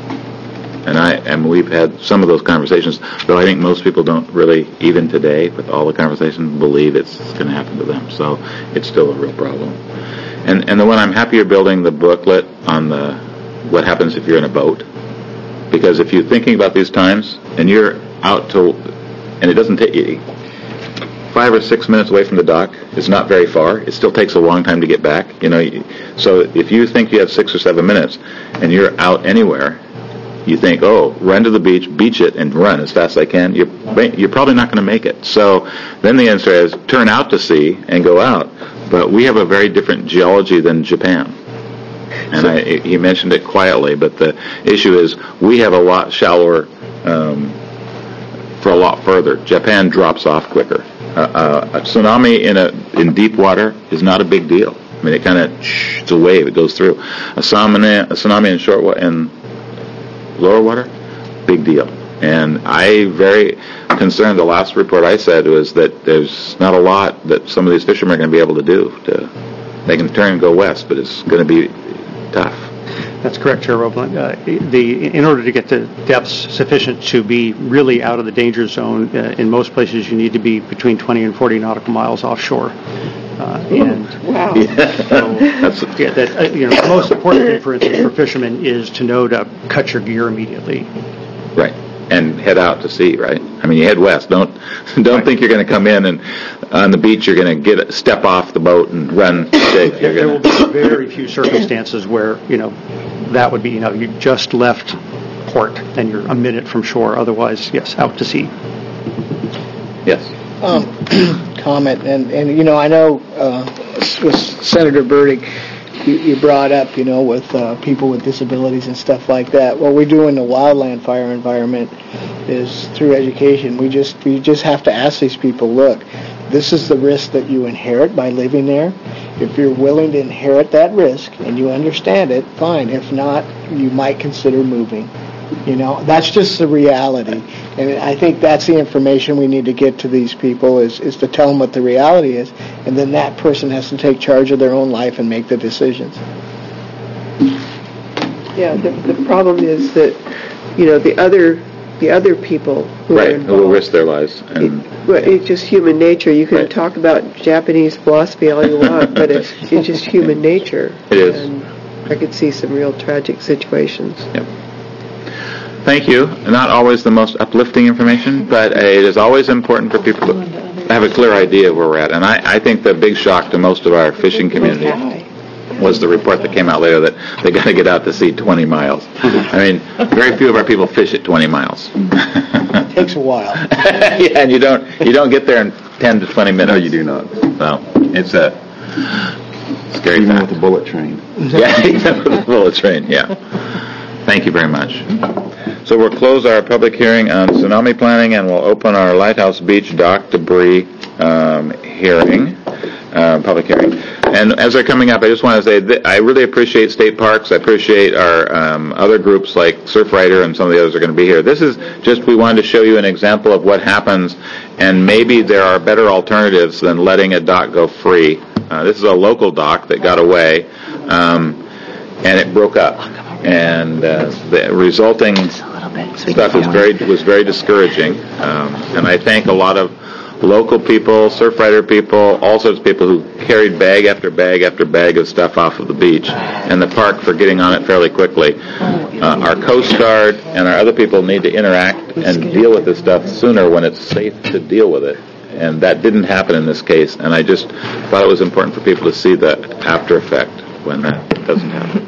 A: And I and we've had some of those conversations, though I think most people don't really, even today, with all the conversation, believe it's going to happen to them. So it's still a real problem. And and the one I'm happy you're building the booklet on the what happens if you're in a boat, because if you're thinking about these times and you're out to, and it doesn't take you five or six minutes away from the dock, it's not very far. It still takes a long time to get back. You know, so if you think you have six or seven minutes and you're out anywhere, you think, oh, run to the beach, beach it, and run as fast as I can, you're, you're probably not going to make it. So then the answer is turn out to sea and go out. But we have a very different geology than Japan. And so, I, he mentioned it quietly, but the issue is we have a lot shallower um, for a lot further. Japan drops off quicker. Uh, uh, a tsunami in a in deep water is not a big deal. I mean, it kind of, it's a wave, it goes through. A tsunami, a tsunami in short water, in lower water, big deal. And I very concerned, the last report I said was that there's not a lot that some of these fishermen are going to be able to do. To, they can turn and go west, but it's going to be tough.
K: That's correct, Chair Roblin. Uh, the, in order to get to depths sufficient to be really out of the danger zone, uh, in most places you need to be between twenty and forty nautical miles offshore. Uh, and
M: Wow.
K: so, yeah, that, uh, you know, the most important thing, for instance, for fishermen is to know to cut your gear immediately.
A: Right. And head out to sea, right? I mean, you head west. Don't don't
K: Right.
A: think you're going to come in and on the beach you're going to get step off the boat and run.
K: There,
A: You're
K: there will
A: gonna,
K: be very few circumstances where, you know, that would be, you know, you just left port and you're a minute from shore. Otherwise, yes, out to sea.
A: yes.
F: Um, comment, and, and, you know, I know uh, with Senator Burdick, you, you brought up, you know, with uh, people with disabilities and stuff like that. What we do in the wildland fire environment is through education. We just we just have to ask these people, look, this is the risk that you inherit by living there. If you're willing to inherit that risk and you understand it, fine. If not, you might consider moving. You know, that's just the reality. And I think that's the information we need to get to these people is, is to tell them what the reality is, and then that person has to take charge of their own life and make the decisions.
M: Yeah, the, the problem is that, you know, the other the other people who
A: Right.
M: are
A: Who will
M: involved,
A: risk their lives. And
M: it, well, it's just human nature. You can
A: Right.
M: talk about Japanese philosophy all you want, but it's, it's just human nature.
A: It is.
M: And I could see some real tragic situations.
A: Yep. Thank you. Not always the most uplifting information, but uh, it is always important for people to have a clear idea of where we're at. And I, I think the big shock to most of our fishing community was the report that came out later that they got to get out to sea twenty miles. I mean, very few of our people fish at twenty miles.
F: It takes a while.
A: Yeah, and you don't you don't get there in ten to twenty minutes.
H: No, you do not.
A: No, it's a scary
H: Even
A: fact.
H: with the bullet train.
A: Yeah, even with the bullet train, yeah. Thank you very much. So we'll close our public hearing on tsunami planning, and we'll open our Lighthouse Beach dock debris um, hearing, uh, public hearing. And as they're coming up, I just want to say that I really appreciate state parks. I appreciate our um, other groups like Surfrider and some of the others are going to be here. This is just, we wanted to show you an example of what happens, and maybe there are better alternatives than letting a dock go free. Uh, this is a local dock that got away, um, and it broke up. And uh, the resulting stuff was very was very discouraging. Um, and I thank a lot of local people, Surfrider people, all sorts of people who carried bag after bag after bag of stuff off of the beach, and the park for getting on it fairly quickly. Uh, our Coast Guard and our other people need to interact and deal with this stuff sooner when it's safe to deal with it. And that didn't happen in this case. And I just thought it was important for people to see the after effect when that doesn't happen.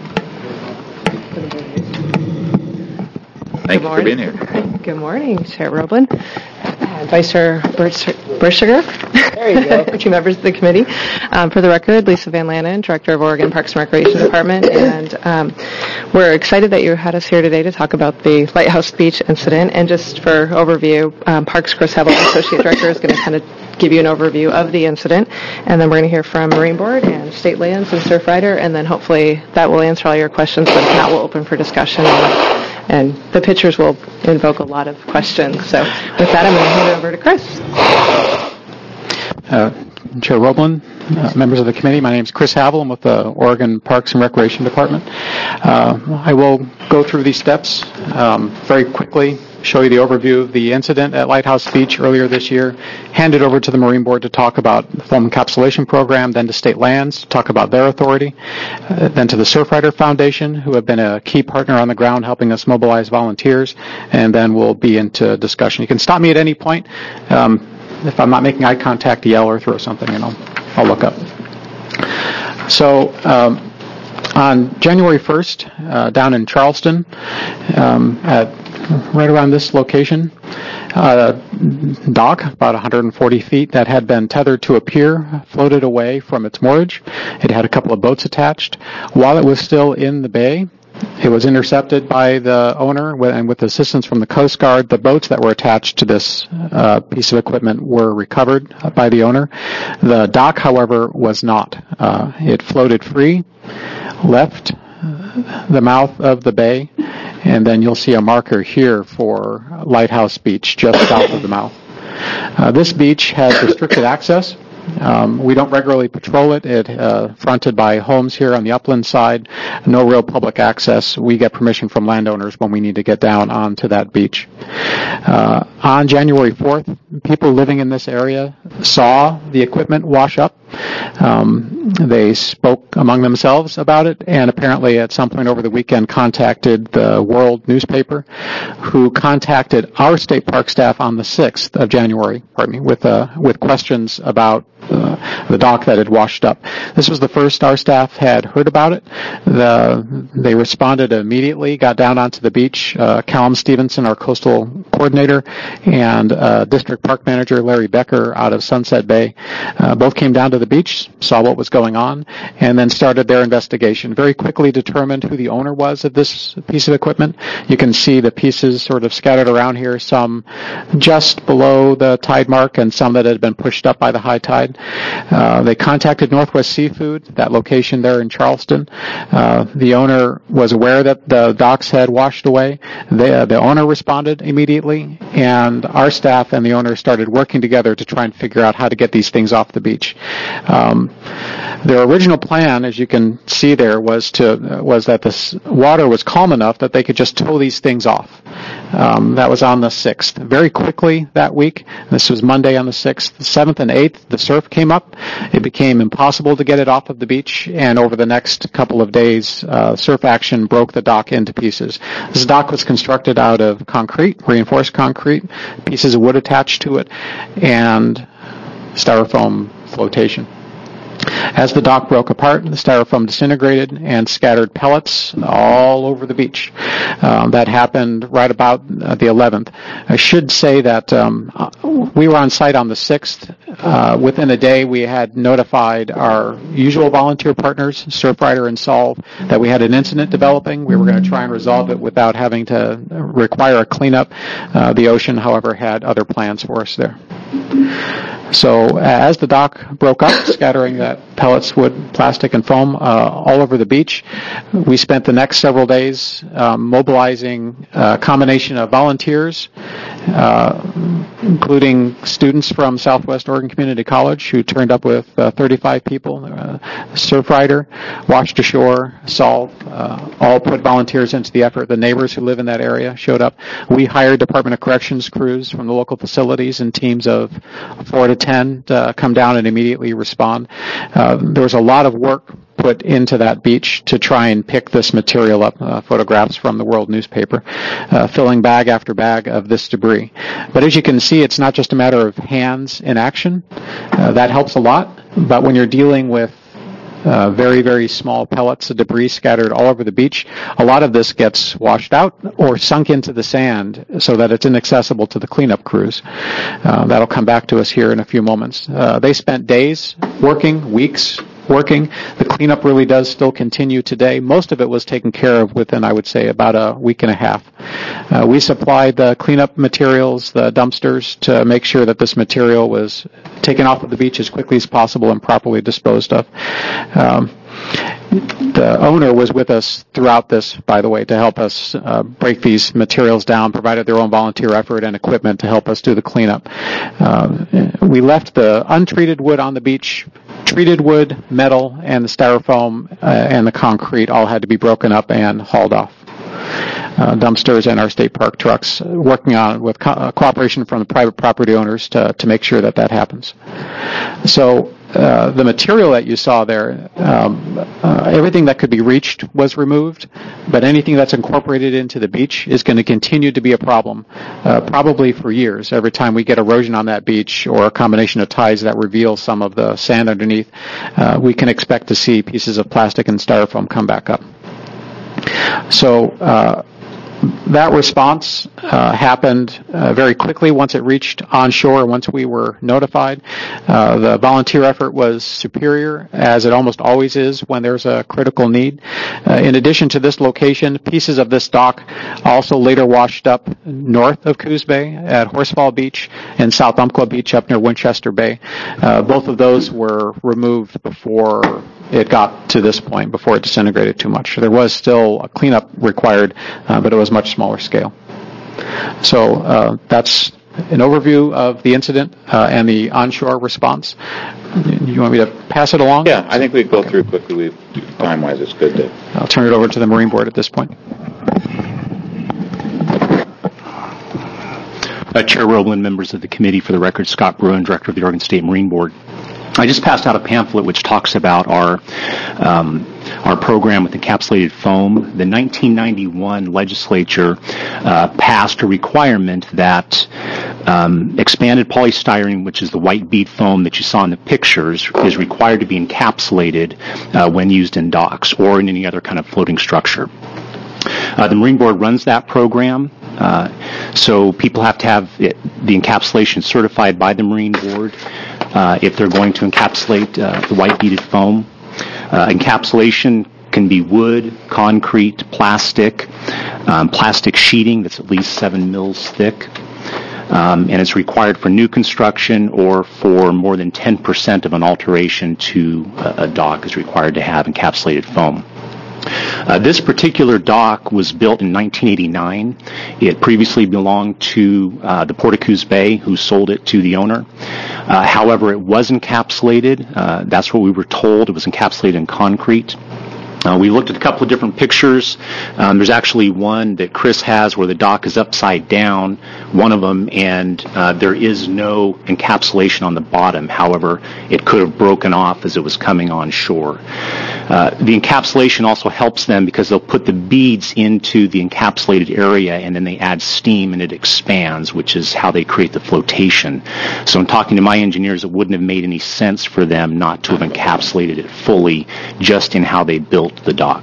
A: Thank you for being here.
N: Good morning, Chair Roblin, uh, Vice Chair Bertschiger,
F: There you go.
N: two members of the committee. Um, for the record, Lisa Van Lannen, Director of Oregon Parks and Recreation Department, and um, we're excited that you had us here today to talk about the Lighthouse Beach incident. And just for overview, um, Parks Chris Hevel, Associate Director, is going to kind of give you an overview of the incident, and then we're going to hear from Marine Board and State Lands and Surfrider, and then hopefully that will answer all your questions, but if not, we'll open for discussion. And, And the pictures will invoke a lot of questions. So with that, I'm going to hand it over to Chris.
I: Uh, Chair Roblin, uh, members of the committee, my name is Chris Havel. I'm with the Oregon Parks and Recreation Department. Uh, I will go through these steps um, very quickly, show you the overview of the incident at Lighthouse Beach earlier this year, hand it over to the Marine Board to talk about the foam encapsulation program, then to State Lands to talk about their authority, uh, then to the Surfrider Foundation, who have been a key partner on the ground helping us mobilize volunteers, and then we'll be into discussion. You can stop me at any point. Um, if I'm not making eye contact, yell or throw something, and I'll, I'll look up. So, um, on January first, uh, down in Charleston, um, at right around this location, uh, dock, about one hundred forty feet, that had been tethered to a pier, floated away from its moorage. It had a couple of boats attached. While it was still in the bay, it was intercepted by the owner, and with assistance from the Coast Guard, the boats that were attached to this uh, piece of equipment were recovered by the owner. The dock, however, was not. Uh, it floated free, left the mouth of the bay, and then you'll see a marker here for Lighthouse Beach, just south of the mouth. Uh, this beach has restricted access. Um, we don't regularly patrol it. It uh, fronted by homes here on the upland side. No real public access. We get permission from landowners when we need to get down onto that beach. Uh, on January fourth, people living in this area saw the equipment wash up. Um, they spoke among themselves about it, and apparently at some point over the weekend contacted the World newspaper, who contacted our state park staff on the sixth of January, pardon me, with uh, with questions about uh, the dock that had washed up. This was the first our staff had heard about it. The, they responded immediately, got down onto the beach. Uh, Callum Stevenson, our coastal coordinator, and uh, district park manager Larry Becker out of Sunset Bay, uh, both came down to the beach, saw what was going on, and then started their investigation. Very quickly determined who the owner was of this piece of equipment. You can see the pieces sort of scattered around here, some just below the tide mark and some that had been pushed up by the high tide. Uh, they contacted Northwest Seafood, that location there in Charleston. Uh, the owner was aware that the docks had washed away. The, uh, the owner responded immediately, and our staff and the owner started working together to try and figure out how to get these things off the beach. Um, their original plan, as you can see there, was to uh, was that the water was calm enough that they could just tow these things off. Um, that was on the sixth. Very quickly that week, this was Monday on the sixth, the seventh and eighth, the surf came up. It became impossible to get it off of the beach, and over the next couple of days, uh, surf action broke the dock into pieces. This dock was constructed out of concrete, reinforced concrete, pieces of wood attached to it, and styrofoam flotation. As the dock broke apart, the styrofoam disintegrated and scattered pellets all over the beach. Um, that happened right about uh, the eleventh. I should say that um, we were on site on the sixth. Uh, within a day, we had notified our usual volunteer partners, Surfrider and Solve, that we had an incident developing. We were going to try and resolve it without having to require a cleanup. Uh, the ocean, however, had other plans for us there. So as the dock broke up, scattering that pellets, wood, plastic, and foam uh, all over the beach, we spent the next several days um, mobilizing a combination of volunteers, uh, including students from Southwest Oregon Community College who turned up with uh, thirty-five people, uh, Surfrider, Washed Ashore, Solve, uh, all put volunteers into the effort. The neighbors who live in that area showed up. We hired Department of Corrections crews from the local facilities in teams of four to ten to come down and immediately respond. Uh, there was a lot of work put into that beach to try and pick this material up, uh, photographs from the World newspaper, uh, filling bag after bag of this debris. But as you can see, it's not just a matter of hands in action. Uh, that helps a lot, but when you're dealing with Uh, very, very small pellets of debris scattered all over the beach, a lot of this gets washed out or sunk into the sand so that it's inaccessible to the cleanup crews. Uh, that'll come back to us here in a few moments. Uh, they spent days working, weeks working. The cleanup really does still continue today. Most of it was taken care of within, I would say, about a week and a half. Uh, we supplied the cleanup materials, the dumpsters, to make sure that this material was taken off of the beach as quickly as possible and properly disposed of. Um, The owner was with us throughout this, by the way, to help us uh, break these materials down, provided their own volunteer effort and equipment to help us do the cleanup. Uh, we left the untreated wood on the beach. Treated wood, metal, and the styrofoam uh, and the concrete all had to be broken up and hauled off. Uh, dumpsters and our state park trucks uh, working on it with co- uh, cooperation from the private property owners to, to make sure that that happens. So uh, the material that you saw there, um, uh, everything that could be reached was removed, but anything that's incorporated into the beach is going to continue to be a problem, uh, probably for years. Every time we get erosion on that beach or a combination of tides that reveal some of the sand underneath, uh, we can expect to see pieces of plastic and styrofoam come back up. So uh, that response uh, happened uh, very quickly once it reached onshore, once we were notified. Uh, the volunteer effort was superior, as it almost always is when there's a critical need. Uh, in addition to this location, pieces of this dock also later washed up north of Coos Bay at Horsefall Beach and South Umpqua Beach up near Winchester Bay. Uh, both of those were removed before it got to this point, before it disintegrated too much. There was still a cleanup required, uh, but it was much smaller scale. So uh, that's an overview of the incident uh, and the onshore response. You want me to pass it along?
A: Yeah, I think we go through quickly. We, time-wise, it's good to...
I: I'll turn it over to the Marine Board at this point.
O: Uh, Chair Roeblen, members of the committee, for the record, Scott Bruin, Director of the Oregon State Marine Board. I just passed out a pamphlet which talks about our um, our program with encapsulated foam. The nineteen ninety-one legislature uh, passed a requirement that um, expanded polystyrene, which is the white bead foam that you saw in the pictures, is required to be encapsulated uh, when used in docks or in any other kind of floating structure. Uh, the Marine Board runs that program. Uh, so people have to have it, the encapsulation certified by the Marine Board uh, if they're going to encapsulate uh, the white beaded foam. Uh, encapsulation can be wood, concrete, plastic, um, plastic sheeting that's at least seven mils thick. Um, and it's required for new construction or for more than ten percent of an alteration to a, a dock is required to have encapsulated foam. Uh, this particular dock was built in nineteen eighty-nine. It previously belonged to uh, the Portacoos Bay, who sold it to the owner. Uh, however, it was encapsulated. Uh, that's what we were told. It was encapsulated in concrete. Uh, we looked at a couple of different pictures. Um, there's actually one that Chris has where the dock is upside down, one of them, and uh, there is no encapsulation on the bottom. However, it could have broken off as it was coming on shore. Uh, the encapsulation also helps them because they'll put the beads into the encapsulated area and then they add steam and it expands, which is how they create the flotation. So in talking to my engineers, it wouldn't have made any sense for them not to have encapsulated it fully just in how they built the dock.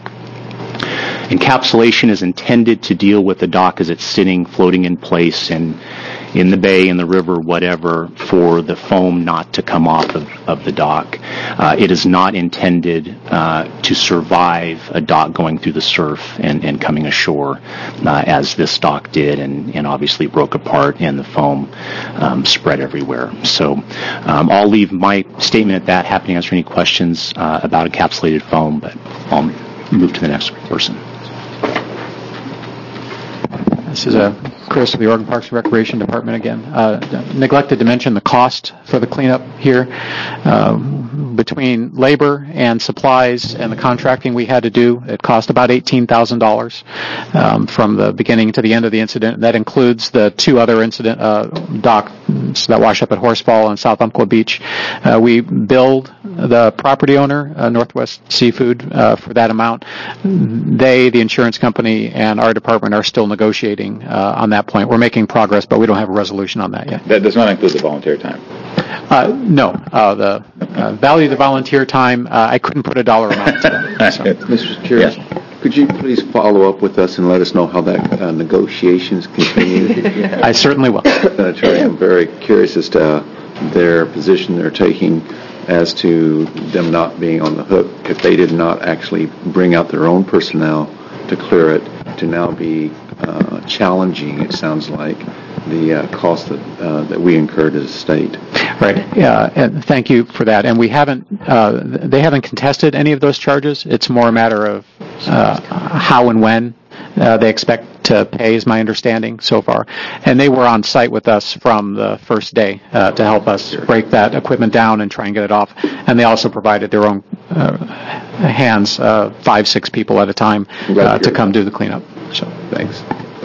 O: Encapsulation is intended to deal with the dock as it's sitting, floating in place in, in the bay, in the river, whatever, for the foam not to come off of, of the dock. Uh, it is not intended uh, to survive a dock going through the surf and, and coming ashore, uh, as this dock did, and, and obviously broke apart and the foam um, spread everywhere. So um, I'll leave my statement at that. Happy to answer any questions uh, about encapsulated foam, but I'll move to the next person.
P: This is uh, Chris of the Oregon Parks and Recreation Department again. Uh, neglected to mention the cost for the cleanup here. Um, between labor and supplies and the contracting we had to do, it cost about eighteen thousand dollars um, from the beginning to the end of the incident. That includes the two other incident uh, docks that wash up at Horsefall and South Umpqua Beach. Uh, we billed the property owner, uh, Northwest Seafood, uh, for that amount. They, the insurance company, and our department are still negotiating uh, on that point. We're making progress, but we don't have a resolution on that yet.
A: That does not include the volunteer time.
P: Uh, no, uh, the uh, value of the volunteer time, uh, I couldn't put a dollar amount to that. So.
H: Mister Chair, yes. Could you please follow up with us and let us know how that uh, negotiations continue?
P: I certainly will.
H: Uh, Terry, I'm very curious as to uh, their position they're taking as to them not being on the hook if they did not actually bring out their own personnel to clear it, to now be uh, challenging, it sounds like, the uh, cost that uh, that we incurred as a state.
P: Right. Yeah. And thank you for that. And we haven't, uh, they haven't contested any of those charges. It's more a matter of uh, how and when uh, they expect to pay, is my understanding so far. And they were on site with us from the first day uh, to help us break that equipment down and try and get it off. And they also provided their own uh, hands, uh, five, six people at a time, uh, to come do the cleanup. So
H: thanks.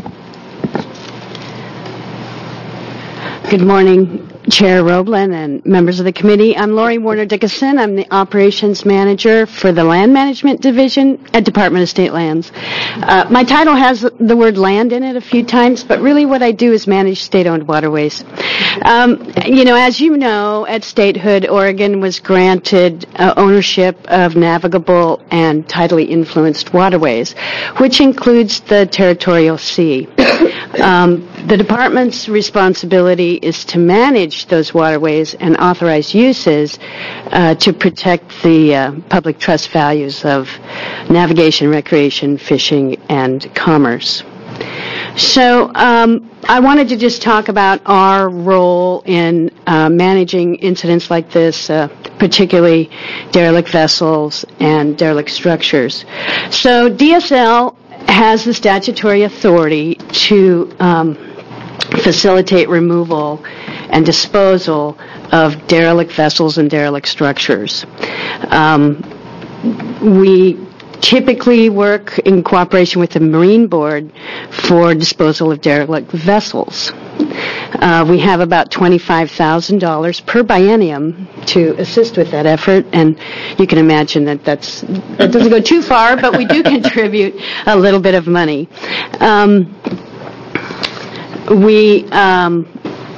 Q: Good morning, Chair Roblin and members of the committee. I'm Lori Warner-Dickinson. I'm the Operations Manager for the Land Management Division at Department of State Lands. Uh, my title has the word land in it a few times, but really what I do is manage state-owned waterways. Um, you know, as you know, at statehood, Oregon was granted uh, ownership of navigable and tidally influenced waterways, which includes the territorial sea. Um, the department's responsibility is to manage those waterways and authorize uses uh, to protect the uh, public trust values of navigation, recreation, fishing, and commerce. So um, I wanted to just talk about our role in uh, managing incidents like this, uh, particularly derelict vessels and derelict structures. So D S L has the statutory authority to um, facilitate removal and disposal of derelict vessels and derelict structures. Um, we typically work in cooperation with the Marine Board for disposal of derelict vessels. Uh, we have about twenty-five thousand dollars per biennium to assist with that effort, and you can imagine that that's, that doesn't go too far, but we do contribute a little bit of money. Um, we um,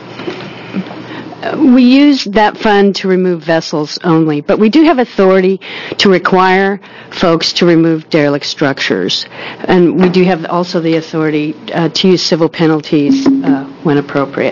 Q: we use that fund to remove vessels only, but we do have authority to require folks to remove derelict structures, and we do have also the authority uh, to use civil penalties uh, when appropriate.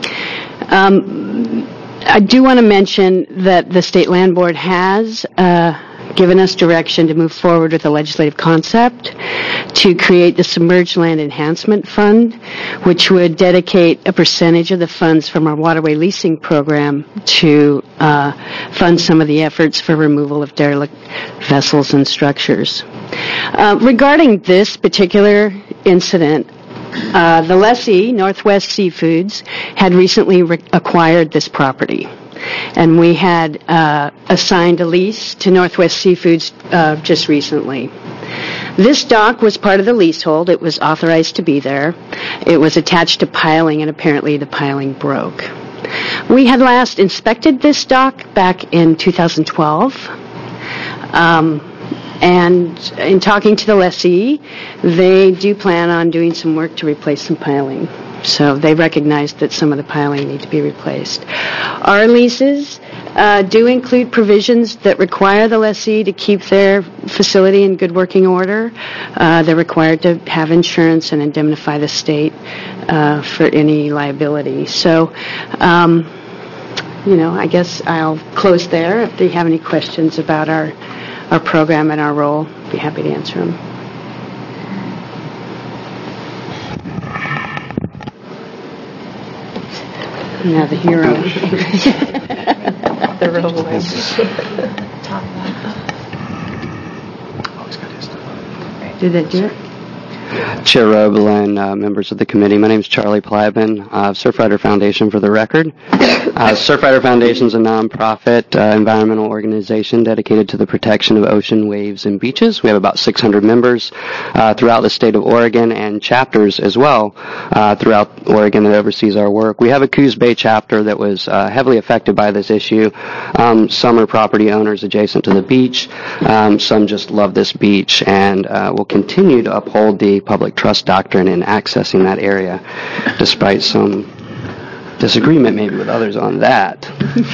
Q: Um, I do want to mention that the State Land Board has uh, given us direction to move forward with a legislative concept to create the Submerged Land Enhancement Fund, which would dedicate a percentage of the funds from our waterway leasing program to uh, fund some of the efforts for removal of derelict vessels and structures. Uh, regarding this particular incident, uh, the lessee, Northwest Seafoods, had recently re- acquired this property. And we had uh, assigned a lease to Northwest Seafoods uh, just recently. This dock was part of the leasehold. It was authorized to be there. It was attached to piling, and apparently the piling broke. We had last inspected this dock back in two thousand twelve. Um, and in talking to the lessee, they do plan on doing some work to replace some piling. So they recognize that some of the piling need to be replaced. Our leases uh, do include provisions that require the lessee to keep their facility in good working order. Uh, they're required to have insurance and indemnify the state uh, for any liability. So, um, you know, I guess I'll close there. If they have any questions about our, our program and our role, I'd be happy to answer them. Now the hero. The real voice. Did that do it?
R: Chair Roebelin, uh, members of the committee, my name is Charlie Plyben, uh, Surfrider Foundation for the record. Uh, Surfrider Foundation is a nonprofit uh, environmental organization dedicated to the protection of ocean, waves, and beaches. We have about six hundred members uh, throughout the state of Oregon and chapters as well uh, throughout Oregon that oversees our work. We have a Coos Bay chapter that was uh, heavily affected by this issue. Um, some are property owners adjacent to the beach. Um, some just love this beach and uh, will continue to uphold the public trust doctrine in accessing that area, despite some disagreement maybe with others on that.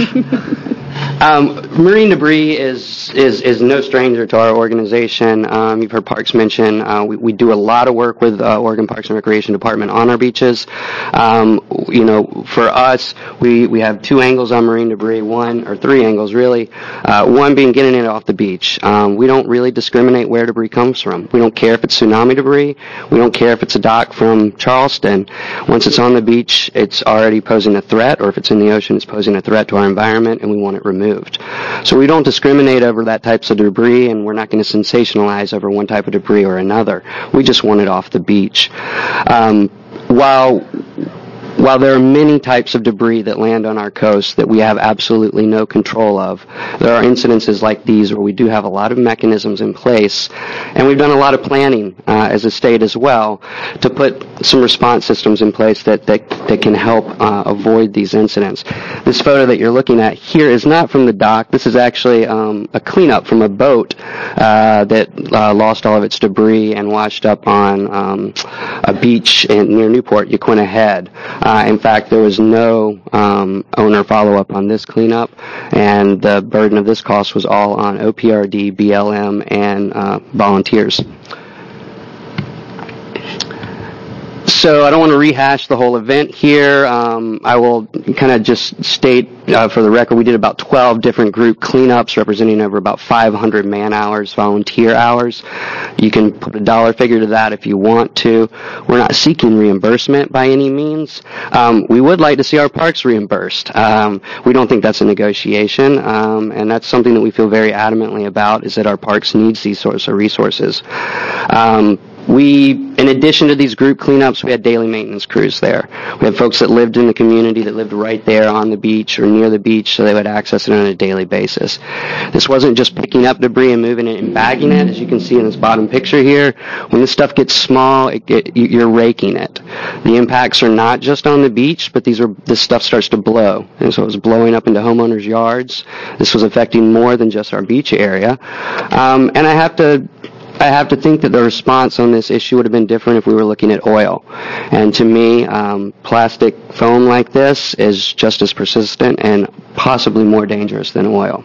R: Um, marine debris is, is is no stranger to our organization. Um, you've heard Parks mention uh, we, we do a lot of work with uh, Oregon Parks and Recreation Department on our beaches. Um, you know, for us, we, we have two angles on marine debris, one or three angles really. Uh, one being getting it off the beach. Um, we don't really discriminate where debris comes from. We don't care if it's tsunami debris. We don't care if it's a dock from Charleston. Once it's on the beach, it's already posing a threat, or if it's in the ocean, it's posing a threat to our environment, and we want it removed. So we don't discriminate over that types of debris, and we're not going to sensationalize over one type of debris or another. We just want it off the beach. Um, while While there are many types of debris that land on our coast that we have absolutely no control of, there are incidences like these where we do have a lot of mechanisms in place, and we've done a lot of planning uh, as a state as well to put some response systems in place that, that, that can help uh, avoid these incidents. This photo that you're looking at here is not from the dock. This is actually um, a cleanup from a boat uh, that uh, lost all of its debris and washed up on um, a beach in, near Newport, Yaquina Head. Uh, in fact, there was no um, owner follow-up on this cleanup, and the burden of this cost was all on O P R D, B L M, and uh, volunteers. So I don't want to rehash the whole event here. Um, I will kind of just state uh, for the record, we did about twelve different group cleanups representing over about five hundred man-hours, volunteer hours. You can put a dollar figure to that if you want to. We're not seeking reimbursement by any means. Um, we would like to see our parks reimbursed. Um, we don't think that's a negotiation, um, and that's something that we feel very adamantly about, is that our parks needs these sorts of resources. Um, we, in addition to these group cleanups, we had daily maintenance crews there. We had folks that lived in the community that lived right there on the beach or near the beach, so they would access it on a daily basis. This wasn't just picking up debris and moving it and bagging it, as you can see in this bottom picture here. When this stuff gets small, it get, you're raking it. The impacts are not just on the beach, but these are this stuff starts to blow, and so it was blowing up into homeowners' yards. This was affecting more than just our beach area, um, and I have to. I have to think that the response on this issue would have been different if we were looking at oil. And to me, um, plastic foam like this is just as persistent and possibly more dangerous than oil.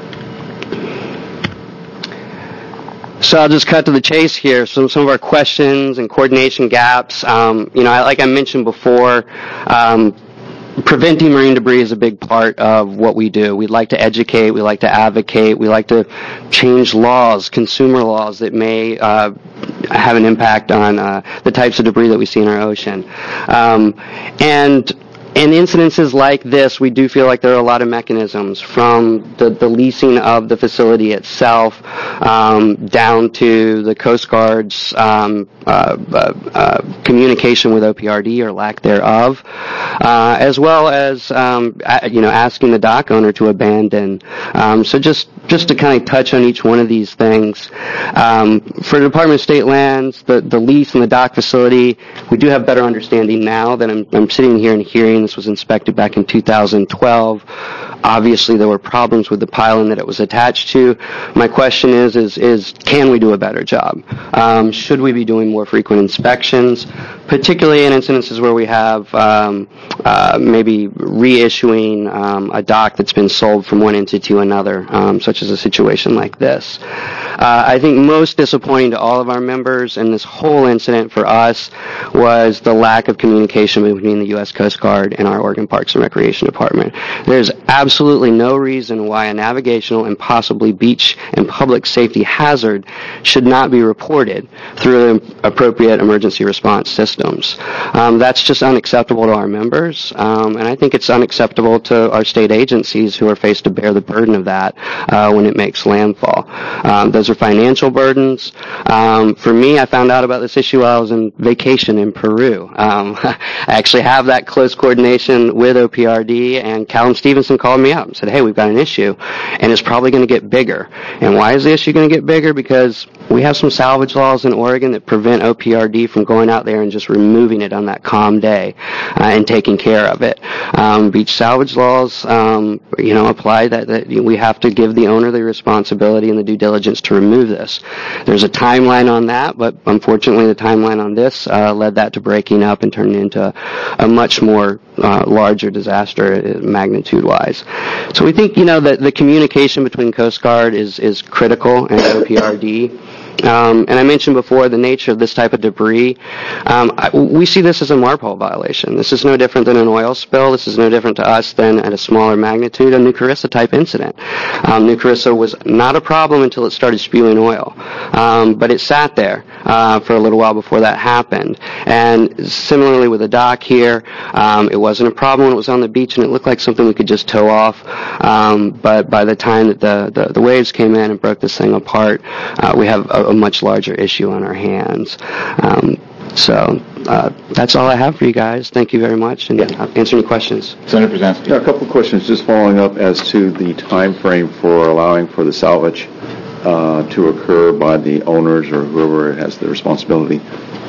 R: So I'll just cut to the chase here. So some of our questions and coordination gaps. Um, you know, like I mentioned before, um, preventing marine debris is a big part of what we do. We'd like to educate, we like to advocate, we like to change laws, consumer laws that may uh, have an impact on uh, the types of debris that we see in our ocean. Um, and In incidences like this, we do feel like there are a lot of mechanisms, from the, the leasing of the facility itself um, down to the Coast Guard's um, uh, uh, uh, communication with O P R D or lack thereof, uh, as well as um, a, you know asking the dock owner to abandon. Um, so just just to kind of touch on each one of these things, um, for the Department of State Lands, the, the lease and the dock facility, we do have better understanding now that I'm, I'm sitting here and hearing. This was inspected back in two thousand twelve. Obviously, there were problems with the pylon that it was attached to. My question is, is, is can we do a better job? Um, should we be doing more frequent inspections, particularly in incidences where we have um, uh, maybe reissuing um, a dock that's been sold from one entity to another, um, such as a situation like this. Uh, I think most disappointing to all of our members in this whole incident for us was the lack of communication between the U S Coast Guard and our Oregon Parks and Recreation Department. There's absolutely no reason why a navigational and possibly beach and public safety hazard should not be reported through appropriate emergency response systems. Um, that's just unacceptable to our members, um, and I think it's unacceptable to our state agencies who are faced to bear the burden of that uh, when it makes landfall. Um, those are financial burdens. Um, for me, I found out about this issue while I was on vacation in Peru. Um, I actually have that close coordination with O P R D, and Callum Stevenson called me up and said, hey, we've got an issue, and it's probably going to get bigger. And why is the issue going to get bigger? Because we have some salvage laws in Oregon that prevent O P R D from going out there and just removing it on that calm day uh, and taking care of it. Um, beach salvage laws, um, you know, apply that, that we have to give the owner the responsibility and the due diligence to remove this. There's a timeline on that, but unfortunately the timeline on this uh, led that to breaking up and turning into a, a much more uh, larger disaster magnitude-wise. So we think, you know, that the communication between Coast Guard is, is critical and O P R D. Um, and I mentioned before the nature of this type of debris. Um, I, we see this as a MARPOL violation. This is no different than an oil spill. This is no different to us than at a smaller magnitude a New Carissa type incident. Um, New Carissa was not a problem until it started spewing oil, um, but it sat there uh, for a little while before that happened. And similarly with the dock here, um, it wasn't a problem when it was on the beach and it looked like something we could just tow off. Um, but by the time that the, the, the waves came in and broke this thing apart, uh, we have a, a much larger issue on our hands. Um, so uh, that's all I have for you guys. Thank you very much, and I'll answer any questions.
A: Senator Brzezinski.
H: Yeah, a couple of questions just following up as to the time frame for allowing for the salvage uh, to occur by the owners or whoever has the responsibility.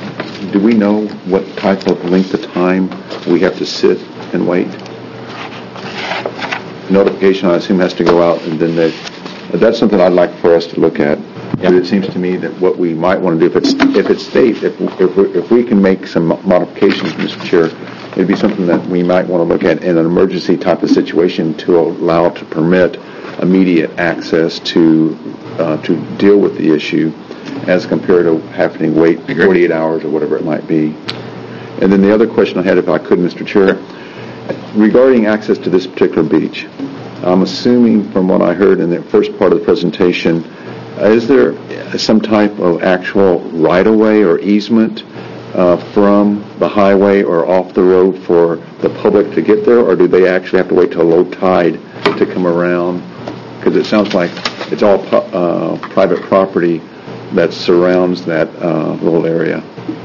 H: Do we know what type of length of time we have to sit and wait? Notification, I assume, has to go out, and then they, that's something I'd like for us to look at. But it seems to me that what we might want to do, if it's if it's state, if if we, if we can make some modifications, Mister Chair, it'd be something that we might want to look at in an emergency type of situation to allow to permit immediate access to uh, to deal with the issue, as compared to having to wait forty-eight hours or whatever it might be. And then the other question I had, if I could, Mister Chair, regarding access to this particular beach, I'm assuming from what I heard in the first part of the presentation, is there some type of actual right-of-way or easement uh, from the highway or off the road for the public to get there, or do they actually have to wait till low tide to come around? Because it sounds like it's all pu- uh, private property that surrounds that uh, little area.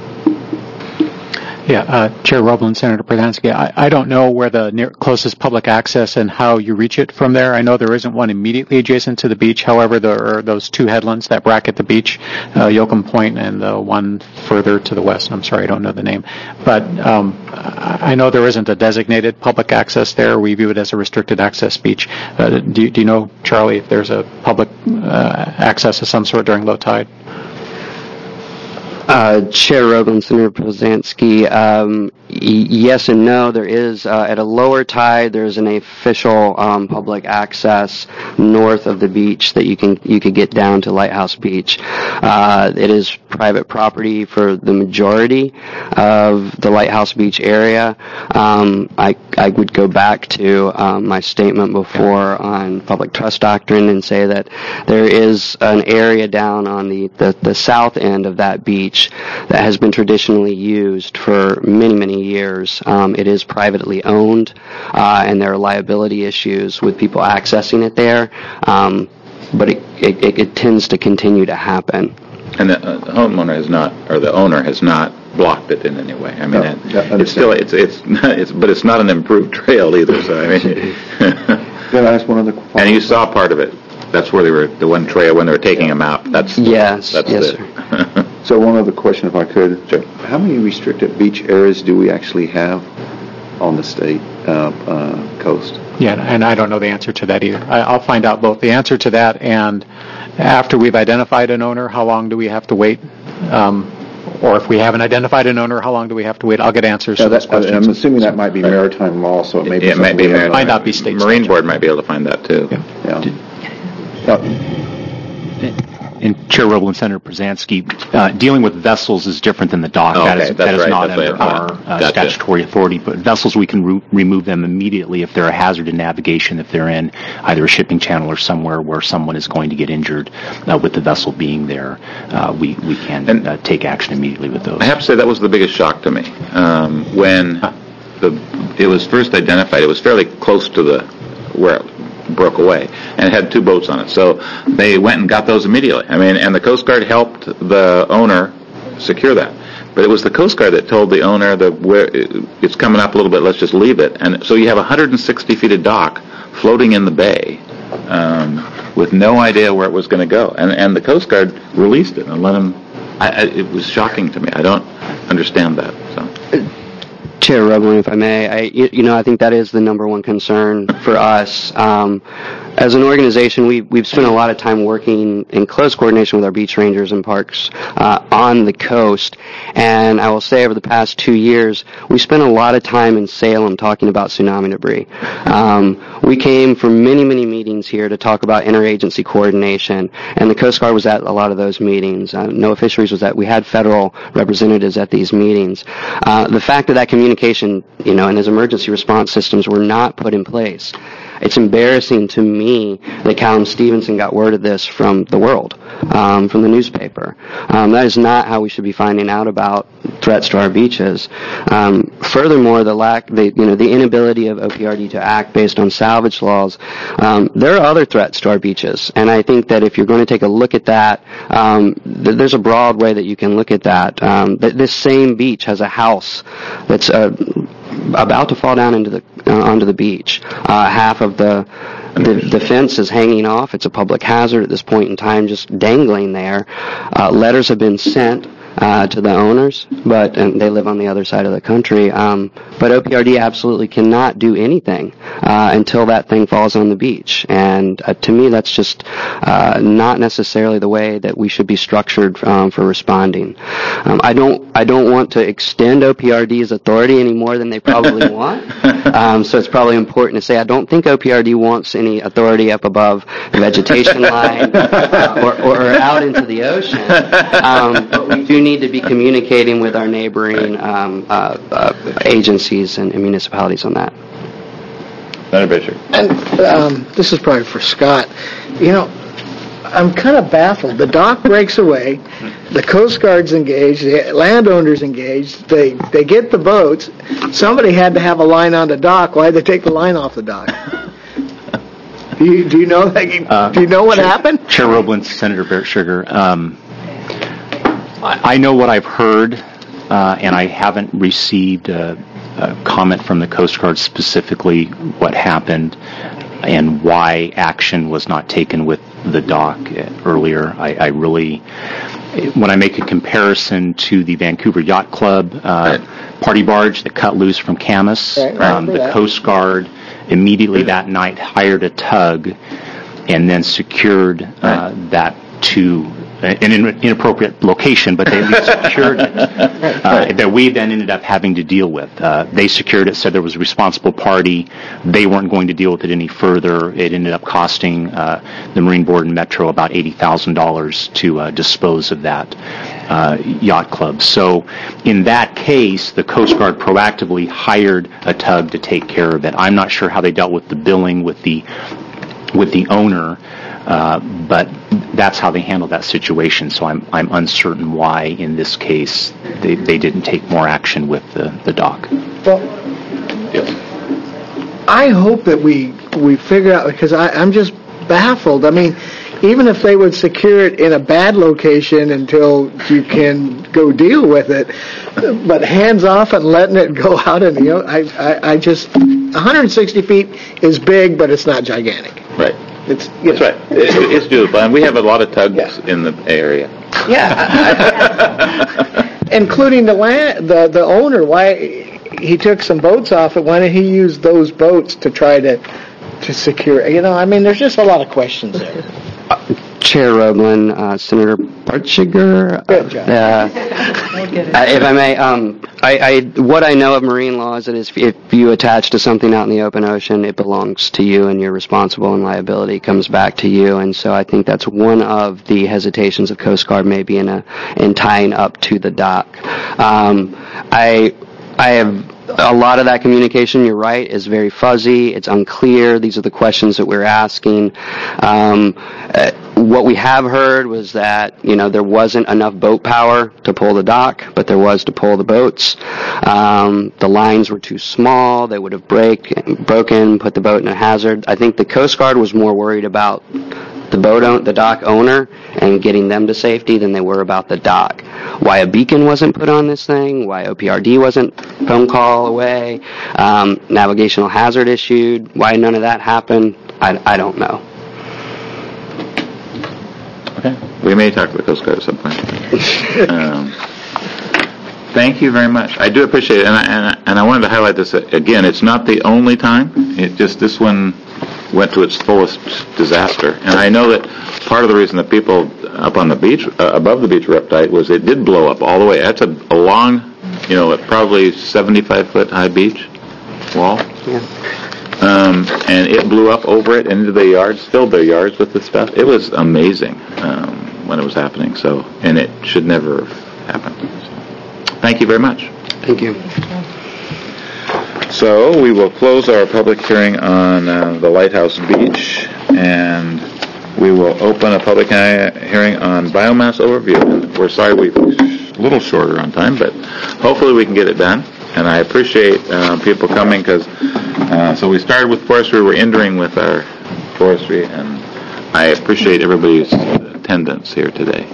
P: Yeah, uh, Chair Roblin, Senator Brzezinski, I, I don't know where the near, closest public access and how you reach it from there. I know there isn't one immediately adjacent to the beach. However, there are those two headlands that bracket the beach, uh, Yoakum Point and the one further to the west. I'm sorry, I don't know the name. But um, I know there isn't a designated public access there. We view it as a restricted access beach. Uh, do, you, do you know, Charlie, if there's a public uh, access of some sort during low tide?
R: Uh, Chair Roblin, Senator Brzezinski, um, y- yes and no. There is, uh, at a lower tide, there's an official um, public access north of the beach that you can you could get down to Lighthouse Beach. Uh, it is private property for the majority of the Lighthouse Beach area. Um, I, I would go back to um, my statement before on public trust doctrine and say that there is an area down on the, the, the south end of that beach that has been traditionally used for many, many years. Um, it is privately owned, uh, and there are liability issues with people accessing it there, um, but it, it, it tends to continue to happen.
A: And the uh, homeowner has not, or the owner has not blocked it in any way. I mean,
H: No,
A: it,
H: yeah,
A: it's still, it's, it's, it's, but it's not an improved trail either. So I mean,
H: Can I ask one other question?
A: and you saw part of it. That's where they were, the one trail when they were taking them out. That's
R: Yes,
A: That's
R: yes,
A: it.
R: sir.
H: So one other question, if I could.
A: Sure.
H: How many restricted beach areas do we actually have on the state uh, uh, coast?
P: Yeah, and I don't know the answer to that either. I, I'll find out both the answer to that and after we've identified an owner, how long do we have to wait? Um, or if we haven't identified an owner, how long do we have to wait? I'll get answers
H: Now
P: to those
H: that,
P: questions.
H: I'm assuming that might be maritime law, so it may be
A: It might be
H: something we have-
P: Might not be state
A: Marine
P: statute.
A: Board might be able to find that too.
H: Yeah. Uh,
O: And Chair Roblin, Senator Brzezinski, uh, dealing with vessels is different than the dock.
A: Oh,
O: that
A: okay,
O: is,
A: that's
O: that is
A: right,
O: not
A: that's
O: under
A: what I
O: our
A: thought.
O: uh,
A: Gotcha.
O: statutory authority. But vessels, we can re- remove them immediately if they're a hazard to navigation, if they're in either a shipping channel or somewhere where someone is going to get injured uh, with the vessel being there. Uh, we, we can
A: And-
O: uh, take action immediately with those.
A: I have to say that was the biggest shock to me. Um, when the it was first identified, it was fairly close to the where it broke away, and it had two boats on it. So they went and got those immediately. I mean, and the Coast Guard helped the owner secure that. But it was the Coast Guard that told the owner that where it's coming up a little bit, let's just leave it. And so you have one hundred sixty feet of dock floating in the bay um, with no idea where it was going to go. And and the Coast Guard released it and let them. I, I, it was shocking to me. I don't understand that. So.
R: Chair Roblin, if I may, I, you, you know, I think that is the number one concern for us. Um, as an organization, we, we've spent a lot of time working in close coordination with our beach rangers and parks uh, on the coast. And I will say over the past two years, we spent a lot of time in Salem talking about tsunami debris. Um, we came from many, many meetings here to talk about interagency coordination, and the Coast Guard was at a lot of those meetings. Uh, NOAA Fisheries was at, we had federal representatives at these meetings. Uh, the fact that that communication, you know, and those emergency response systems were not put in place, it's embarrassing to me that Callum Stevenson got word of this from the world, um, from the newspaper. Um, that is not how we should be finding out about threats to our beaches. Um, furthermore, the lack, the you know, the inability of O P R D to act based on salvage laws. Um, there are other threats to our beaches, and I think that if you're going to take a look at that, um, th- there's a broad way that you can look at that. Um, th- this same beach has a house that's uh, about to fall down into the uh, onto the beach. Uh, half of the, the the fence is hanging off. It's a public hazard at this point in time, just dangling there. Uh, letters have been sent uh, to the owners, but and they live on the other side of the country. Um, but O P R D absolutely cannot do anything uh, until that thing falls on the beach. And uh, to me, that's just uh, not necessarily the way that we should be structured um, for responding. Um, I don't I don't want to extend O P R D's authority any more than they probably want. Um, so it's probably important to say I don't think O P R D wants any authority up above the vegetation line uh, or, or out into the ocean. Um, but we do need to be communicating with our neighboring um, uh, uh, agencies and, and municipalities on that.
A: Senator Bishop.
F: And um, this is probably for Scott. You know, I'm kind of baffled. The dock breaks away, the Coast Guard's engaged, the landowners engaged, they they get the boats. Somebody had to have a line on the dock. Why'd they take the line off the dock? Do you, do you know that?
O: Uh,
F: do you know what
O: Chair,
F: happened?
O: Chair Roblin, Senator Barrett Sugar. Um, I, I know what I've heard, uh, and I haven't received a, a comment from the Coast Guard specifically what happened and why action was not taken with the dock earlier. I, I really, when I make a comparison to the Vancouver Yacht Club uh, right. party barge that cut loose from Camas, right, um, the that. Coast Guard immediately that night hired a tug and then secured uh, right. that to an inappropriate location, but they at least secured it, uh, that we then ended up having to deal with. Uh, they secured it, said there was a responsible party. They weren't going to deal with it any further. It ended up costing uh, the Marine Board and Metro about eighty thousand dollars to uh, dispose of that uh, yacht club. So in that case, the Coast Guard proactively hired a tug to take care of it. I'm not sure how they dealt with the billing with the with the owner, uh, but that's how they handled that situation. So I'm I'm uncertain why in this case they, they didn't take more action with the, the dock.
F: Well, yes. I hope that we we figure out, because I, I'm just baffled. I mean, even if they would secure it in a bad location until you can go deal with it, but hands off and letting it go out in the, I I, I just one hundred sixty feet is big, but it's not gigantic.
A: Right.
F: It's you know.
A: That's right. It's, it's doable, and we have a lot of tugs yeah. in the area.
F: Yeah, including the land, the the owner. Why he took some boats off it? Why did he use those boats to try to to secure? You know, I mean, there's just a lot of questions there.
R: Uh, Chair Roblin, uh, Senator Bartschiger.
F: Good job.
R: Uh, uh, if I may, um, I, I, what I know of marine law is that if, if you attach to something out in the open ocean, it belongs to you and you're responsible and liability comes back to you. And so I think that's one of the hesitations of Coast Guard maybe in, a, in tying up to the dock. Um, I, I have... A lot of that communication, you're right, is very fuzzy. It's unclear. These are the questions that we're asking. Um, uh, what we have heard was that, you know, there wasn't enough boat power to pull the dock, but there was to pull the boats. Um, the lines were too small. They would have break, broken, put the boat in a hazard. I think the Coast Guard was more worried about the boat own, the dock owner and getting them to safety than they were about the dock. Why a beacon wasn't put on this thing, why O P R D wasn't phone call away, um, navigational hazard issued, why none of that happened, I, I don't know.
A: Okay. We may talk to the Coast Guard at some point. um, thank you very much. I do appreciate it, and I, and I, and I wanted to highlight this again. It's not the only time. It just, this one went to its fullest disaster. And I know that part of the reason that people up on the beach, uh, above the beach were uptight was it did blow up all the way. That's a, a long, you know, probably seventy-five foot high beach wall.
R: Yeah.
A: Um, and it blew up over it into the yards, filled their yards with the stuff. It was amazing um, when it was happening. So, and it should never have happened. So, thank you very much.
R: Thank you.
A: So we will close our public hearing on uh, the Lighthouse Beach, and we will open a public hearing on biomass overview. We're sorry we're a little shorter on time, but hopefully we can get it done. And I appreciate uh, people coming because, uh, so we started with forestry, we're entering with our forestry, and I appreciate everybody's attendance here today.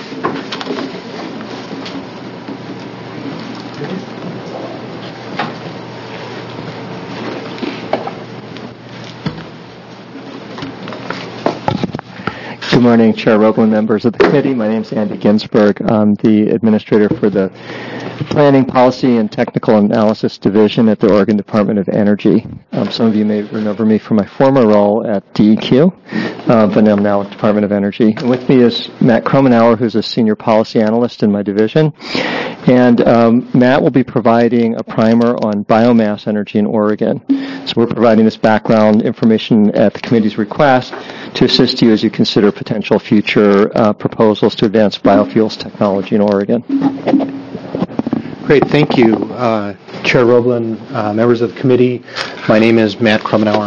S: Good morning, Chair Roblin, members of the committee. My name is Andy Ginsberg. I'm the administrator for the Planning, Policy, and Technical Analysis Division at the Oregon Department of Energy. Um, some of you may remember me from my former role at D E Q, uh, but I'm now at the Department of Energy. And with me is Matt Kromenauer, who's a senior policy analyst in my division. And um, Matt will be providing a primer on biomass energy in Oregon. So we're providing this background information at the committee's request to assist you as you consider potential future uh, proposals to advance biofuels technology in Oregon.
T: Great, thank you, uh, Chair Roblin, uh, members of the committee. My name is Matt Kromenauer. I'm a senior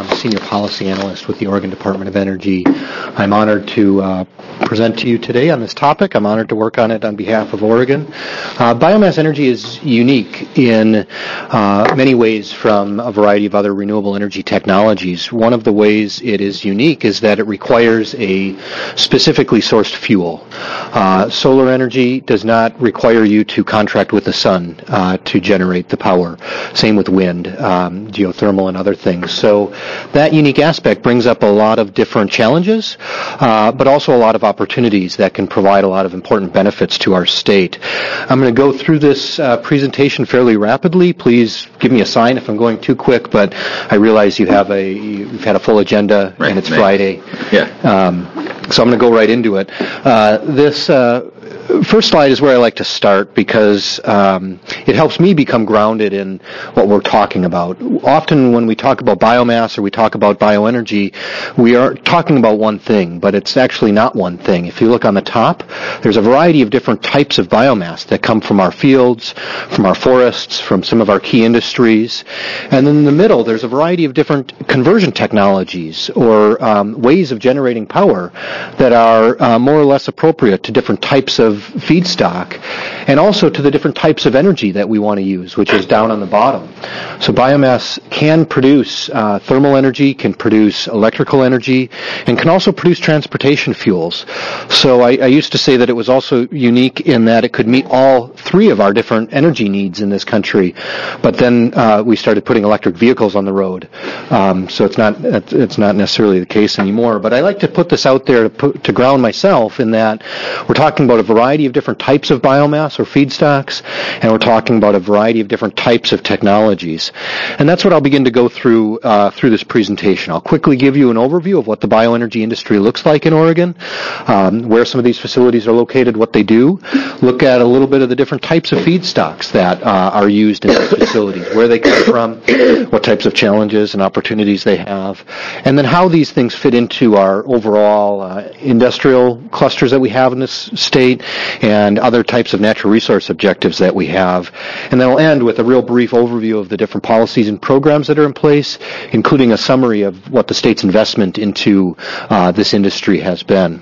U: policy analyst with the Oregon Department of Energy. I'm honored to uh, present to you today on this topic. I'm honored to work on it on behalf of Oregon. Uh, biomass energy is unique in uh, many ways from a variety of other renewable energy technologies. One of the ways it is unique is that it requires a specifically sourced fuel. Uh, solar energy does not require you to contract with the sun uh, to generate the power. Same with wind, um, geothermal, and other things. So that unique aspect brings up a lot of different challenges, uh, but also a lot of opportunities that can provide a lot of important benefits to our state. I'm going to go through this uh, presentation fairly rapidly. Please give me a sign if I'm going too quick, but I realize you have a you've had a full agenda
A: right,
U: and it's
A: right.
U: Friday.
A: Yeah.
U: Um, so I'm going to go right into it. Uh, this. Uh, First slide is where I like to start because um, it helps me become grounded in what we're talking about. Often when we talk about biomass or we talk about bioenergy, we are talking about one thing, but it's actually not one thing. If you look on the top, there's a variety of different types of biomass that come from our fields, from our forests, from some of our key industries. And then in the middle, there's a variety of different conversion technologies or um, ways of generating power that are uh, more or less appropriate to different types of feedstock, and also to the different types of energy that we want to use, which is down on the bottom. So biomass can produce uh, thermal energy, can produce electrical energy, and can also produce transportation fuels. So I, I used to say that it was also unique in that it could meet all three of our different energy needs in this country, but then uh, we started putting electric vehicles on the road. Um, so it's not it's not necessarily the case anymore. But I like to put this out there to, put, to ground myself in that we're talking about a variety of different types of biomass or feedstocks, and we're talking about a variety of different types of technologies. And that's what I'll begin to go through uh, through this presentation. I'll quickly give you an overview of what the bioenergy industry looks like in Oregon, um, where some of these facilities are located, what they do, look at a little bit of the different types of feedstocks that uh, are used in these facilities, where they come from, what types of challenges and opportunities they have, and then how these things fit into our overall uh, industrial clusters that we have in this state, and other types of natural resource objectives that we have. And then I'll end with a real brief overview of the different policies and programs that are in place, including a summary of what the state's investment into uh, this industry has been.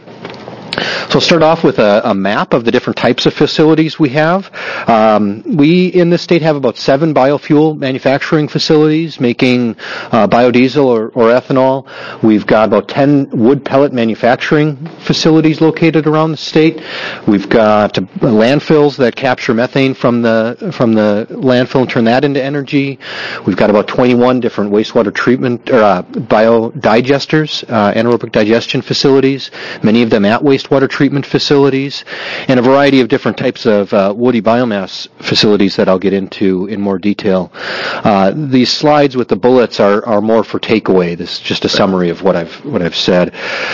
U: So I'll start off with a, a map of the different types of facilities we have. Um, we in this state have about seven biofuel manufacturing facilities making uh, biodiesel or, or ethanol. We've got about ten wood pellet manufacturing facilities located around the state. We've got uh, landfills that capture methane from the from the landfill and turn that into energy. We've got about twenty-one different wastewater treatment or uh, biodigesters, uh, anaerobic digestion facilities, many of them at waste wastewater treatment facilities, and a variety of different types of uh, woody biomass facilities that I'll get into in more detail. Uh, these slides with the bullets are, are more for takeaway. This is just a summary of what I've what I've said.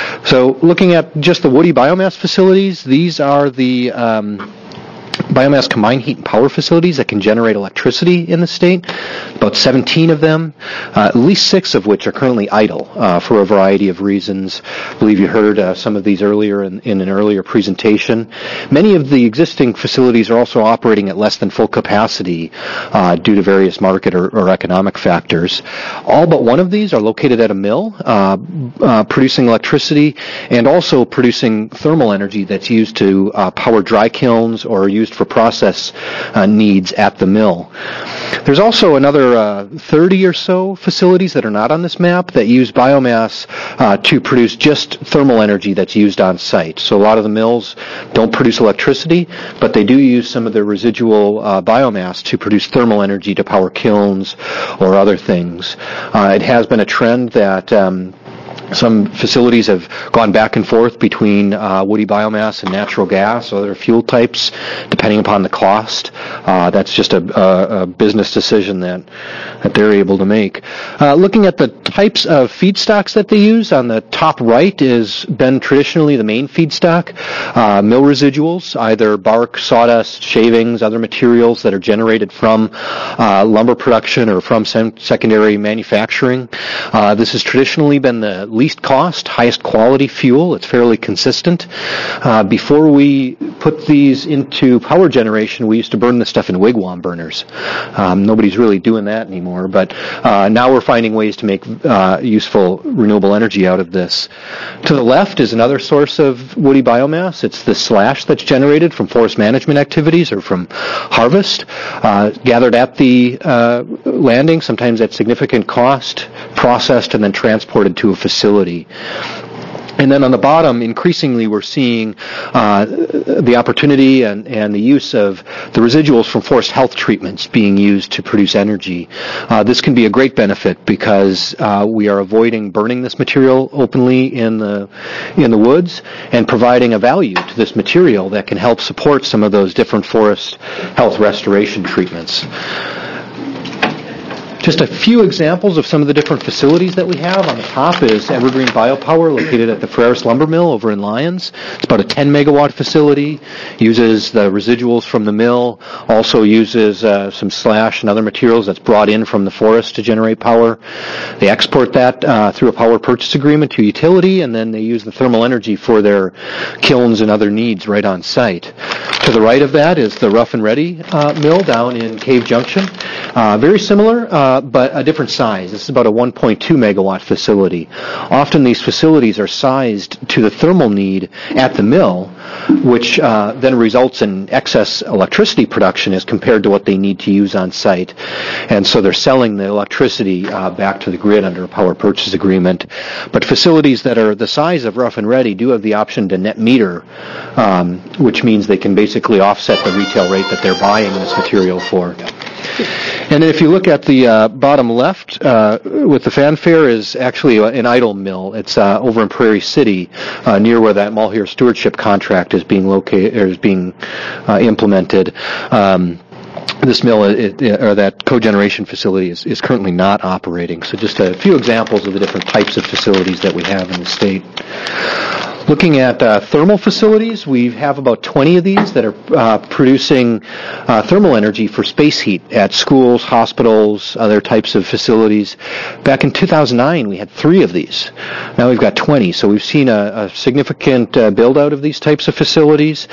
U: So looking at just the woody biomass facilities, these are the um, biomass combined heat and power facilities that can generate electricity in the state, about seventeen of them, uh, at least six of which are currently idle uh, for a variety of reasons. I believe you heard uh, some of these earlier in, in an earlier presentation. Many of the existing facilities are also operating at less than full capacity uh, due to various market or, or economic factors. All but one of these are located at a mill, uh, uh, producing electricity and also producing thermal energy that's used to uh, power dry kilns or used for process uh, needs at the mill. There's also another uh, thirty or so facilities that are not on this map that use biomass uh, to produce just thermal energy that's used on site. So a lot of the mills don't produce electricity, but they do use some of the residual uh, biomass to produce thermal energy to power kilns or other things. Uh, it has been a trend that um, some facilities have gone back and forth between uh, woody biomass and natural gas or other fuel types, depending upon the cost. Uh, that's just a, a, a business decision that that they're able to make. Uh, looking at the types of feedstocks that they use, on the top right is been traditionally the main feedstock, uh, mill residuals, either bark, sawdust, shavings, other materials that are generated from uh, lumber production or from sem- secondary manufacturing. Uh, this has traditionally been the least cost, highest quality fuel. It's fairly consistent. Uh, before we put these into power generation, we used to burn this stuff in wigwam burners. Um, nobody's really doing that anymore, but uh, now we're finding ways to make uh, useful renewable energy out of this. To the left is another source of woody biomass. It's the slash that's generated from forest management activities or from harvest, uh, gathered at the uh, landing, sometimes at significant cost, processed and then transported to a facility. And then on the bottom, increasingly, we're seeing uh, the opportunity and, and the use of the residuals from forest health treatments being used to produce energy. Uh, this can be a great benefit because uh, we are avoiding burning this material openly in the in the woods and providing a value to this material that can help support some of those different forest health restoration treatments. Just a few examples of some of the different facilities that we have. On the top is Evergreen Biopower, located at the Ferreras Lumber Mill over in Lyons. It's about a ten megawatt facility, uses the residuals from the mill, also uses uh, some slash and other materials that's brought in from the forest to generate power. They export that uh, through a power purchase agreement to utility, and then they use the thermal energy for their kilns and other needs right on site. To the right of that is the Rough and Ready uh, mill down in Cave Junction. Uh, very similar, uh, but a different size. This is about a one point two megawatt facility. Often these facilities are sized to the thermal need at the mill, which uh, then results in excess electricity production as compared to what they need to use on site. And so they're selling the electricity uh, back to the grid under a power purchase agreement. But facilities that are the size of Rough and Ready do have the option to net meter, um, which means they can basically offset the retail rate that they're buying this material for. And then if you look at the uh, bottom left, uh, with the fanfare is actually an idle mill. It's uh, over in Prairie City, uh, near where that Malheur stewardship contract is being located or is being uh, implemented. Um, This mill, it, or that cogeneration facility, is, is currently not operating. So just a few examples of the different types of facilities that we have in the state. Looking at uh, thermal facilities, we have about twenty of these that are uh, producing uh, thermal energy for space heat at schools, hospitals, other types of facilities. Back in two thousand nine, we had three of these. Now we've got twenty. So we've seen a, a significant uh, build-out of these types of facilities.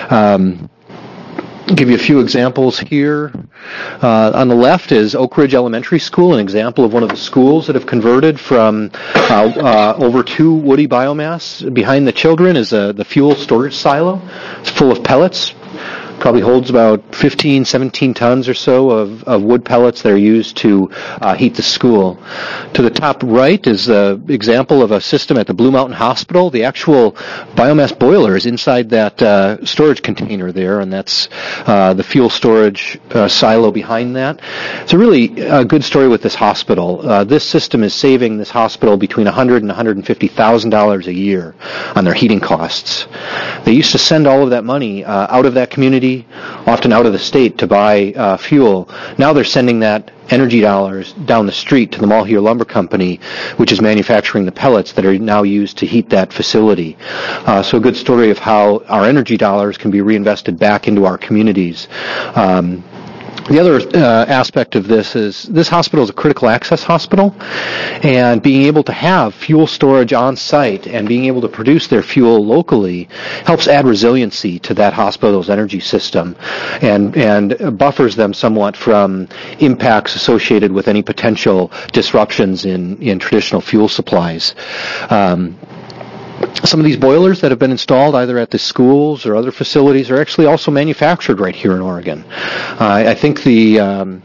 U: Um, I'll give you a few examples here. Uh, on the left is Oak Ridge Elementary School, an example of one of the schools that have converted from uh, uh, over to woody biomass. Behind the children is uh, the fuel storage silo. It's full of pellets. Probably holds about fifteen, seventeen tons or so of, of wood pellets that are used to uh, heat the school. To the top right is the example of a system at the Blue Mountain Hospital. The actual biomass boiler is inside that uh, storage container there, and that's uh, the fuel storage uh, silo behind that. It's a really uh, good story with this hospital. Uh, this system is saving this hospital between one hundred thousand dollars and one hundred fifty thousand dollars a year on their heating costs. They used to send all of that money uh, out of that community, often out of the state, to buy uh, fuel. Now they're sending that energy dollars down the street to the Malheur Lumber Company, which is manufacturing the pellets that are now used to heat that facility. Uh, so a good story of how our energy dollars can be reinvested back into our communities. Um, The other uh, aspect of this is this hospital is a critical access hospital, and being able to have fuel storage on site and being able to produce their fuel locally helps add resiliency to that hospital's energy system and, and buffers them somewhat from impacts associated with any potential disruptions in, in traditional fuel supplies. Um, Some of these boilers that have been installed either at the schools or other facilities are actually also manufactured right here in Oregon. Uh, I think the um,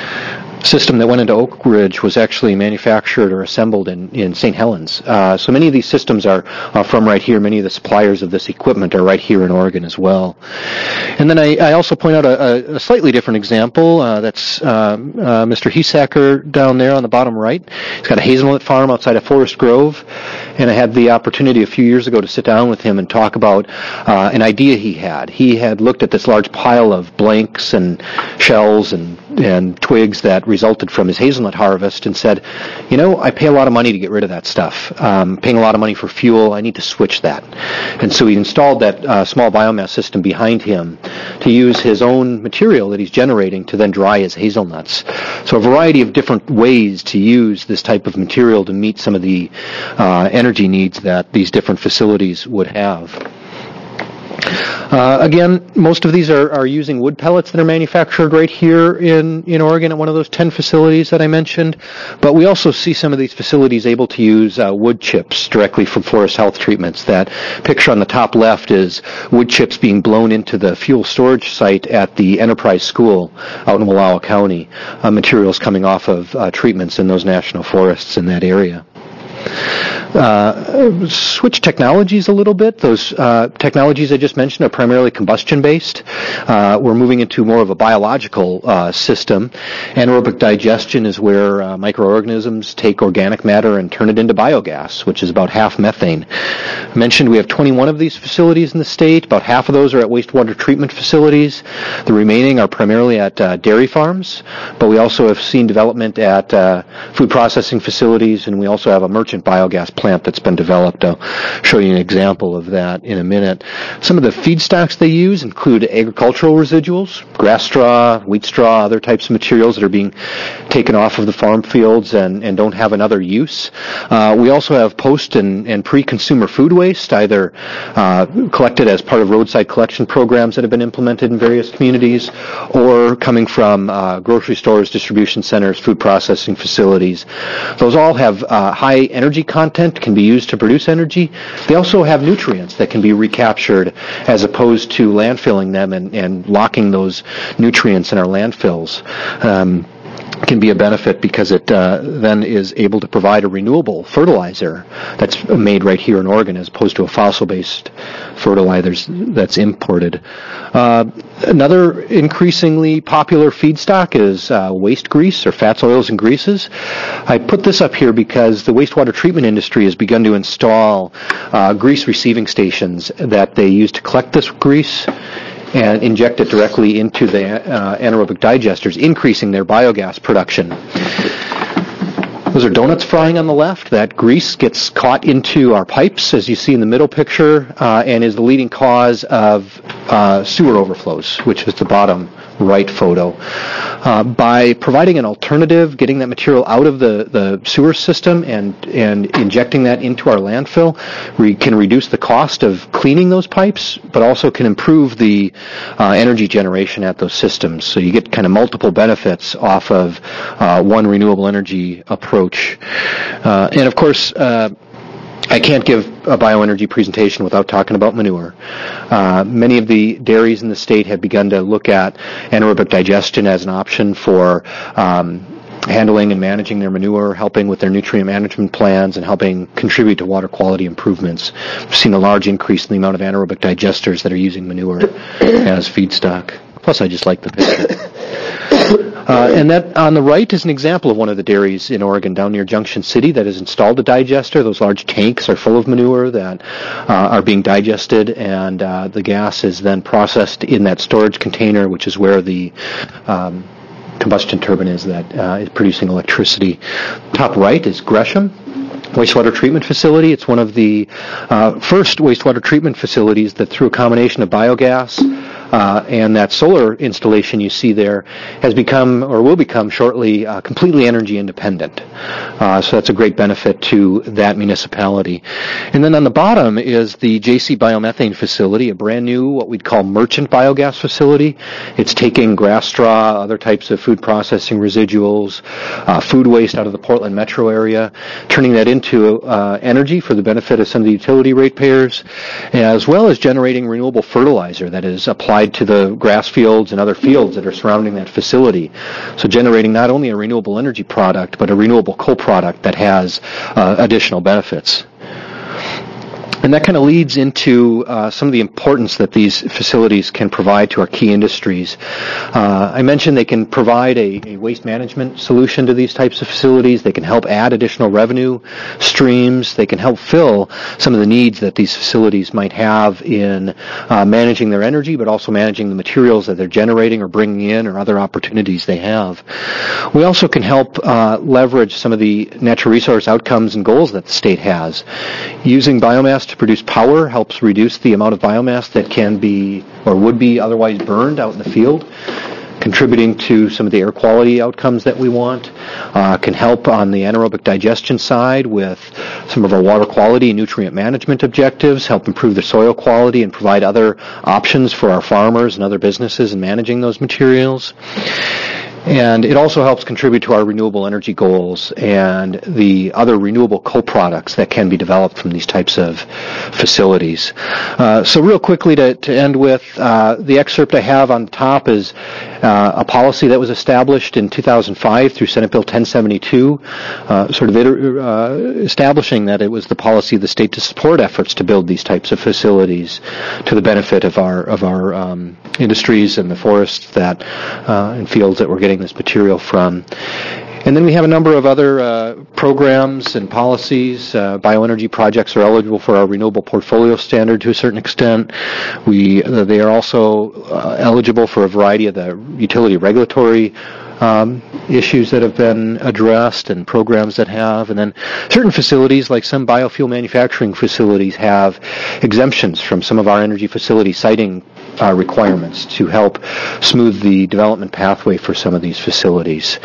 U: system that went into Oak Ridge was actually manufactured or assembled in, in Saint Helens. Uh, so many of these systems are uh, from right here. Many of the suppliers of this equipment are right here in Oregon as well. And then I, I also point out a, a slightly different example. Uh, that's uh, uh, Mister Hesacker down there on the bottom right. He's got a hazelnut farm outside of Forest Grove, and I had the opportunity a few years ago to sit down with him and talk about uh, an idea he had. He had looked at this large pile of blanks and shells and and twigs that resulted from his hazelnut harvest and said, you know, I pay a lot of money to get rid of that stuff. Um, paying a lot of money for fuel, I need to switch that. And so he installed that uh, small biomass system behind him to use his own material that he's generating to then dry his hazelnuts. So a variety of different ways to use this type of material to meet some of the uh, energy needs that these different facilities would have. Uh, again, most of these are, are using wood pellets that are manufactured right here in, in Oregon at one of those ten facilities that I mentioned. But we also see some of these facilities able to use uh, wood chips directly from forest health treatments. That picture on the top left is wood chips being blown into the fuel storage site at the Enterprise School out in Wallowa County. Uh, materials coming off of uh, treatments in those national forests in that area. Uh, switch technologies a little bit. Those uh, technologies I just mentioned are primarily combustion-based. Uh, we're moving into more of a biological uh, system. Anaerobic digestion is where uh, microorganisms take organic matter and turn it into biogas, which is about half methane. I mentioned we have twenty-one of these facilities in the state. About half of those are at wastewater treatment facilities. The remaining are primarily at uh, dairy farms, but we also have seen development at uh, food processing facilities, and we also have a merchant biogas plant that's been developed. I'll show you an example of that in a minute. Some of the feedstocks they use include agricultural residuals, grass straw, wheat straw, other types of materials that are being taken off of the farm fields and, and don't have another use. Uh, we also have post and, and pre-consumer food waste, either uh, collected as part of roadside collection programs that have been implemented in various communities, or coming from uh, grocery stores, distribution centers, food processing facilities. Those all have uh, high energy content, can be used to produce energy. They also have nutrients that can be recaptured as opposed to landfilling them and, and locking those nutrients in our landfills. Um, can be a benefit because it uh, then is able to provide a renewable fertilizer that's made right here in Oregon as opposed to a fossil-based fertilizer that's imported. Uh, another increasingly popular feedstock is uh, waste grease or fats, oils, and greases. I put this up here because the wastewater treatment industry has begun to install uh, grease receiving stations that they use to collect this grease and inject it directly into the uh, anaerobic digesters, increasing their biogas production. Those are donuts frying on the left. That grease gets caught into our pipes, as you see in the middle picture, uh, and is the leading cause of uh, sewer overflows, which is the bottom right photo. Uh, by providing an alternative, getting that material out of the, the sewer system and, and injecting that into our landfill, we can reduce the cost of cleaning those pipes, but also can improve the uh, energy generation at those systems. So you get kind of multiple benefits off of uh, one renewable energy approach. Uh, and of course, uh, I can't give a bioenergy presentation without talking about manure. Uh, many of the dairies in the state have begun to look at anaerobic digestion as an option for um, handling and managing their manure, helping with their nutrient management plans, and helping contribute to water quality improvements. We've seen a large increase in the amount of anaerobic digesters that are using manure as feedstock. Plus, I just like the picture. Uh, and that on the right is an example of one of the dairies in Oregon down near Junction City that has installed a digester. Those large tanks are full of manure that uh, are being digested, and uh, the gas is then processed in that storage container, which is where the um, combustion turbine is that uh, is producing electricity. Top right is Gresham wastewater treatment facility. It's one of the uh, first wastewater treatment facilities that, through a combination of biogas uh, and that solar installation you see there, has become or will become shortly uh, completely energy independent. Uh, so that's a great benefit to that municipality. And then on the bottom is the J C biomethane facility, a brand new, what we'd call merchant biogas facility. It's taking grass straw, other types of food processing residuals, uh, food waste out of the Portland metro area, turning that into uh, energy for the benefit of some of the utility ratepayers, as well as generating renewable fertilizer that is applied to the grass fields and other fields that are surrounding that facility. So generating not only a renewable energy product, but a renewable co-product that has uh, additional benefits. And that kind of leads into uh, some of the importance that these facilities can provide to our key industries. Uh, I mentioned they can provide a, a waste management solution to these types of facilities. They can help add additional revenue streams. They can help fill some of the needs that these facilities might have in uh, managing their energy, but also managing the materials that they're generating or bringing in or other opportunities they have. We also can help uh, leverage some of the natural resource outcomes and goals that the state has. Using biomass to produce power helps reduce the amount of biomass that can be or would be otherwise burned out in the field, contributing to some of the air quality outcomes that we want. Uh, can help on the anaerobic digestion side with some of our water quality and nutrient management objectives, help improve the soil quality and provide other options for our farmers and other businesses in managing those materials. And it also helps contribute to our renewable energy goals and the other renewable co-products that can be developed from these types of facilities. Uh, so real quickly to, to end with, uh, the excerpt I have on the top is uh, a policy that was established in two thousand five through Senate Bill ten seventy-two, uh, sort of uh, establishing that it was the policy of the state to support efforts to build these types of facilities to the benefit of our of our um, industries and the forests that uh, and fields that we're getting this material from. And then we have a number of other uh, programs and policies. Uh, bioenergy projects are eligible for our renewable portfolio standard to a certain extent. We uh, they are also uh, eligible for a variety of the utility regulatory Um, issues that have been addressed and programs that have. And then certain facilities, like some biofuel manufacturing facilities, have exemptions from some of our energy facility siting uh, requirements to help smooth the development pathway for some of these facilities.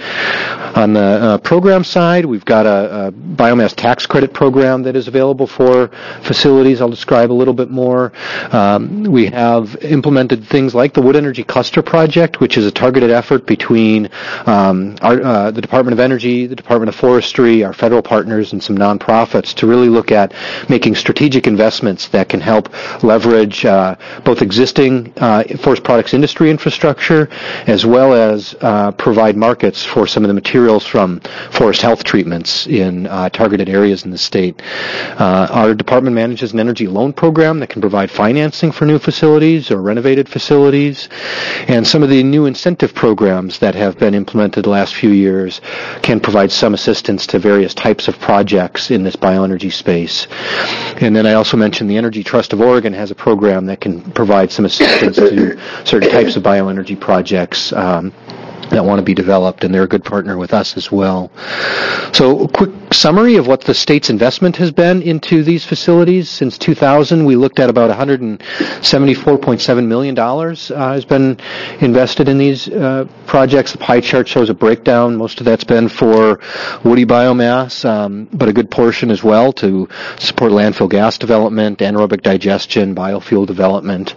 U: On the uh, program side, we've got a, a biomass tax credit program that is available for facilities. I'll describe a little bit more. Um, we have implemented things like the Wood Energy Cluster Project, which is a targeted effort between Um, our, uh, the Department of Energy, the Department of Forestry, our federal partners, and some nonprofits to really look at making strategic investments that can help leverage uh, both existing uh, forest products industry infrastructure as well as uh, provide markets for some of the materials from forest health treatments in uh, targeted areas in the state. Uh, our department manages an energy loan program that can provide financing for new facilities or renovated facilities, and some of the new incentive programs that have been implemented the last few years can provide some assistance to various types of projects in this bioenergy space. And then I also mentioned the Energy Trust of Oregon has a program that can provide some assistance to certain types of bioenergy projects um, that want to be developed, and they're a good partner with us as well. So a quick summary of what the state's investment has been into these facilities. Since two thousand, we looked at about one hundred seventy-four point seven million dollars uh, has been invested in these uh, projects. The pie chart shows a breakdown. Most of that's been for woody biomass, um, but a good portion as well to support landfill gas development, anaerobic digestion, biofuel development.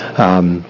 U: Um,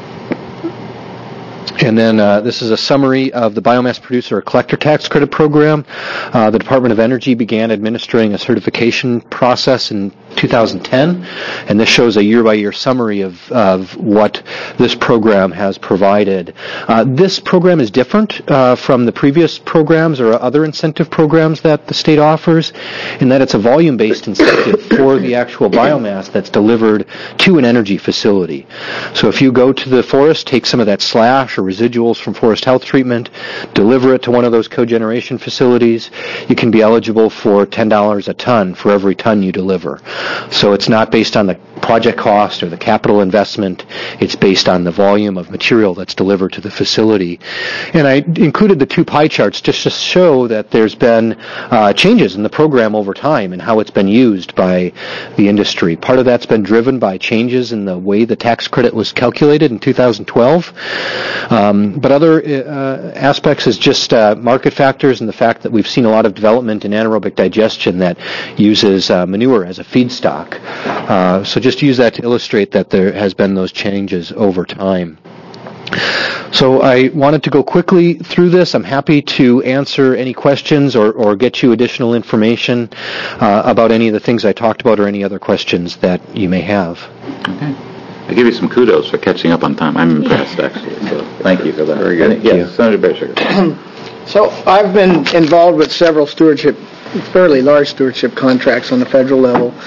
U: And then uh, this is a summary of the Biomass Producer Collector Tax Credit Program. Uh, the Department of Energy began administering a certification process in two thousand ten, and this shows a year-by-year summary of, of what this program has provided. Uh, this program is different uh, from the previous programs or other incentive programs that the state offers in that it's a volume-based incentive for the actual biomass that's delivered to an energy facility. So if you go to the forest, take some of that slash or residuals from forest health treatment, deliver it to one of those cogeneration facilities, you can be eligible for ten dollars a ton for every ton you deliver. So it's not based on the project cost or the capital investment. It's based on the volume of material that's delivered to the facility. And I included the two pie charts just to show that there's been uh, changes in the program over time and how it's been used by the industry. Part of that's been driven by changes in the way the tax credit was calculated in two thousand twelve. Um, but other uh, aspects is just uh, market factors and the fact that we've seen a lot of development in anaerobic digestion that uses uh, manure as a feedstock. Uh, so just use that to illustrate that there has been those changes over time. So I wanted to go quickly through this. I'm happy to answer any questions or, or get you additional information uh, about any of the things I talked about or any other questions that you may have.
A: Okay. I give you some kudos for catching up on time. I'm impressed, actually. So thank you for that. Very good. Yes, Senator Bearsugar.
F: So I've been involved with several stewardship, fairly large stewardship contracts on the federal level,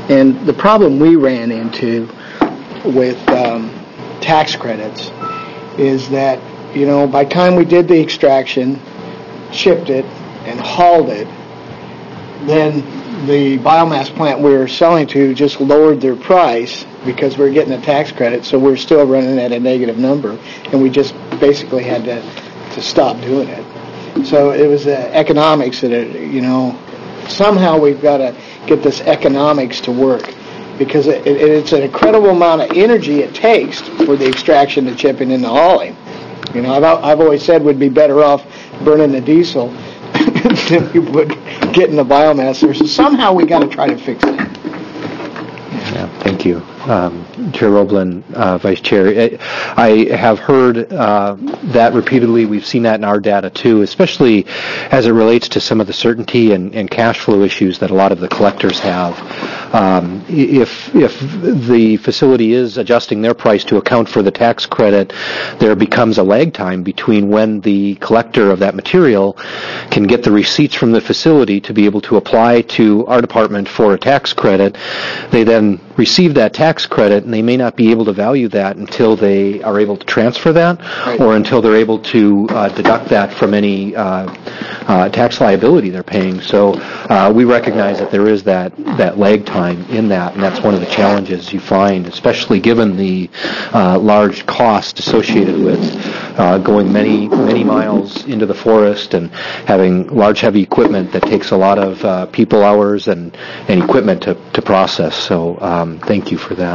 F: And the problem we ran into with um, tax credits is that, you know, by the time we did the extraction, shipped it, and hauled it, then the biomass plant we were selling to just lowered their price because we were getting a tax credit, so we we're still running at a negative number, and we just basically had to, to stop doing it. So it was the economics that, it, you know, somehow we've got to get this economics to work, because it, it, it's an incredible amount of energy it takes for the extraction, the chipping, and the hauling. You know, I've, I've always said we'd be better off burning the diesel than we would getting the biomass. So somehow we got to try to fix it.
U: Yeah, thank you. Um, Chair Roblin, uh, Vice Chair, I have heard uh, that repeatedly. We've seen that in our data too, especially as it relates to some of the certainty and, and cash flow issues that a lot of the collectors have. Um, if if the facility is adjusting their price to account for the tax credit, there becomes a lag time between when the collector of that material can get the receipts from the facility to be able to apply to our department for a tax credit. They then receive that tax credit, and they may not be able to value that until they are able to transfer that, right, or until they're able to uh, deduct that from any uh, uh, tax liability they're paying. So uh, we recognize that there is that, that lag time in that, and that's one of the challenges you find, especially given the uh, large cost associated with uh, going many, many miles into the forest and having large, heavy equipment that takes a lot of uh, people hours and, and equipment to, to process. So um, thank you for that.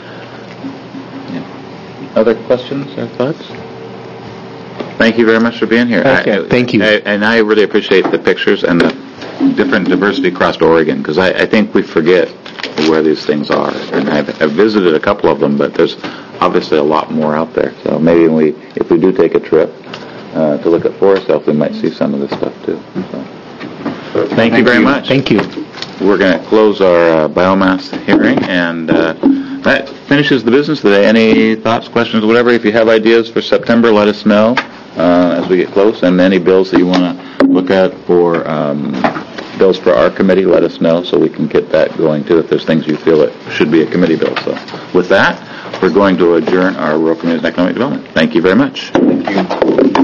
A: Other questions or thoughts? Thank you very much for being here.
U: Okay,
A: I,
U: thank you.
A: I, and I really appreciate the pictures and the different diversity across Oregon, because I, I think we forget where these things are. And I've, I've visited a couple of them, but there's obviously a lot more out there. So maybe we, if we do take a trip uh, to look at forest health, we might see some of this stuff too. So, thank, thank you very you. much.
U: Thank you.
A: We're going to close our uh, biomass hearing, and uh, that finishes the business today. Any thoughts, questions, whatever? If you have ideas for September, let us know uh, as we get close. And any bills that you want to look at for um, bills for our committee, let us know so we can get that going too if there's things you feel that should be a committee bill. So with that, we're going to adjourn our Rural Communities and Economic Development. Thank you very much. Thank you.